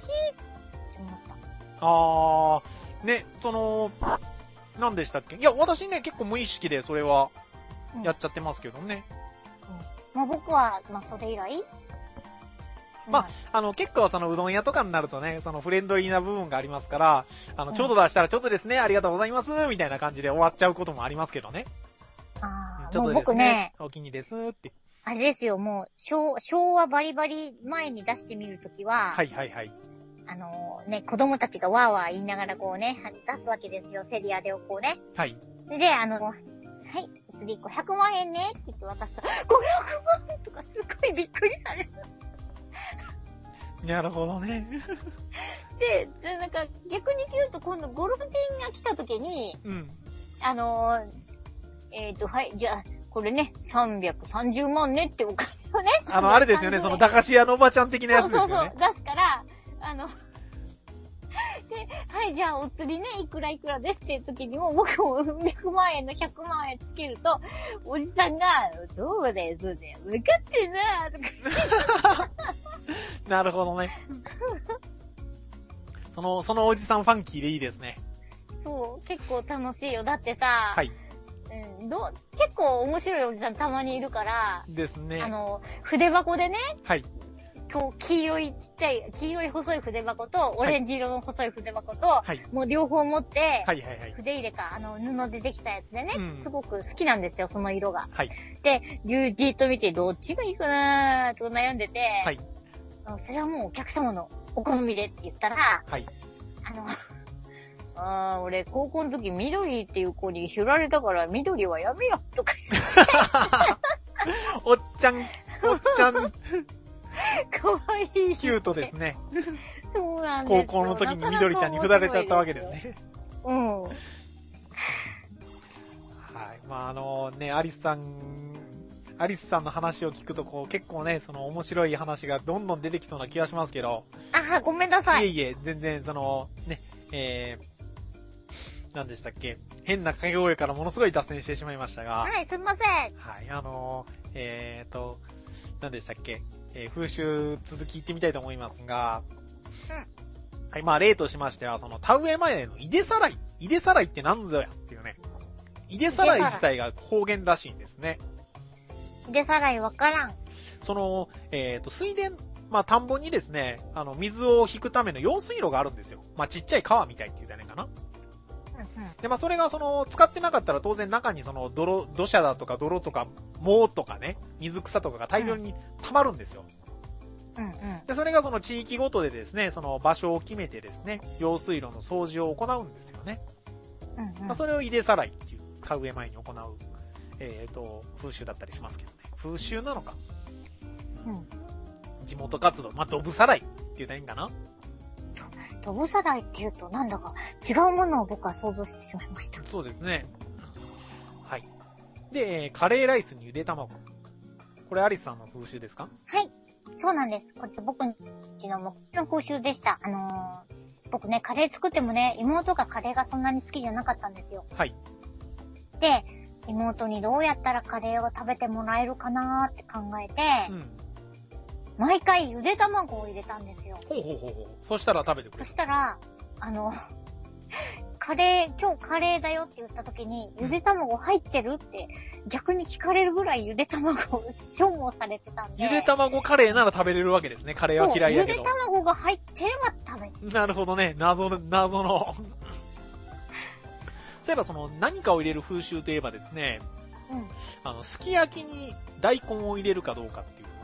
思った。 ね、何でしたっけ？いや、私ね、結構無意識でそれは、やっちゃってますけどね。 まあ僕は、まあそれ以来まあ、結構うどん屋とかになるとね、フレンドリーな部分がありますから、ちょうど出したらちょっとですね、ありがとうございます、みたいな感じで終わっちゃうこともありますけどね。ちょっとですね、お気にですって。 あれですよ、もう、昭和バリバリ前に出してみるときは、 はいはいはい。 子供たちがワーワー言いながらこうね、出すわけですよ、セリアでをこうね。 はい。 で、はい、次1個100万円ねって言って渡すと、500万とかすっごいびっくりされる。 なるほどね。 で、なんか逆に言うと今度ご老人が来た時に、 うん。 はい、じゃあ、これね、330万ねってお金をね。 あれですよね、駄菓子屋のおばちゃん的なやつですよね。 そう、出すから、で、はい、じゃあお釣りね、いくらいくらですっていう時にも、僕も100万円の100万円つけると、おじさんが、そうだよ、分かってるなとか。 なるほどね。そのおじさんファンキーでいいですね。 そう、結構楽しいよ。だってさ、 はい。 結構面白いおじさんたまにいるから、 ですね。 筆箱でね、 はい。 こう、黄色い細い筆箱と、オレンジ色の細い筆箱と、 はい、 もう両方持って、 はいはいはい。 筆入れか、布でできたやつでね、 うん、 すごく好きなんですよ、その色が。 はい。 で、じーっと見て、どっちがいいかなーと悩んでて、 はい。 それはもうお客様のお好みでって言ったら、 はい。 俺、高校の時緑っていう子に振られたから緑はやめよとか言って。おっちゃん。 かわいい。 キュートですね。 そうなんですよ。 高校の時に緑ちゃんに振られちゃったわけですね。 うん。はい。 まあアリスさんの話を聞くと結構ね、面白い話がどんどん出てきそうな気がしますけど。 ごめんなさい。 いえ、全然何でしたっけ、変な掛け声からものすごい脱線してしまいましたが。 はい、すみません。 はい、何でしたっけ、風習続き言ってみたいと思いますが。うん。はい、まあ例としましては、田植え前のいでさらい。いでさらいって何ぞやっていうね。いでさらい自体が方言らしいんですね。 いでさらいわからん。 水田、まあ田んぼにですね、水を引くための用水路があるんですよ。まあちっちゃい川みたいって言うたらいいかな。で、まあ、それが使ってなかったら当然中に土砂だとか泥とか、藻とかね、水草とかが大量に溜まるんですよ。で、それが地域ごとでですね、場所を決めてですね、用水路の掃除を行うんですよね。まあ、それをいでさらいっていう、田植え前に行う、風習だったりしますけどね。風習なのか。地元活動、まあ、どぶさらいって言うたらいいんかな。 どぶさらいって言うとなんだか違うものを僕は想像してしまいました。 そうですね。はい。で、カレーライスにゆで卵。これアリスさんの風習ですか？ はい。そうなんです。これ僕の風習でした。僕ね、カレー作ってもね、妹がカレーがそんなに好きじゃなかったんですよ。 はい。 で、妹にどうやったらカレーを食べてもらえるかなーって考えて、毎回ゆで卵を入れたんですよ。 ほう。そしたら食べてくれる。 そしたら、今日カレーだよって言った時に、ゆで卵入ってるって逆に聞かれるぐらいゆで卵を消耗されてたんで。 ゆで卵カレーなら食べれるわけですね。カレーは嫌いやけど。 ゆで卵が入ってれば食べる。 なるほどね。謎の。そういえば何かを入れる風習といえばですね、すき焼きに大根を入れるかどうかっていう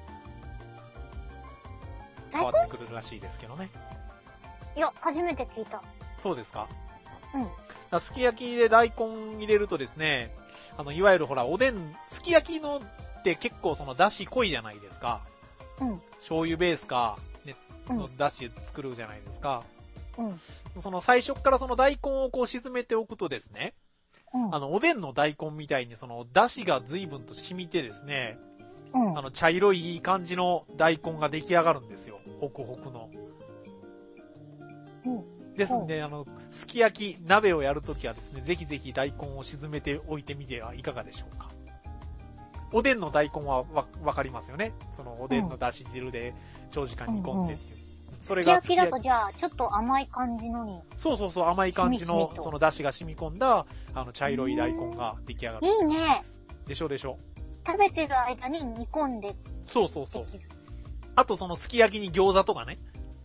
のも変わってくるらしいですけどね。 いや、初めて聞いた。 そうですか？ すき焼きで大根入れるとですね、いわゆるほら、おでん、すき焼きのって結構出汁濃いじゃないですか。醤油ベースか、ね、の出汁作るじゃないですか。最初から大根を沈めておくとですね、おでんの大根みたいに出汁が随分と染みてですね、茶色いいい感じの大根が出来上がるんですよ。ホクホクの。 ですんで、すき焼き、鍋をやるときはですね、ぜひぜひ大根を沈めておいてみてはいかがでしょうか。おでんの大根はわかりますよね。そのおでんのだし汁で長時間煮込んでっていう。 それがすき焼きだとじゃあ、ちょっと甘い感じのに。 そうそうそう、甘い感じの、そのだしが染み込んだ、茶色い大根が出来上がる。 いいね。 でしょでしょ。 食べてる間に煮込んで。 そうそうそう。あとそのすき焼きに餃子とかね。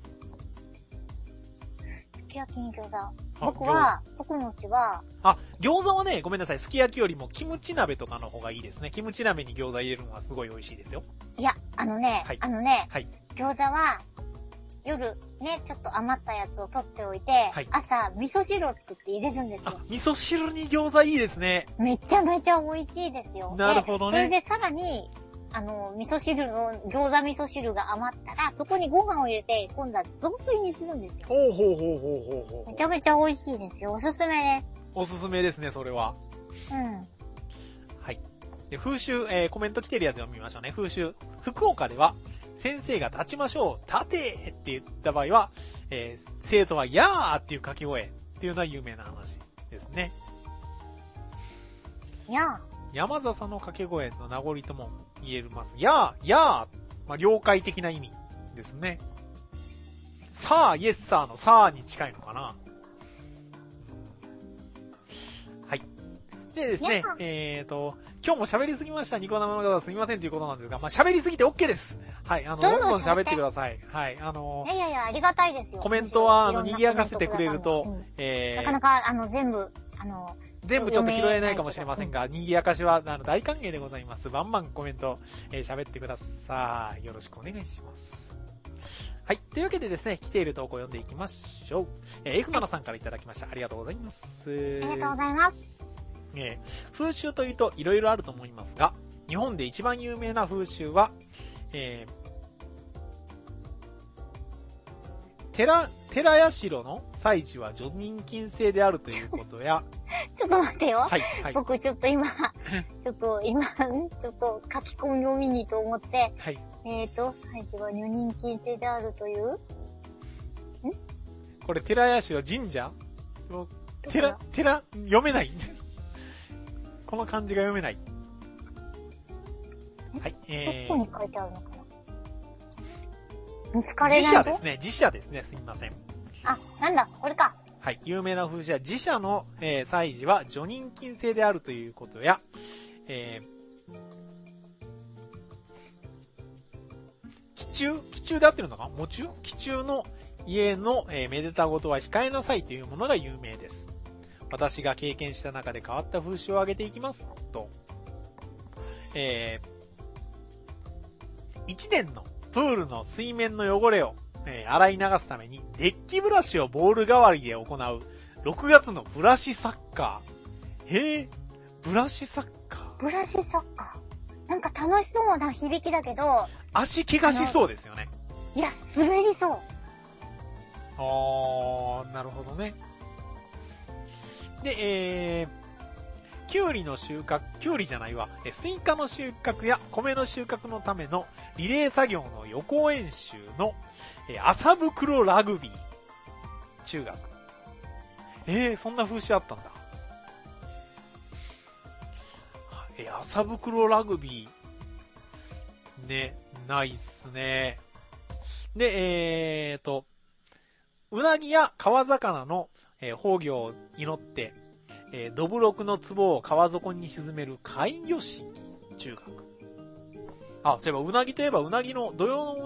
すき焼きに餃子。僕のうちは。 餃子はね、ごめんなさい。すき焼きよりもキムチ鍋とかの方がいいですね。キムチ鍋に餃子入れるのはすごい美味しいですよ。 いや、はい、餃子は、夜ね、ちょっと余ったやつを取っておいて、はい、朝、味噌汁を作って入れるんですよ。 味噌汁に餃子いいですね。 めちゃめちゃ美味しいですよ。 なるほどね。 それでさらに、味噌汁の、餃子味噌汁が余ったら、そこにご飯を入れて、今度は雑炊にするんですよ。 ほう。 めちゃめちゃ美味しいですよ。おすすめです。 おすすめですね、それは。 うん。 はい。で、風習、コメント来てるやつ読みましょうね。風習。福岡では、先生が立ちましょう、立てって言った場合は、生徒はやーっていう掛け声っていうのは有名な話ですね。 やー。 山笹の掛け声の名残とも言えます。やー、了解的な意味ですね。さあ、イエスサーのさあに近いのかな。はい。でですね、今日も喋りすぎました。ニコ生の方すみませんということなんですが、喋りすぎて OK です。はい、どんどん喋ってください。はい、 いや、ありがたいですよ。 コメントは、賑やかせてくれると、 なかなか、 全部ちょっと拾えないかもしれませんが、賑やかしは、大歓迎でございます。バンバンコメント、喋ってください。よろしくお願いします。はい。というわけでですね、来ている投稿を読んでいきましょう。F7 さんからいただきました。ありがとうございます。 ありがとうございます。 風習というと色々あると思いますが、日本で一番有名な風習は、寺社の祭事は除人禁制であるということや、 ちょっと待ってよ。 はい。 僕ちょっと今、書き込みを見にと思って、 はい。 祭事は除人禁制であるという？ これ寺社神社？読めない。この漢字が読めない。はい。 どこに書いてあるのかな？見つかれないと？ 自社ですね。すみません。 なんだ、これか。 はい。有名な風習は自社の、祭事は除人禁制であるということや、忌中で合ってるのか？喪中？忌中の家の、めでたごとは控えなさいというものが有名です。私が経験した中で変わった風習を挙げていきますと、1年のプールの水面の汚れを、洗い流すためにデッキブラシをボール代わりで行う6月のブラシサッカー。ブラシサッカー。 ブラシサッカー。なんか楽しそうな響きだけど、 足怪我しそうですよね。 いや、滑りそう。 なるほどね。で、キュウリじゃないわ、スイカの収穫や米の収穫のためのリレー作業の予行演習の、麻袋ラグビー中学。そんな風習あったんだ。麻袋ラグビー、ね、ないっすね。で、うなぎや川魚の、豊漁を祈って、どぶろくの壺を川底に沈める海魚師中学。そういえばうなぎといえばうなぎの土用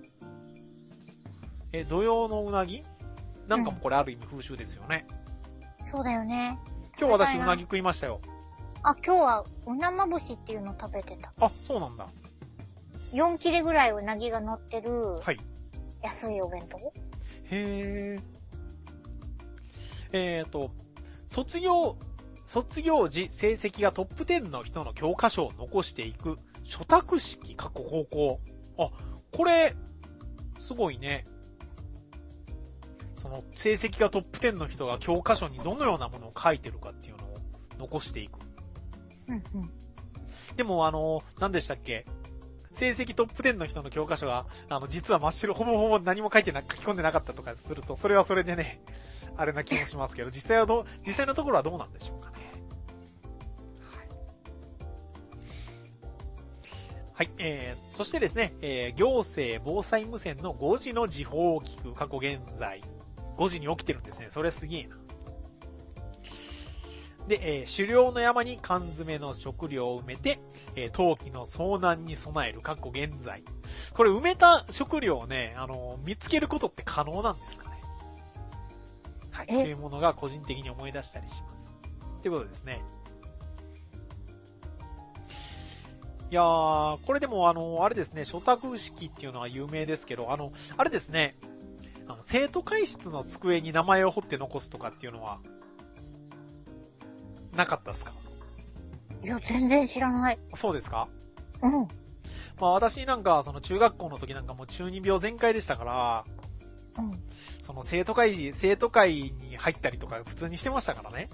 のうなぎなんかもこれある意味風習ですよね。 そうだよね。 今日私うなぎ食いましたよ。 今日はうなまぶしっていうの食べてた。 そうなんだ。 4切れぐらいうなぎが乗ってる、 はい。 安いお弁当？ 卒業時成績がトップ10の人の教科書を残していく初託式過去高校。これ、すごいね。その成績がトップ10の人が教科書にどのようなものを書いてるかっていうのを残していく。でも何でしたっけ？成績トップ10の人の教科書が、実は真っ白、ほぼほぼ何も書き込んでなかったとかすると、それはそれでね、 あれな気もしますけど、実際のところはどうなんでしょうかね。はい。そしてですね、行政防災無線の5時の時報を聞く、過去現在。5時に起きてるんですね。それすげえな。で、狩猟の山に缶詰の食料を埋めて、冬季の遭難に備える、過去現在。これ埋めた食料をね、見つけることって可能なんですかね。はい。というものが個人的に思い出したりします。ということですね。いやー、これでもあれですね、初託式っていうのは有名ですけど、あれですね、生徒会室の机に名前を彫って残すとかっていうのは、なかったですか？ いや、全然知らない。 そうですか？ うん。 まあ私なんか、その中学校の時なんかもう中二病全開でしたから、 うん。 その生徒会に入ったりとか普通にしてましたからね。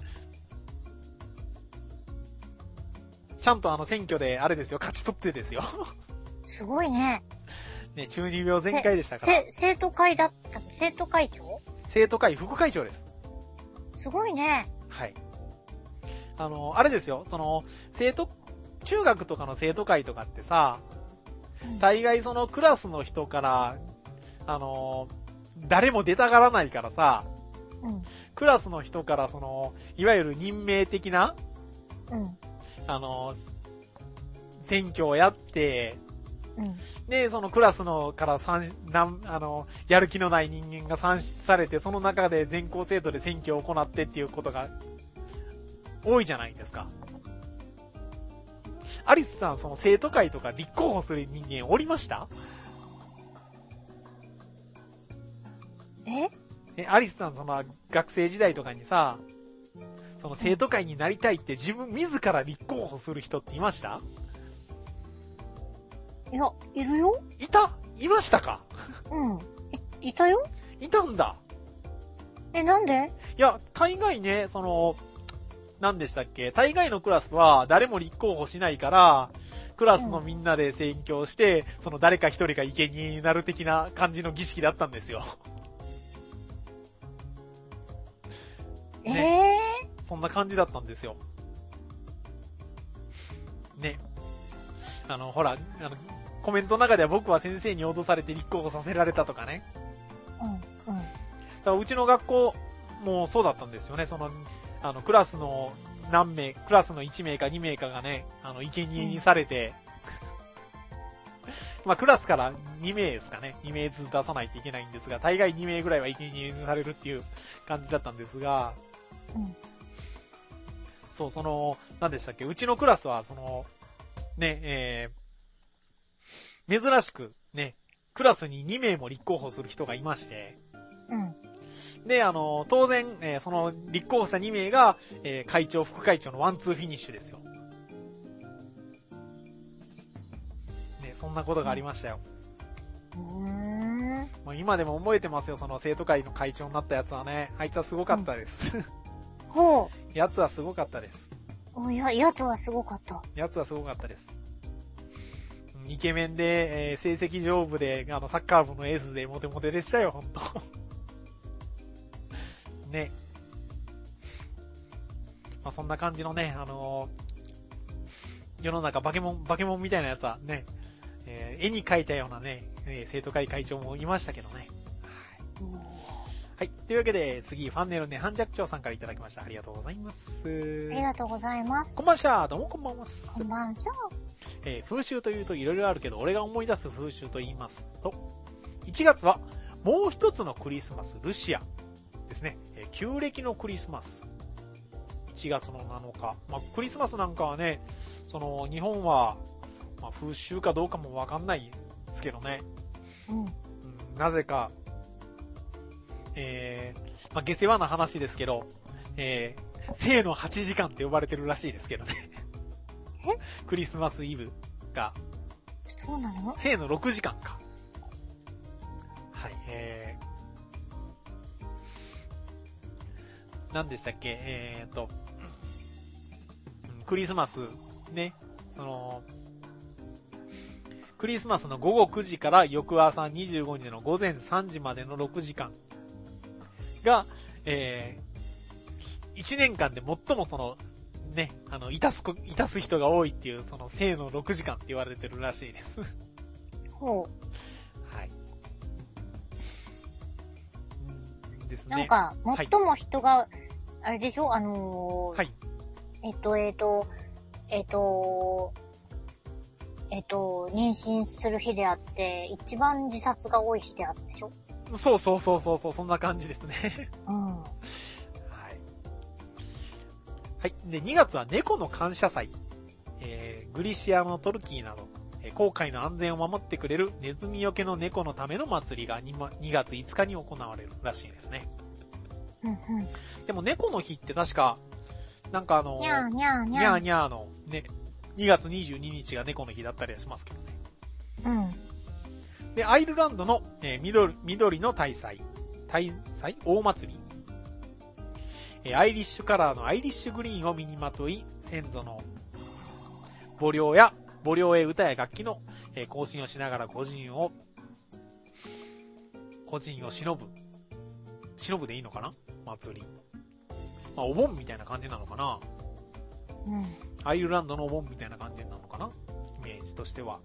ちゃんと選挙であれですよ、勝ち取ってですよ。 すごいね。 ね、中二病全開でしたから。 生徒会だったの？生徒会長？ 生徒会副会長です。 すごいね。 はい。あれですよ、中学とかの生徒会とかってさ、大概そのクラスの人から、誰も出たがらないからさ、 うん、 クラスの人からいわゆる任命的な、 うん、 選挙をやって、 うん、 で、そのクラスのからやる気のない人間が算出されて、その中で全校生徒で選挙を行ってっていうことが多いじゃないですか。アリスさん、その生徒会とか立候補する人間おりました？アリスさん、その学生時代とかにさ、その生徒会になりたいって自ら立候補する人っていました？ いや、いるよ。 いましたか？ うん。いたよ。 いたんだ。 なんで？ いや、大概ね、何でしたっけ？大概のクラスは誰も立候補しないから、クラスのみんなで選挙して、その誰か一人が生贄になる的な感じの儀式だったんですよ。ね、そんな感じだったんですよ。ね。ほら、コメントの中では僕は先生に脅されて立候補させられたとかね。 うん、うん。 だからうちの学校もそうだったんですよね。クラスのクラスの1名か2名かがね、生贄にされて、まあ、クラスから2名ですかね。2名ずつ出さないといけないんですが、大概2名ぐらいは生贄にされるっていう感じだったんですが、 うん、 そう、何でしたっけ？うちのクラスは、ね、珍しく、ね、クラスに2名も立候補する人がいまして、 うん。 で、当然、その立候補者2名が、会長、副会長のワンツーフィニッシュですよ。ね、そんなことがありましたよ。もう今でも覚えてますよ、その生徒会の会長になったやつはね。あいつはすごかったです。 ほう。 やつはすごかったです。 やつはすごかった。 やつはすごかったです。イケメンで、成績上部で、サッカー部のエースでモテモテでしたよ、ほんと。ね。まあ、そんな感じのね、世の中バケモンみたいなやつはね、絵に描いたようなね、生徒会会長もいましたけどね。はい。というわけで、次、ファンネルね、半弱長さんからいただきました。ありがとうございます。 ありがとうございます。 こんばんしゃー。どうもこんばんは。 こんばんしゃー。風習というといろいろあるけど、俺が思い出す風習と言いますと、1月は、もう一つのクリスマス、ルシアですね。旧暦のクリスマス。1月の7日。まあ、クリスマスなんかはね、日本は、まあ、風習かどうかもわかんないですけどね。なぜか、まあ、下世話な話ですけど、生の8時間って呼ばれてるらしいですけどね。クリスマスイブが。 そうなの？ 生の6時間か。はい、何でしたっけ、クリスマス、ね、クリスマスの午後9時から翌朝25日の午前3時までの6時間が、 1年間で最もその、ね、いたす人が多いっていう、その生の6時間って言われてるらしいです。 ほう。 はい。ですね。 なんか、最も人が、あれでしょはい。妊娠する日であって、一番自殺が多い日であったでしょ？ そう、そんな感じですね。 うん。 はい。で、2月は猫の感謝祭。グリシアのトルキーなど、航海の安全を守ってくれるネズミよけの猫のための祭りが 2月5日に行われるらしいですね。 うんうん。 でも猫の日って確か、なんかにゃーにゃーにゃーにゃーのね、2月22日が猫の日だったりはしますけどね。 うん。 で、アイルランドの、緑の大祭大祭り。アイリッシュカラーのアイリッシュグリーンを身にまとい、先祖の母領へ歌や楽器の、行進をしながら故人を忍ぶでいいのかな祭り。まあ、お盆みたいな感じなのかな。 うん。 アイルランドのお盆みたいな感じなのかな、イメージとしては。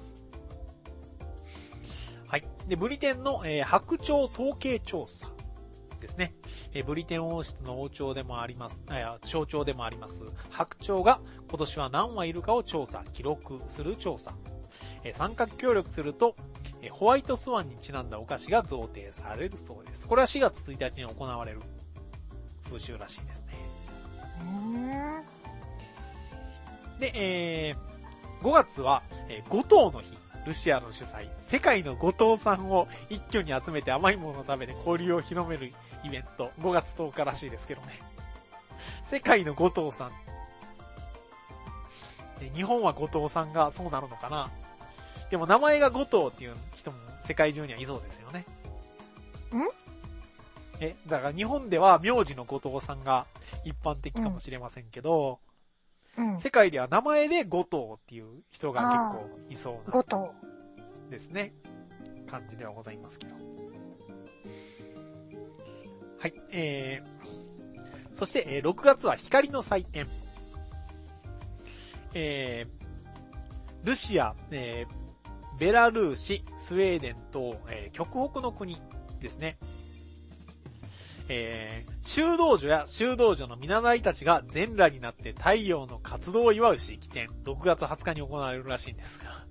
はい。で、ブリテンの、白鳥統計調査ですね。ブリテン王室の王朝でもあります、象徴でもあります、白鳥が今年は何羽いるかを記録する調査。参画協力すると、ホワイトスワンにちなんだお菓子が贈呈されるそうです。これは4月1日に行われる風習らしいですね。で、5月は、5頭の日。ルシアの主催、世界の5頭さんを一挙に集めて甘いものを食べて交流を広めるイベント。5月10日らしいですけどね。世界の5頭さん。日本は5頭さんがそうなるのかな。でも名前が5頭っていう人も世界中にはいそうですよね。だから日本では名字の後藤さんが一般的かもしれませんけど、世界では名前で後藤っていう人が結構いそうなですね。感じではございますけど。はい。そして、6月は光の祭典。ルシア、ベラルーシ、スウェーデンと、極北の国ですね。修道女や修道女の見習いたちが全裸になって太陽の活動を祝う式典、6月20日に行われるらしいんですが。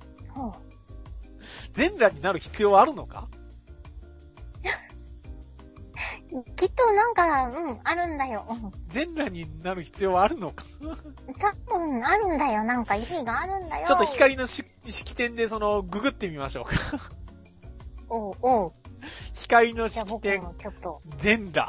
全裸になる必要はあるのか？ きっとなんか、あるんだよ。 全裸になる必要はあるのか？ 多分あるんだよ。なんか意味があるんだよ。 ちょっと光の式典でググってみましょうか。 おう。 光の式典。 ちょっと。 全裸。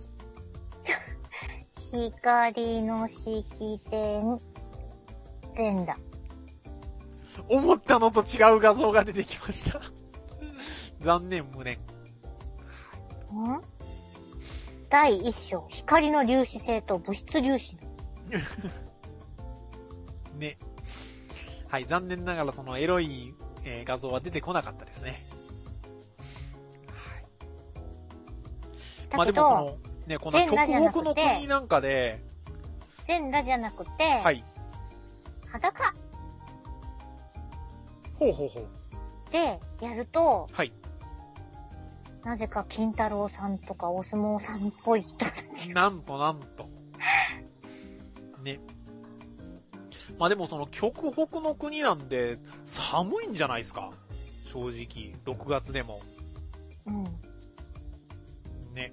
光の式典。全裸。 思ったのと違う画像が出てきました。残念無念。 第1章、光の粒子性と物質粒子。 ね。はい、残念ながらそのエロい、画像は出てこなかったですね。はい。まあでもその、ね、この極北の国なんかで、 全裸じゃなくて、 はい。 裸。 ほう。 で、やると、 はい。 なぜか金太郎さんとかお相撲さんっぽい人たち。 なんと。ね。まあでもその極北の国なんで寒いんじゃないですか？正直、6月でも。ね。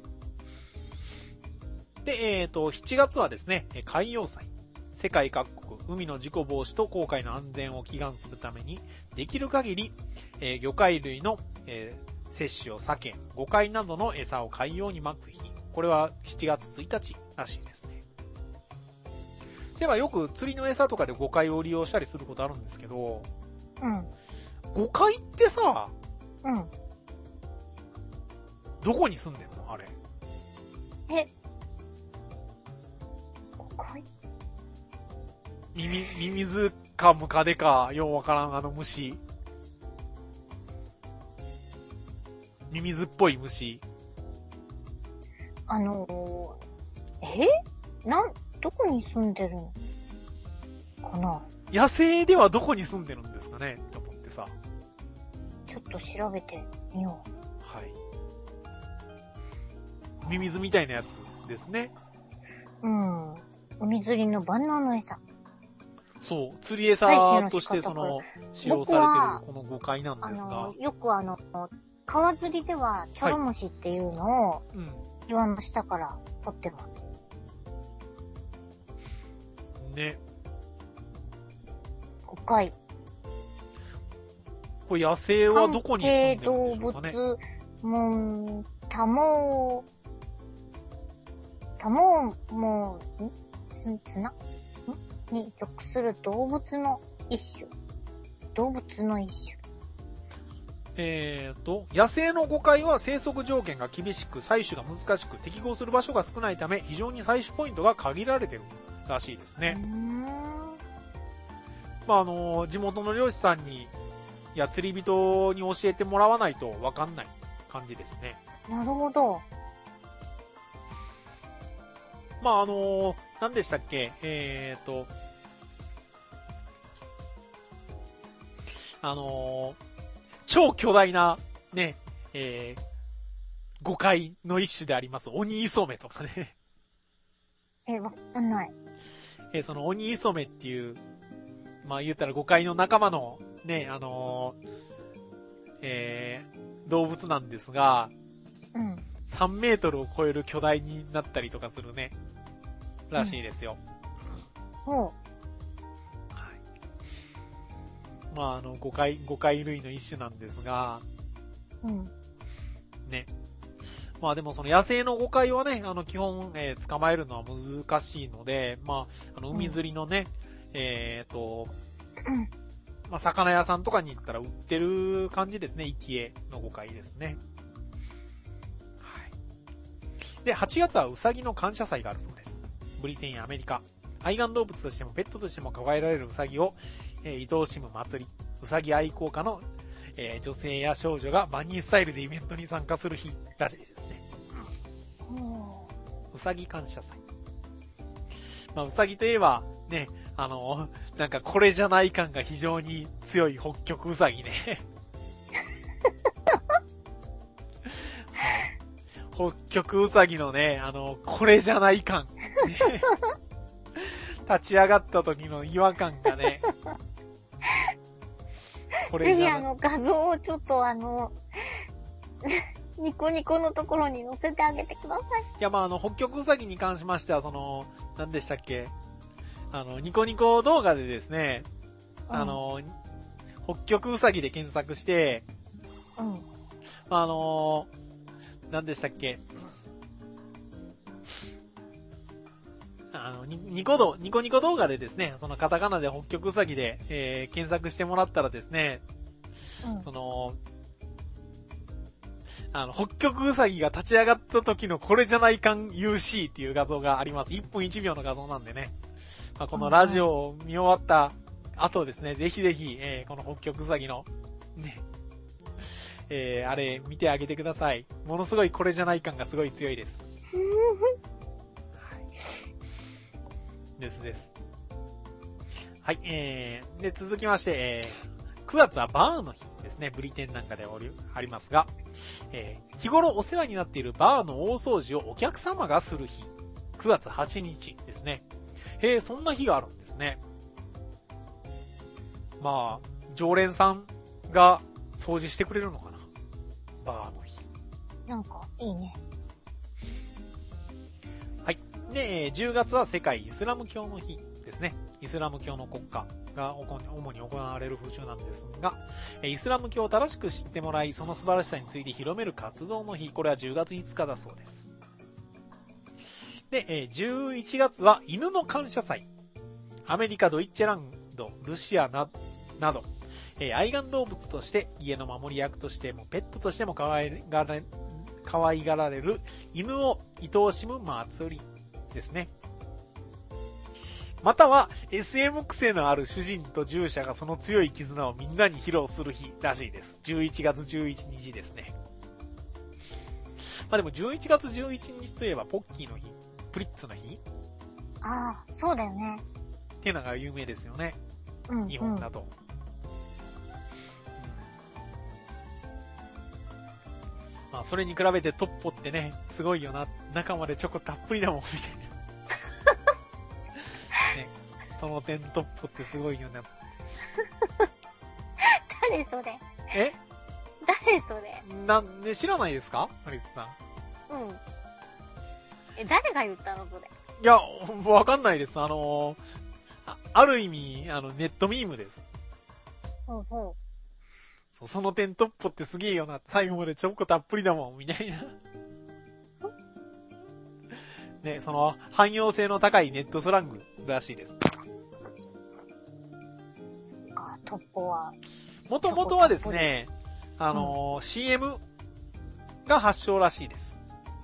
で、7月はですね、海洋祭。世界各国、海の事故防止と航海の安全を祈願するために、できる限り、魚介類の、摂取を避け、誤解などの餌を海洋にまく日。これは7月1日らしいですね。そういえばよく釣りの餌とかで誤解を利用したりすることあるんですけど、誤解ってさ、どこに住んでんのあれ。 誤解？ ミミズかムカデか、ようわからん虫。ミミズっぽい虫。 どこに住んでるのかな？ 野生ではどこに住んでるんですかねって思ってさ。 ちょっと調べてみよう。 はい。ミミズみたいなやつですね。 うん。海釣りの万能の餌。 そう、釣り餌として使用されているこの誤解なんですが。 よく川釣りではチョロムシっていうのを、岩の下から取ってます。 ね。 誤解。 これ野生はどこに住んでるんでしょうかね。 動物、タモ綱に属する動物の一種。 野生のゴカイは生息条件が厳しく、採取が難しく、適合する場所が少ないため、非常に採取ポイントが限られているらしいですね。地元の漁師さんに、釣り人に教えてもらわないとわかんない感じですね。 なるほど。 何でしたっけ超巨大な、ね、ゴカイの一種であります、オニイソメとかね。 わかんない。 そのオニイソメっていう、言ったらゴカイの仲間の、ね、動物なんですが、3メートルを超える巨大になったりとかするね、らしいですよ。 はい。 ゴカイ類の一種なんですが、ね。でもその野生のゴカイはね、基本、捕まえるのは難しいので、海釣りのね、魚屋さんとかに行ったら売ってる感じですね。生き餌のゴカイですね。はい。で、8月はウサギの感謝祭があるそうです。ブリテンやアメリカ。愛玩動物としてもペットとしても可愛られるウサギを、愛おしむ祭り。ウサギ愛好家の、女性や少女がバニースタイルでイベントに参加する日らしいですね。ウサギ感謝祭。ウサギといえば、ね、なんかこれじゃない感が非常に強い北極ウサギね。はい、北極ウサギのね、これじゃない感。ね、立ち上がった時の違和感がね。これじゃない。 ぜひ画像をちょっとニコニコのところに載せてあげてください。 いや、北極ウサギに関しましては、何でしたっけ？ニコニコ動画でですね、北極ウサギで検索して、何でしたっけ？ニコニコ動画でですね、そのカタカナで北極ウサギで、検索してもらったらですね、北極ウサギが立ち上がった時のこれじゃない感 UC っていう画像があります。1分1秒の画像なんでね。このラジオを見終わった後ですね、ぜひぜひ、この北極ウサギの、ね、あれ見てあげてください。ものすごいこれじゃない感がすごい強いです。はい、です。はい、で、続きまして、9月はバーの日ですね。ブリテンなんかでありますが、日頃お世話になっているバーの大掃除をお客様がする日。9月8日ですね。そんな日があるんですね。常連さんが掃除してくれるのかな、バーの日。 なんか、いいね。 はい。で、10月は世界イスラム教の日ですね。イスラム教の国家が主に行われる風習なんですが、イスラム教を正しく知ってもらい、その素晴らしさについて広める活動の日。これは10月5日だそうです。で、11月は犬の感謝祭。アメリカ、ドイッチェランド、ルシアなど、愛玩動物として家の守り役としてもペットとしても可愛がられる犬を愛おしむ祭りですね。または SM 癖のある主人と従者がその強い絆をみんなに披露する日らしいです。11月11日ですね。 あでも11月11日といえばポッキーの日、プリッツの日ああ、そうだよね。 っていうのが有名ですよね。 うん。 日本だと。まあそれに比べてトッポってね、すごいよな。中までチョコたっぷりだもん、みたいな。ね、その点トッポってすごいよな。 誰それ？ え？ 誰それ？ なんで知らないですか？アリスさん。 うん。誰が言ったのそれ？ いや、わかんないです。ある意味、ネットミームです。 ほうほう。 そう、その点トッポってすげえよな。最後までチョコたっぷりだもん、みたいな。ね、その、汎用性の高いネットスラングらしいです。 トッポは。 もともとはですね、CM が発祥らしいです。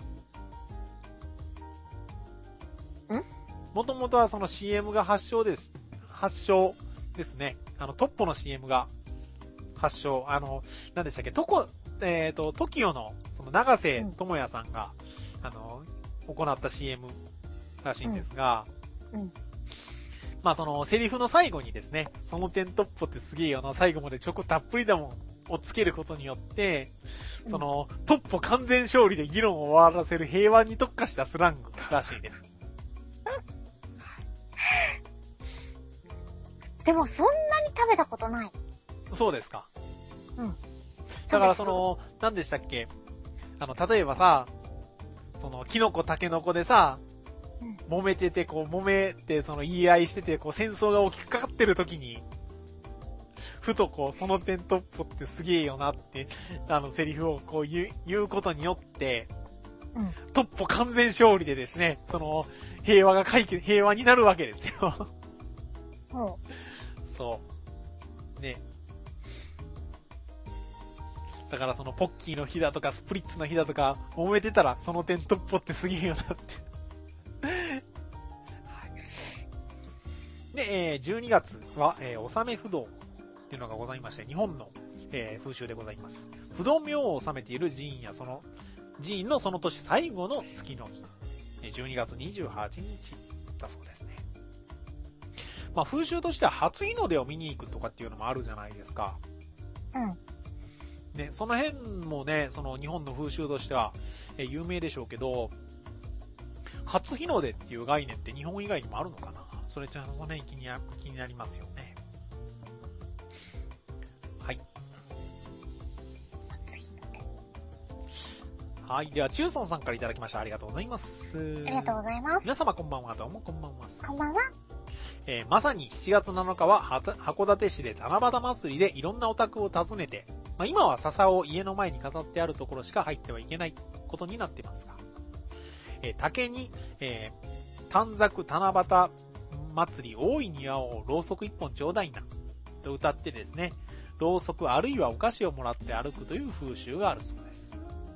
もともとはその CM が発祥です。発祥ですね。トッポの CM が発祥。何でしたっけ、TOKIO の、その長瀬智也さんが、行った CM らしいんですが、まあそのセリフの最後にですね、その点トッポってすげえよな、最後までチョコたっぷりだもんをつけることによって、そのトッポ完全勝利で議論を終わらせる平和に特化したスラングらしいです。 でもそんなに食べたことない。 そうですか。 うん。 だから何でしたっけ、例えばさ、キノコタケノコでさ、揉めてて、言い合いしてて、戦争が起きかかってる時に、ふとその点トッポってすげえよなって、セリフを言うことによって、トッポ完全勝利でですね、平和になるわけですよ。そう。ね。だからポッキーの日だとか、スプリッツの日だとか、揉めてたら、その点トッポってすげえよなって。で、12月は、納め不動っていうのがございまして、日本の、風習でございます。不動明を納めている寺院や寺院のその年最後の月の日、12月28日だそうですね。まあ、風習としては初日の出を見に行くとかっていうのもあるじゃないですか。ね、その辺もね、日本の風習としては、有名でしょうけど、初日の出っていう概念って日本以外にもあるのかな。その辺気になりますよね。はい。はい。では、チューソンさんからいただきました。ありがとうございます。 ありがとうございます。 皆様こんばんは。どうもこんばんは。 こんばんは。 まさに7月7日は函館市で七夕祭りでいろんなお宅を訪ねて、まあ、今は笹を家の前に飾ってあるところしか入ってはいけないことになっていますが、竹に、短冊七夕祭り大い庭をろうそく一本ちょうだいなと歌ってですね、ろうそくあるいはお菓子をもらって歩くという風習があるそうです。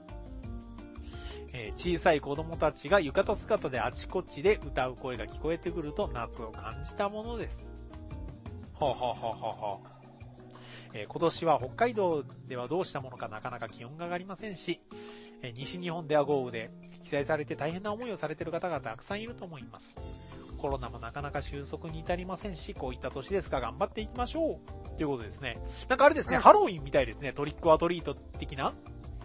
小さい子供たちが浴衣姿であちこちで歌う声が聞こえてくると夏を感じたものです。今年は北海道ではどうしたものかなかなか気温が上がりませんし、西日本では豪雨で被災されて大変な思いをされている方がたくさんいると思います。コロナもなかなか収束に至りませんし、こういった年ですが頑張っていきましょうということですね。なんかあれですね、ハロウィンみたいですね。トリックオアトリート的な、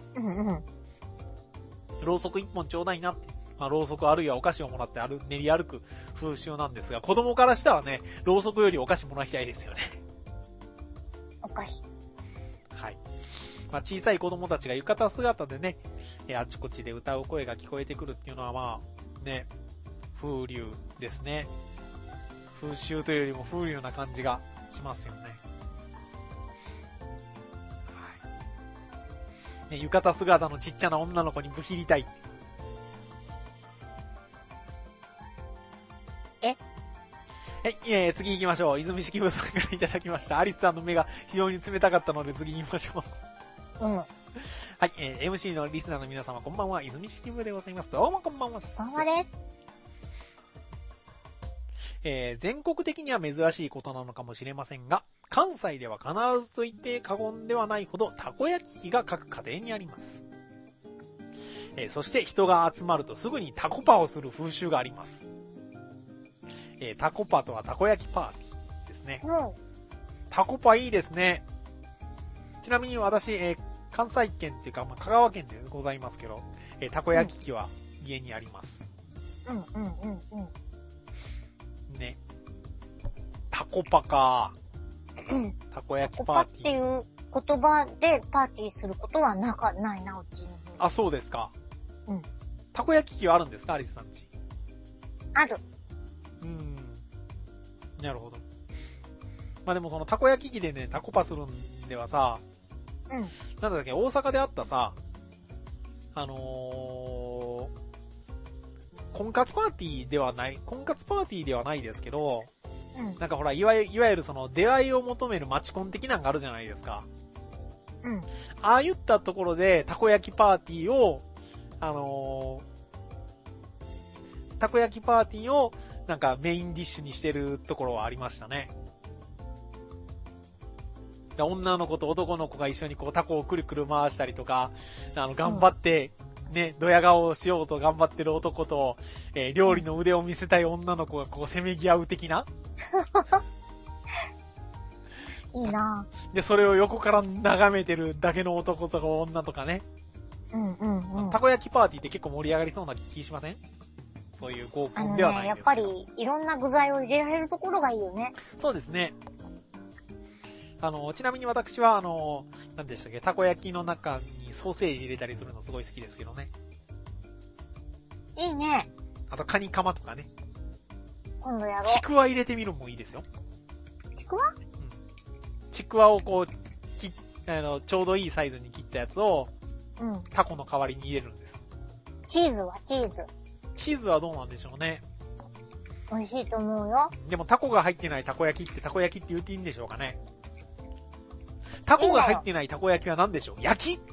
ろうそく一本ちょうだいなって、まあ、ろうそくあるいはお菓子をもらって練り歩く風習なんですが、子供からしたらね、ろうそくよりお菓子もらいたいですよね。 お菓子。 はい。まあ、小さい子供たちが浴衣姿でね、あちこちで歌う声が聞こえてくるっていうのはまあ、ね、風流ですね。風習というよりも風流な感じがしますよね。ね、浴衣姿のちっちゃな女の子にブヒりたい。次行きましょう。泉式部さんからいただきました。アリスさんの目が非常に冷たかったので次行きましょう。はい、MC のリスナーの皆様こんばんは。泉式部でございます。どうもこんばんは。 こんばんはです。 全国的には珍しいことなのかもしれませんが、関西では必ずと言って過言ではないほどたこ焼き器が各家庭にあります。 そして人が集まるとすぐにタコパをする風習があります。タコパとはたこ焼きパーティーですね。タコパいいですね。ちなみに私、関西圏っていうか、香川県でございますけど、たこ焼き器は家にあります。ね。タコパか。たこ焼きパーティー。 タコパっていう言葉でパーティーすることはないな、うちに。 あ、そうですか。 うん。 たこ焼き器はあるんですか、アリスさんち。 ある。 なるほど。まあでもそのたこ焼き器でね、タコパするんではさ、なんだっけ、大阪であったさ、婚活パーティーではないですけど、なんかほら、いわゆるその出会いを求めるマチコン的なんがあるじゃないですか。ああいったところで、たこ焼きパーティーを、なんかメインディッシュにしてるところはありましたね。女の子と男の子が一緒にこうタコをくるくる回したりとか、頑張って、ね、ドヤ顔をしようと頑張ってる男と、料理の腕を見せたい女の子がこうせめぎ合う的な。 いいなぁ。 で、それを横から眺めてるだけの男とか女とかね。たこ焼きパーティーって結構盛り上がりそうな気しません？そういう合コンではないんですけど。 やっぱりいろんな具材を入れられるところがいいよね。 そうですね。ちなみに私は何でしたっけ、たこ焼きの中にソーセージ入れたりするのすごい好きですけどね。 いいね。 あとカニカマとかね。 今度やろう。 ちくわ入れてみるのもいいですよ。 ちくわ？ ちくわをこう、ちょうどいいサイズに切ったやつを、タコの代わりに入れるんです。 チーズはチーズ。 チーズはどうなんでしょうね。 美味しいと思うよ。 でもタコが入ってないたこ焼きってたこ焼きって言っていいんでしょうかね。タコが入ってないたこ焼きは何でしょう？焼き？ ち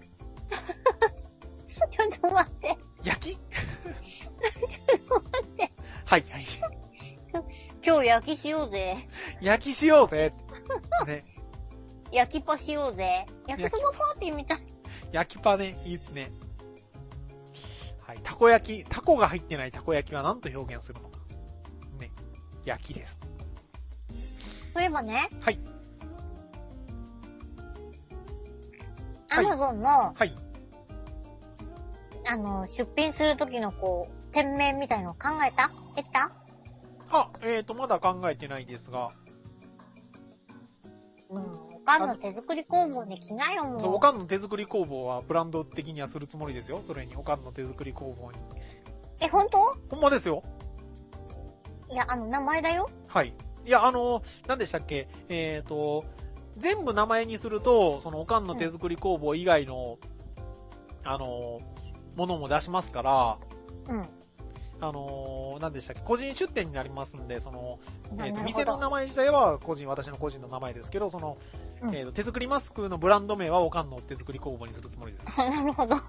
ょっと待って。 焼き？ ちょっと待って。 はい。 今日焼きしようぜ。 焼きしようぜ。ね。 焼きパしようぜ。焼きそばパーティーみたい。 焼きパね、いいっすね。はい。たこ焼き、タコが入ってないたこ焼きは何と表現するのか。ね。焼きです。 そういえばね。 はい。 アマゾンの、 はい。 出品するときのこう、店名みたいの考えた？できた？ まだ考えてないですが。 おかんの手作り工房に来なよ、もう。 そう、おかんの手作り工房はブランド的にはするつもりですよ。それに、おかんの手作り工房に。 本当？ ほんまですよ。 いや、名前だよ。 はい。いや、何でしたっけ？全部名前にすると、そのおかんの手作り工房以外の、ものも出しますから、何でしたっけ、個人出店になりますんで、その、店の名前自体は私の個人の名前ですけど、その、手作りマスクのブランド名はおかんの手作り工房にするつもりです。 なるほど。はい。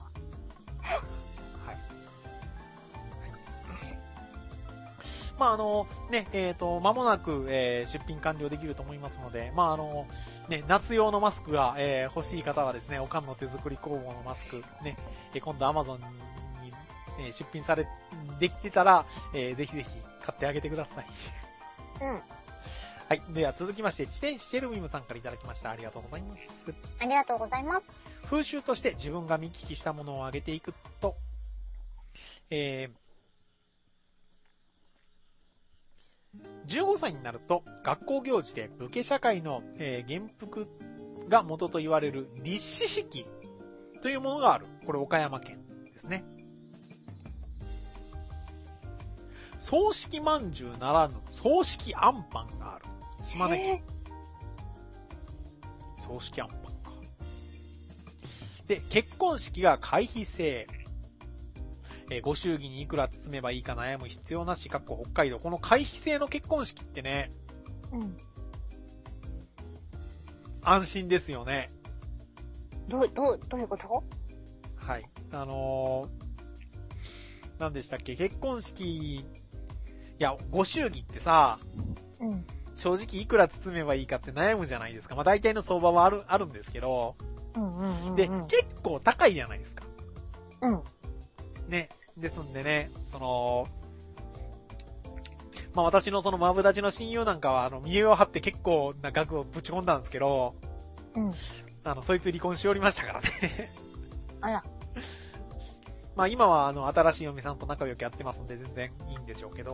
まあ、間もなく、出品完了できると思いますので、まあ、夏用のマスクが、欲しい方はですね、おかんの手作り工房のマスク、ね、今度 Amazon に、出品できてたら、ぜひぜひ買ってあげてください。はい。では続きまして、チェルミムさんからいただきました。ありがとうございます。 ありがとうございます。 風習として自分が見聞きしたものを上げていくと、15歳になると学校行事で武家社会の、元服が元と言われる立志式というものがある。これ岡山県ですね。葬式まんじゅうならぬ葬式あんパンがある。島根県。葬式あんパンか。で、結婚式が会費制。ご祝儀にいくら包めばいいか悩む必要なし、北海道。この会費制の結婚式ってね、安心ですよね。 どういうこと？ はい。何でしたっけ、結婚式、いや、ご祝儀ってさ、正直いくら包めばいいかって悩むじゃないですか。まあ大体の相場はあるんですけど、で、結構高いじゃないですか。 うん。 ね。ですんでね、まあ私のそのマブダチの親友なんかは、見栄を張って結構な額をぶち込んだんですけど、 うん。 そいつ離婚しおりましたからね。 あら。 まあ今は新しい嫁さんと仲良くやってますんで全然いいんでしょうけど。はい。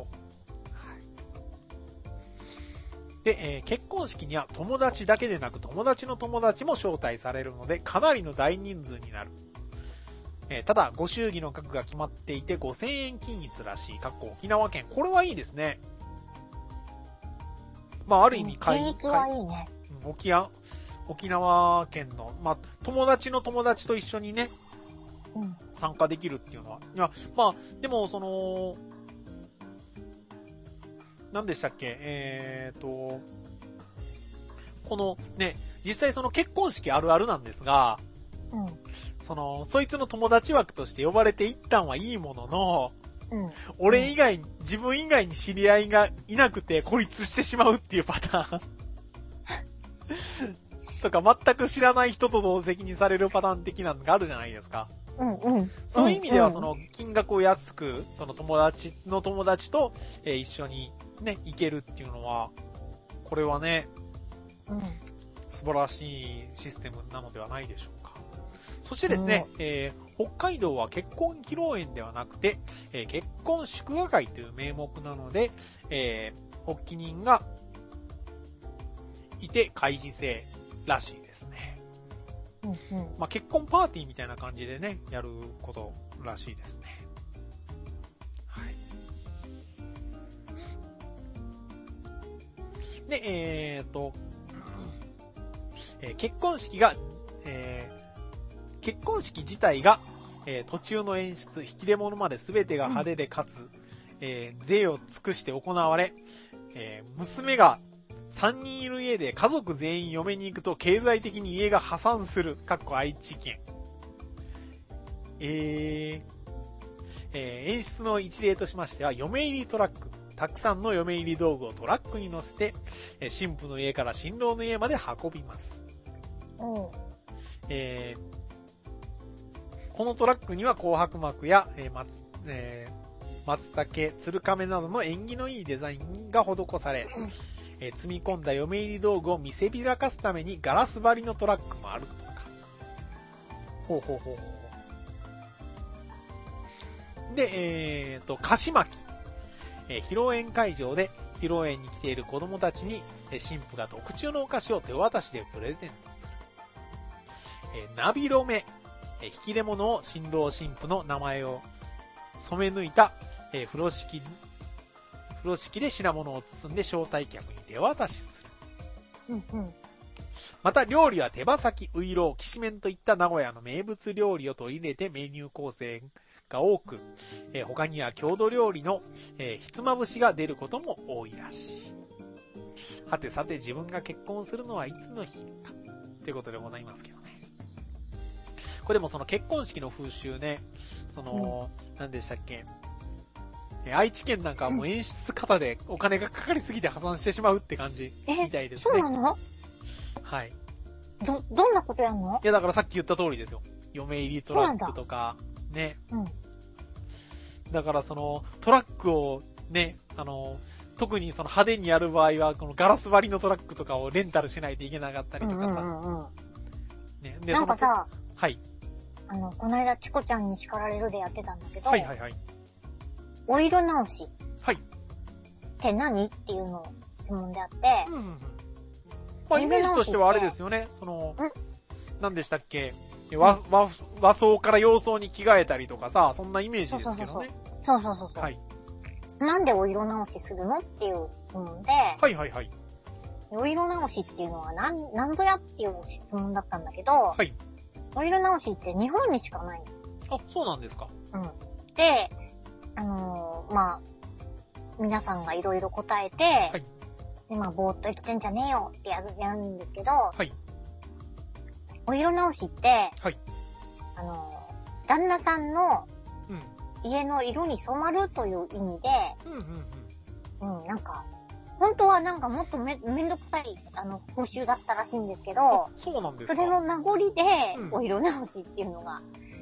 で、結婚式には友達だけでなく友達の友達も招待されるので、かなりの大人数になる。ただ、ご祝儀の額が決まっていて5000円均一らしい。沖縄県。これはいいですね。まあ、ある意味、 均一はいいね。 沖縄県の、まあ、友達の友達と一緒にね、 うん、 参加できるっていうのは。いや、まあ、でも、何でしたっけ、このね、実際その結婚式あるあるなんですが、 うん、 そいつの友達枠として呼ばれていったんはいいものの、 うん、 俺以外、自分以外に知り合いがいなくて孤立してしまうっていうパターンとか、全く知らない人と同席にされるパターン的なのがあるじゃないですか。 うんうん、 そういう意味では金額を安く、友達の友達と、一緒にね、行けるっていうのは、これはね、 うん、 素晴らしいシステムなのではないでしょうか。そしてですね、北海道は結婚披露宴ではなくて、結婚祝賀会という名目なので、発起人がいて会費制らしいですね。 うんうん、 まあ、結婚パーティーみたいな感じでね、やることらしいですね。はい。で、結婚式自体が、途中の演出、引き出物まで全てが派手でかつ、贅を尽くして行われ、娘が3人いる家で家族全員嫁に行くと経済的に家が破産する。愛知県。演出の一例としましては、嫁入りトラック。たくさんの嫁入り道具をトラックに乗せて、新婦の家から新郎の家まで運びます。このトラックには紅白幕や、松茸、鶴亀などの縁起のいいデザインが施され、積み込んだ嫁入り道具を見せびらかすためにガラス張りのトラックもあるとか。ほう。で、菓子巻き。披露宴会場で披露宴に来ている子供たちに、新婦が特注のお菓子を手渡しでプレゼントする。ナビロメ。引き出物を新郎新婦の名前を染め抜いた、風呂敷で品物を包んで招待客に手渡しする。また料理は手羽先、ういろう、きしめんといった名古屋の名物料理を取り入れてメニュー構成が多く、他には郷土料理の、ひつまぶしが出ることも多いらしい。はてさて自分が結婚するのはいつの日かということでございますけどね。これでも結婚式の風習ね、何でしたっけ、愛知県なんかはもう演出方でお金がかかりすぎて破産してしまうって感じみたいですね。 そうなの？ はい。 どんなことやんの？ いやだからさっき言った通りですよ。嫁入りトラックとか、ね。だからトラックをね、特に派手にやる場合は、このガラス張りのトラックとかをレンタルしないといけなかったりとかさ。 ね、でなんかさ、 はい。 この間、チコちゃんに叱られるでやってたんだけど、 はい。 お色直し。 はい。 って何っていうのを質問であって、 まあ、イメージとしてはあれですよね。何でしたっけ、和装から洋装に着替えたりとかさ、そんなイメージですけどね。 そう。 はい。 なんでお色直しするのっていう質問で、 はい。 お色直しっていうのはなんぞやっていう質問だったんだけど、 はい。 お色直しって日本にしかないの。あ、そうなんですか。 で、まあ、皆さんがいろいろ答えて、はい。で、まあ、ぼーっと生きてんじゃねえよってやるんですけど、はい。お色直しって、はい。旦那さんの家の色に染まるという意味で、なんか、本当はなんかもっとめんどくさい、風習だったらしいんですけど、 そうなんですか。 それの名残で、お色直しっていうのが、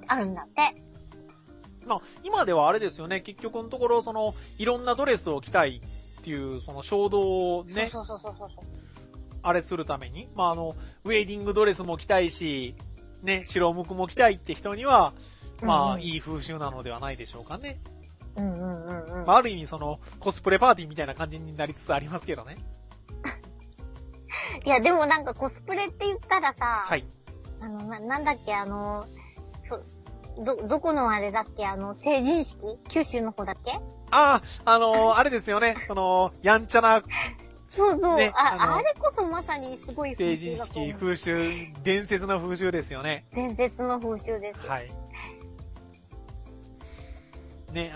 あるんだって。 まあ、今ではあれですよね、結局のところ、いろんなドレスを着たいっていう、衝動をね、 そう。 あれするために、まあ、ウェディングドレスも着たいし、ね、白むくも着たいって人には、まあ、いい風習なのではないでしょうかね。まあ、ある意味コスプレパーティーみたいな感じになりつつありますけどね。 いや、でもなんかコスプレって言ったらさ、 はい。 なんだっけ、どこのあれだっけ、成人式九州の方だっけ？ あれですよね、やんちゃな、 そう、 ね、 あれこそまさにすごい成人式風習、伝説の風習ですよね。 伝説の風習です。 はい。ね、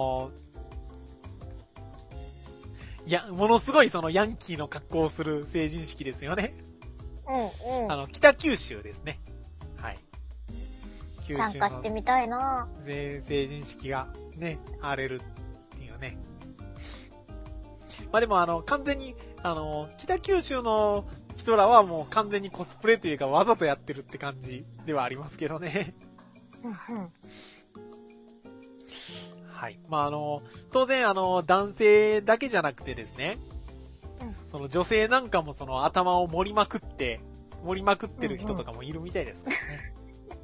いや、ものすごいヤンキーの格好をする成人式ですよね。北九州ですね。はい。 九州参加してみたいな。 成人式がね、荒れるっていうね。まあでも完全に、北九州の人らはもう完全にコスプレというかわざとやってるって感じではありますけどね。はい。まあ当然男性だけじゃなくてですね、女性なんかも頭を盛りまくってる人とかもいるみたいですからね。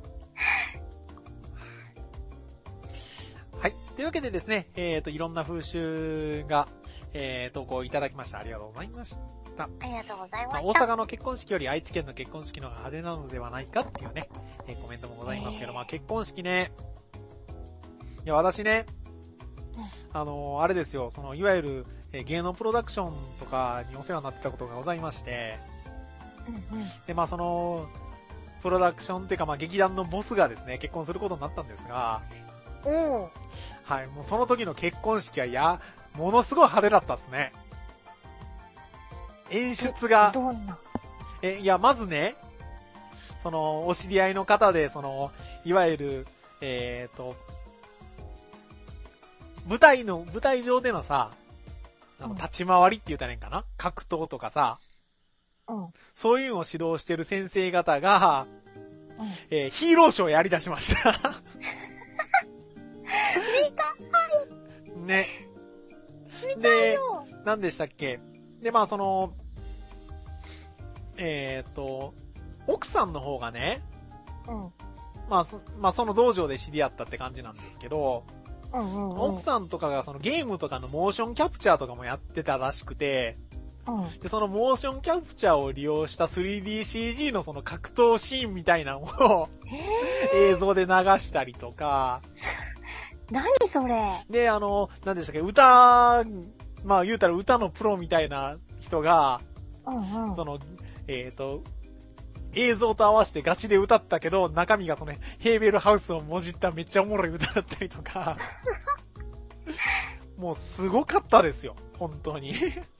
はい。というわけでですね、いろんな風習が、投稿いただきました。ありがとうございました。 ありがとうございました。 大阪の結婚式より愛知県の結婚式の方が派手なのではないかっていうね、コメントもございますけど、まあ結婚式ね、いや、私ね、あれですよ、いわゆる、芸能プロダクションとかにお世話になってたことがございまして、で、まあプロダクションっていうか、まあ劇団のボスがですね、結婚することになったんですが、はい、もうその時の結婚式はものすごい派手だったですね。演出が。 どんな？ いや、まずね、お知り合いの方で、いわゆる、舞台上でのさ、立ち回りって言ったらいいんかな？格闘とかさ、そういうのを指導してる先生方が、ヒーローショーやり出しました。ね。で、何でしたっけ？で、まあ奥さんの方がね、まあその道場で知り合ったって感じなんですけど、奥さんとかがゲームとかのモーションキャプチャーとかもやってたらしくて、で、そのモーションキャプチャーを利用した 3DCG の格闘シーンみたいなのを映像で流したりとか、 何それ？ で、何でしたっけ、歌、まあ言うたら歌のプロみたいな人が、映像と合わせてガチで歌ったけど、中身がヘーベルハウスをもじっためっちゃおもろい歌だったりとか、もうすごかったですよ、本当に。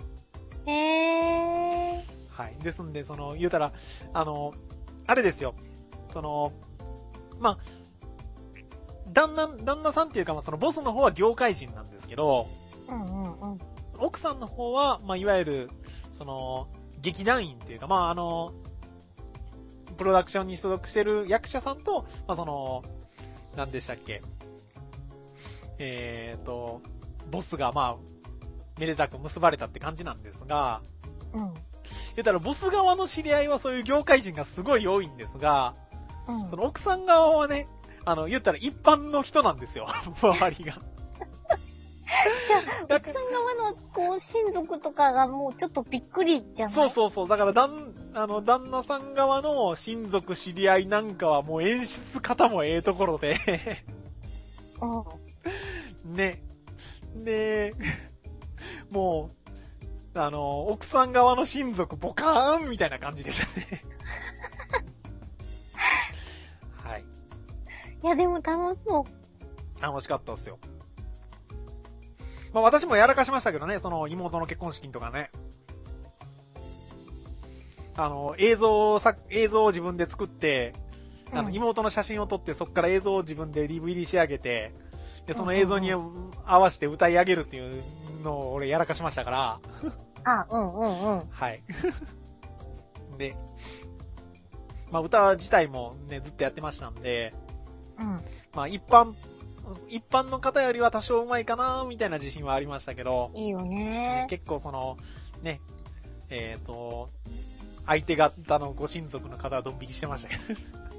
はい。ですんで、言うたら、あれですよ、まあ、旦那さんっていうか、まあ、ボスの方は業界人なんですけど、奥さんの方は、まあ、いわゆる、劇団員っていうか、まあ、プロダクションに所属してる役者さんと、まあ、何でしたっけ、ボスが、まあ、めでたく結ばれたって感じなんですが、言ったら、ボス側の知り合いはそういう業界人がすごい多いんですが、その奥さん側はね、言ったら一般の人なんですよ、周りが。 じゃあ、奥さん側の、親族とかがもうちょっとびっくりじゃない？ そう。だから、旦那さん側の親族知り合いなんかはもう演出方もええところで。ね。で、もう、奥さん側の親族ボカーンみたいな感じでしたね。はい。 いや、でも楽しそう。 楽しかったっすよ。まあ私もやらかしましたけどね、妹の結婚式とかね。映像を自分で作って、妹の写真を撮って、そこから映像を自分で DVD 仕上げて、で、その映像に合わせて歌い上げるっていうのを俺やらかしましたから。はい。で、まあ歌自体もね、ずっとやってましたんで、 うん。 まあ一般の方よりは多少上手いかなみたいな自信はありましたけど。 いいよね。 結構ね、相手方のご親族の方はドン引きしてましたけど。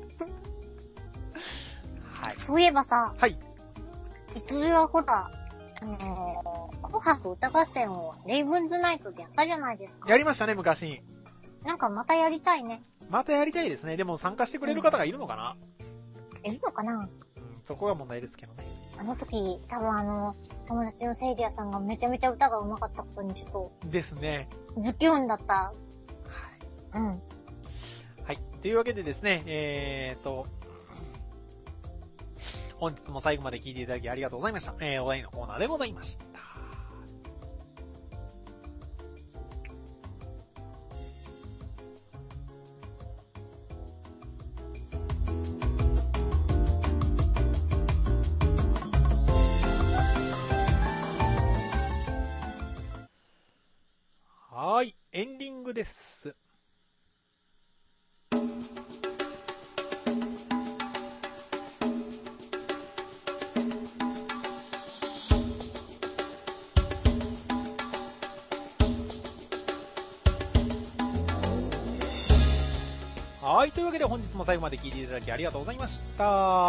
はい。 そういえばさ、 はい。 いつぞやほら、紅白歌合戦をレイブンズナイトでやったじゃないですか。 やりましたね、昔。 なんかまたやりたいね。 またやりたいですね。でも参加してくれる方がいるのかな？ いるのかな？ うん、そこが問題ですけどね。 あの時、多分友達のセイリアさんがめちゃめちゃ歌が上手かったことにちょっと。 ですね。 ズキュンだった。はい。うん。 はい。というわけでですね、本日も最後まで聞いていただきありがとうございました。お題のコーナーでございました。はい、エンディングです。はい、というわけで本日も最後まで聞いていただきありがとうございました。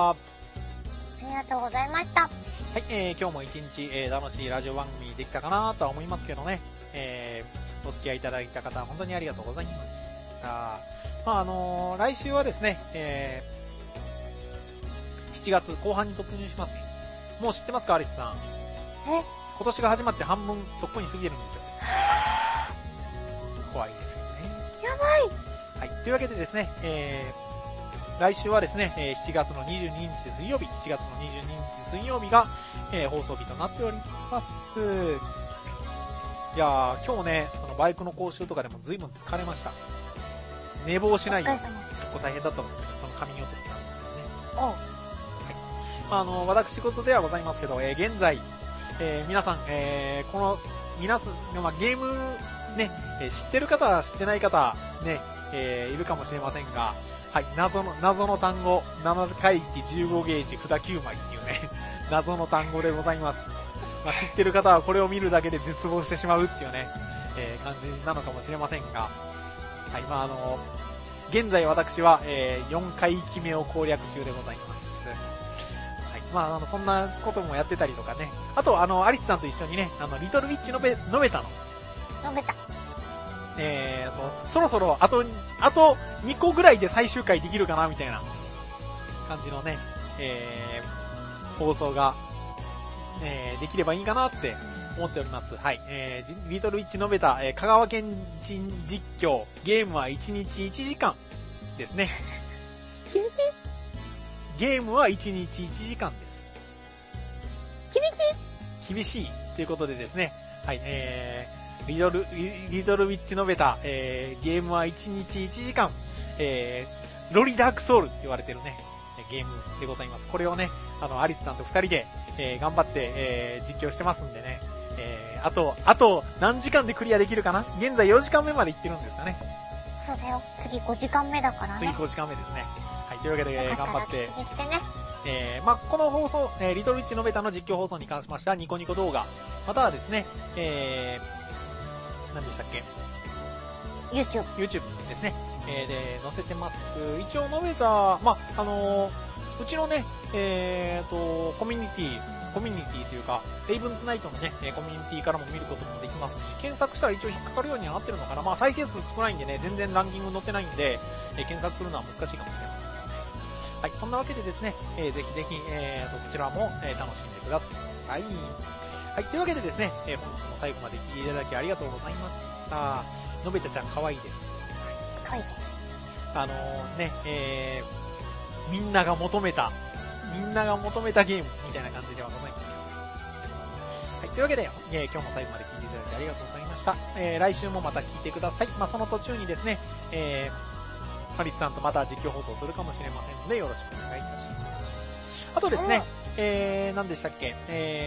ありがとうございました。はい、今日も一日、楽しいラジオ番組できたかなとは思いますけどね。お付き合いいただいた方、本当にありがとうございました。まあ、来週はですね、7月後半に突入します。もう知ってますか、アリスさん。今年が始まって半分とっくに過ぎてるんですよ。怖いですよね。 やばい。はい、というわけでですね、来週はですね、7月の22日水曜日、7月の22日水曜日が、放送日となっております。いやー、今日ね、そのバイクの講習とかでも随分疲れました。寝坊しないように結構大変だったんですけど、その仮眠を取ったんですけどね。はい。まあ、私事ではございますけど、現在、皆さん、この、皆さん、まあ、ゲーム、ね、知ってる方、知ってない方、ね、いるかもしれませんが、はい、謎の単語、7回忌15ゲージ札9枚っていうね、謎の単語でございます。まあ、知ってる方はこれを見るだけで絶望してしまうっていうね、感じなのかもしれませんが、はい、まあ、現在私は、4回忌目を攻略中でございます。はい、まあ、そんなこともやってたりとかね、あと、アリスさんと一緒にね、リトルウィッチのべたの。 のべた。 そろそろあと2個ぐらいで最終回できるかなみたいな感じのね、放送が、できればいいかなって思っております。はい。リトルウィッチのべた、香川県人実況、ゲームは1日1時間ですね。 厳しい？ ゲームは1日1時間です。厳しいということでですね、はい、リトルウィッチのべた、ゲームは1日1時間、ロリダークソウルって言われてるね、ゲームでございます。これをね、アリスさんと2人で、頑張って、実況してますんでね、あと何時間でクリアできるかな？現在4時間目まで行ってるんですかね。 そうだよ。次5時間目だからね。 次5時間目ですね。はい、というわけで、頑張って。 聞きに来てね。 まあ、この放送、リトルウィッチのべたの実況放送に関しましては、ニコニコ動画、またはですね、何でしたっけ？ YouTube ですね。で、載せてます。一応、のべた、まあ、うちのね、コミュニティというか、レイブンズナイトのね、コミュニティからも見ることもできますし、検索したら一応引っかかるようにはなってるのかな。まあ、再生数少ないんでね、全然ランキング載ってないんで、検索するのは難しいかもしれません。はい、そんなわけでですね、ぜひぜひ、そちらも、楽しんでください。はい、というわけでですね、本日も最後まで聞いていただきありがとうございました。のべたちゃん可愛いです。 可愛いです。 ね、みんなが求めたゲームみたいな感じではございますけどね。はい、というわけで、今日も最後まで聞いていただきありがとうございました。来週もまた聞いてください。まあ、その途中にですね、ハリスさんとまた実況放送するかもしれませんので、よろしくお願いいたします。あとですね、何でしたっけ、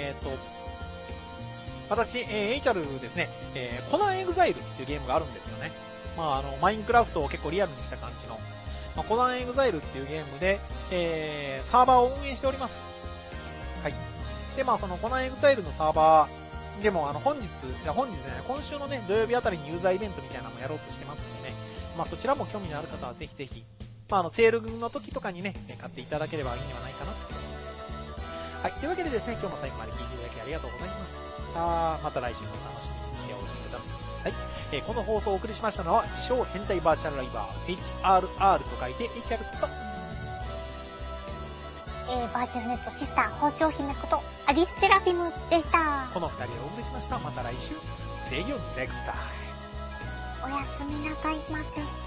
私、HR ですね、コナンエグザイルっていうゲームがあるんですよね。まあ、マインクラフトを結構リアルにした感じの、 コナンエグザイルっていうゲームで、サーバーを運営しております。はい。で、そのコナンエグザイルのサーバーでも、今週のね、土曜日あたりにユーザーイベントみたいなのもやろうとしてますのでね、そちらも興味のある方はぜひぜひ、セールの時とかにね、買っていただければいいんではないかなと思います。はい。というわけでですね、今日も最後まで聞いていただきありがとうございました。また来週も楽しみにしておいてください。この放送をお送りしましたのは、自称変態バーチャルライバー、HRR と書いて HR と、 バーチャルネットシスター、包丁姫こと、アリス・セラフィムでした。 この二人でお送りしました。また来週、See you next time。 おやすみなさいませ。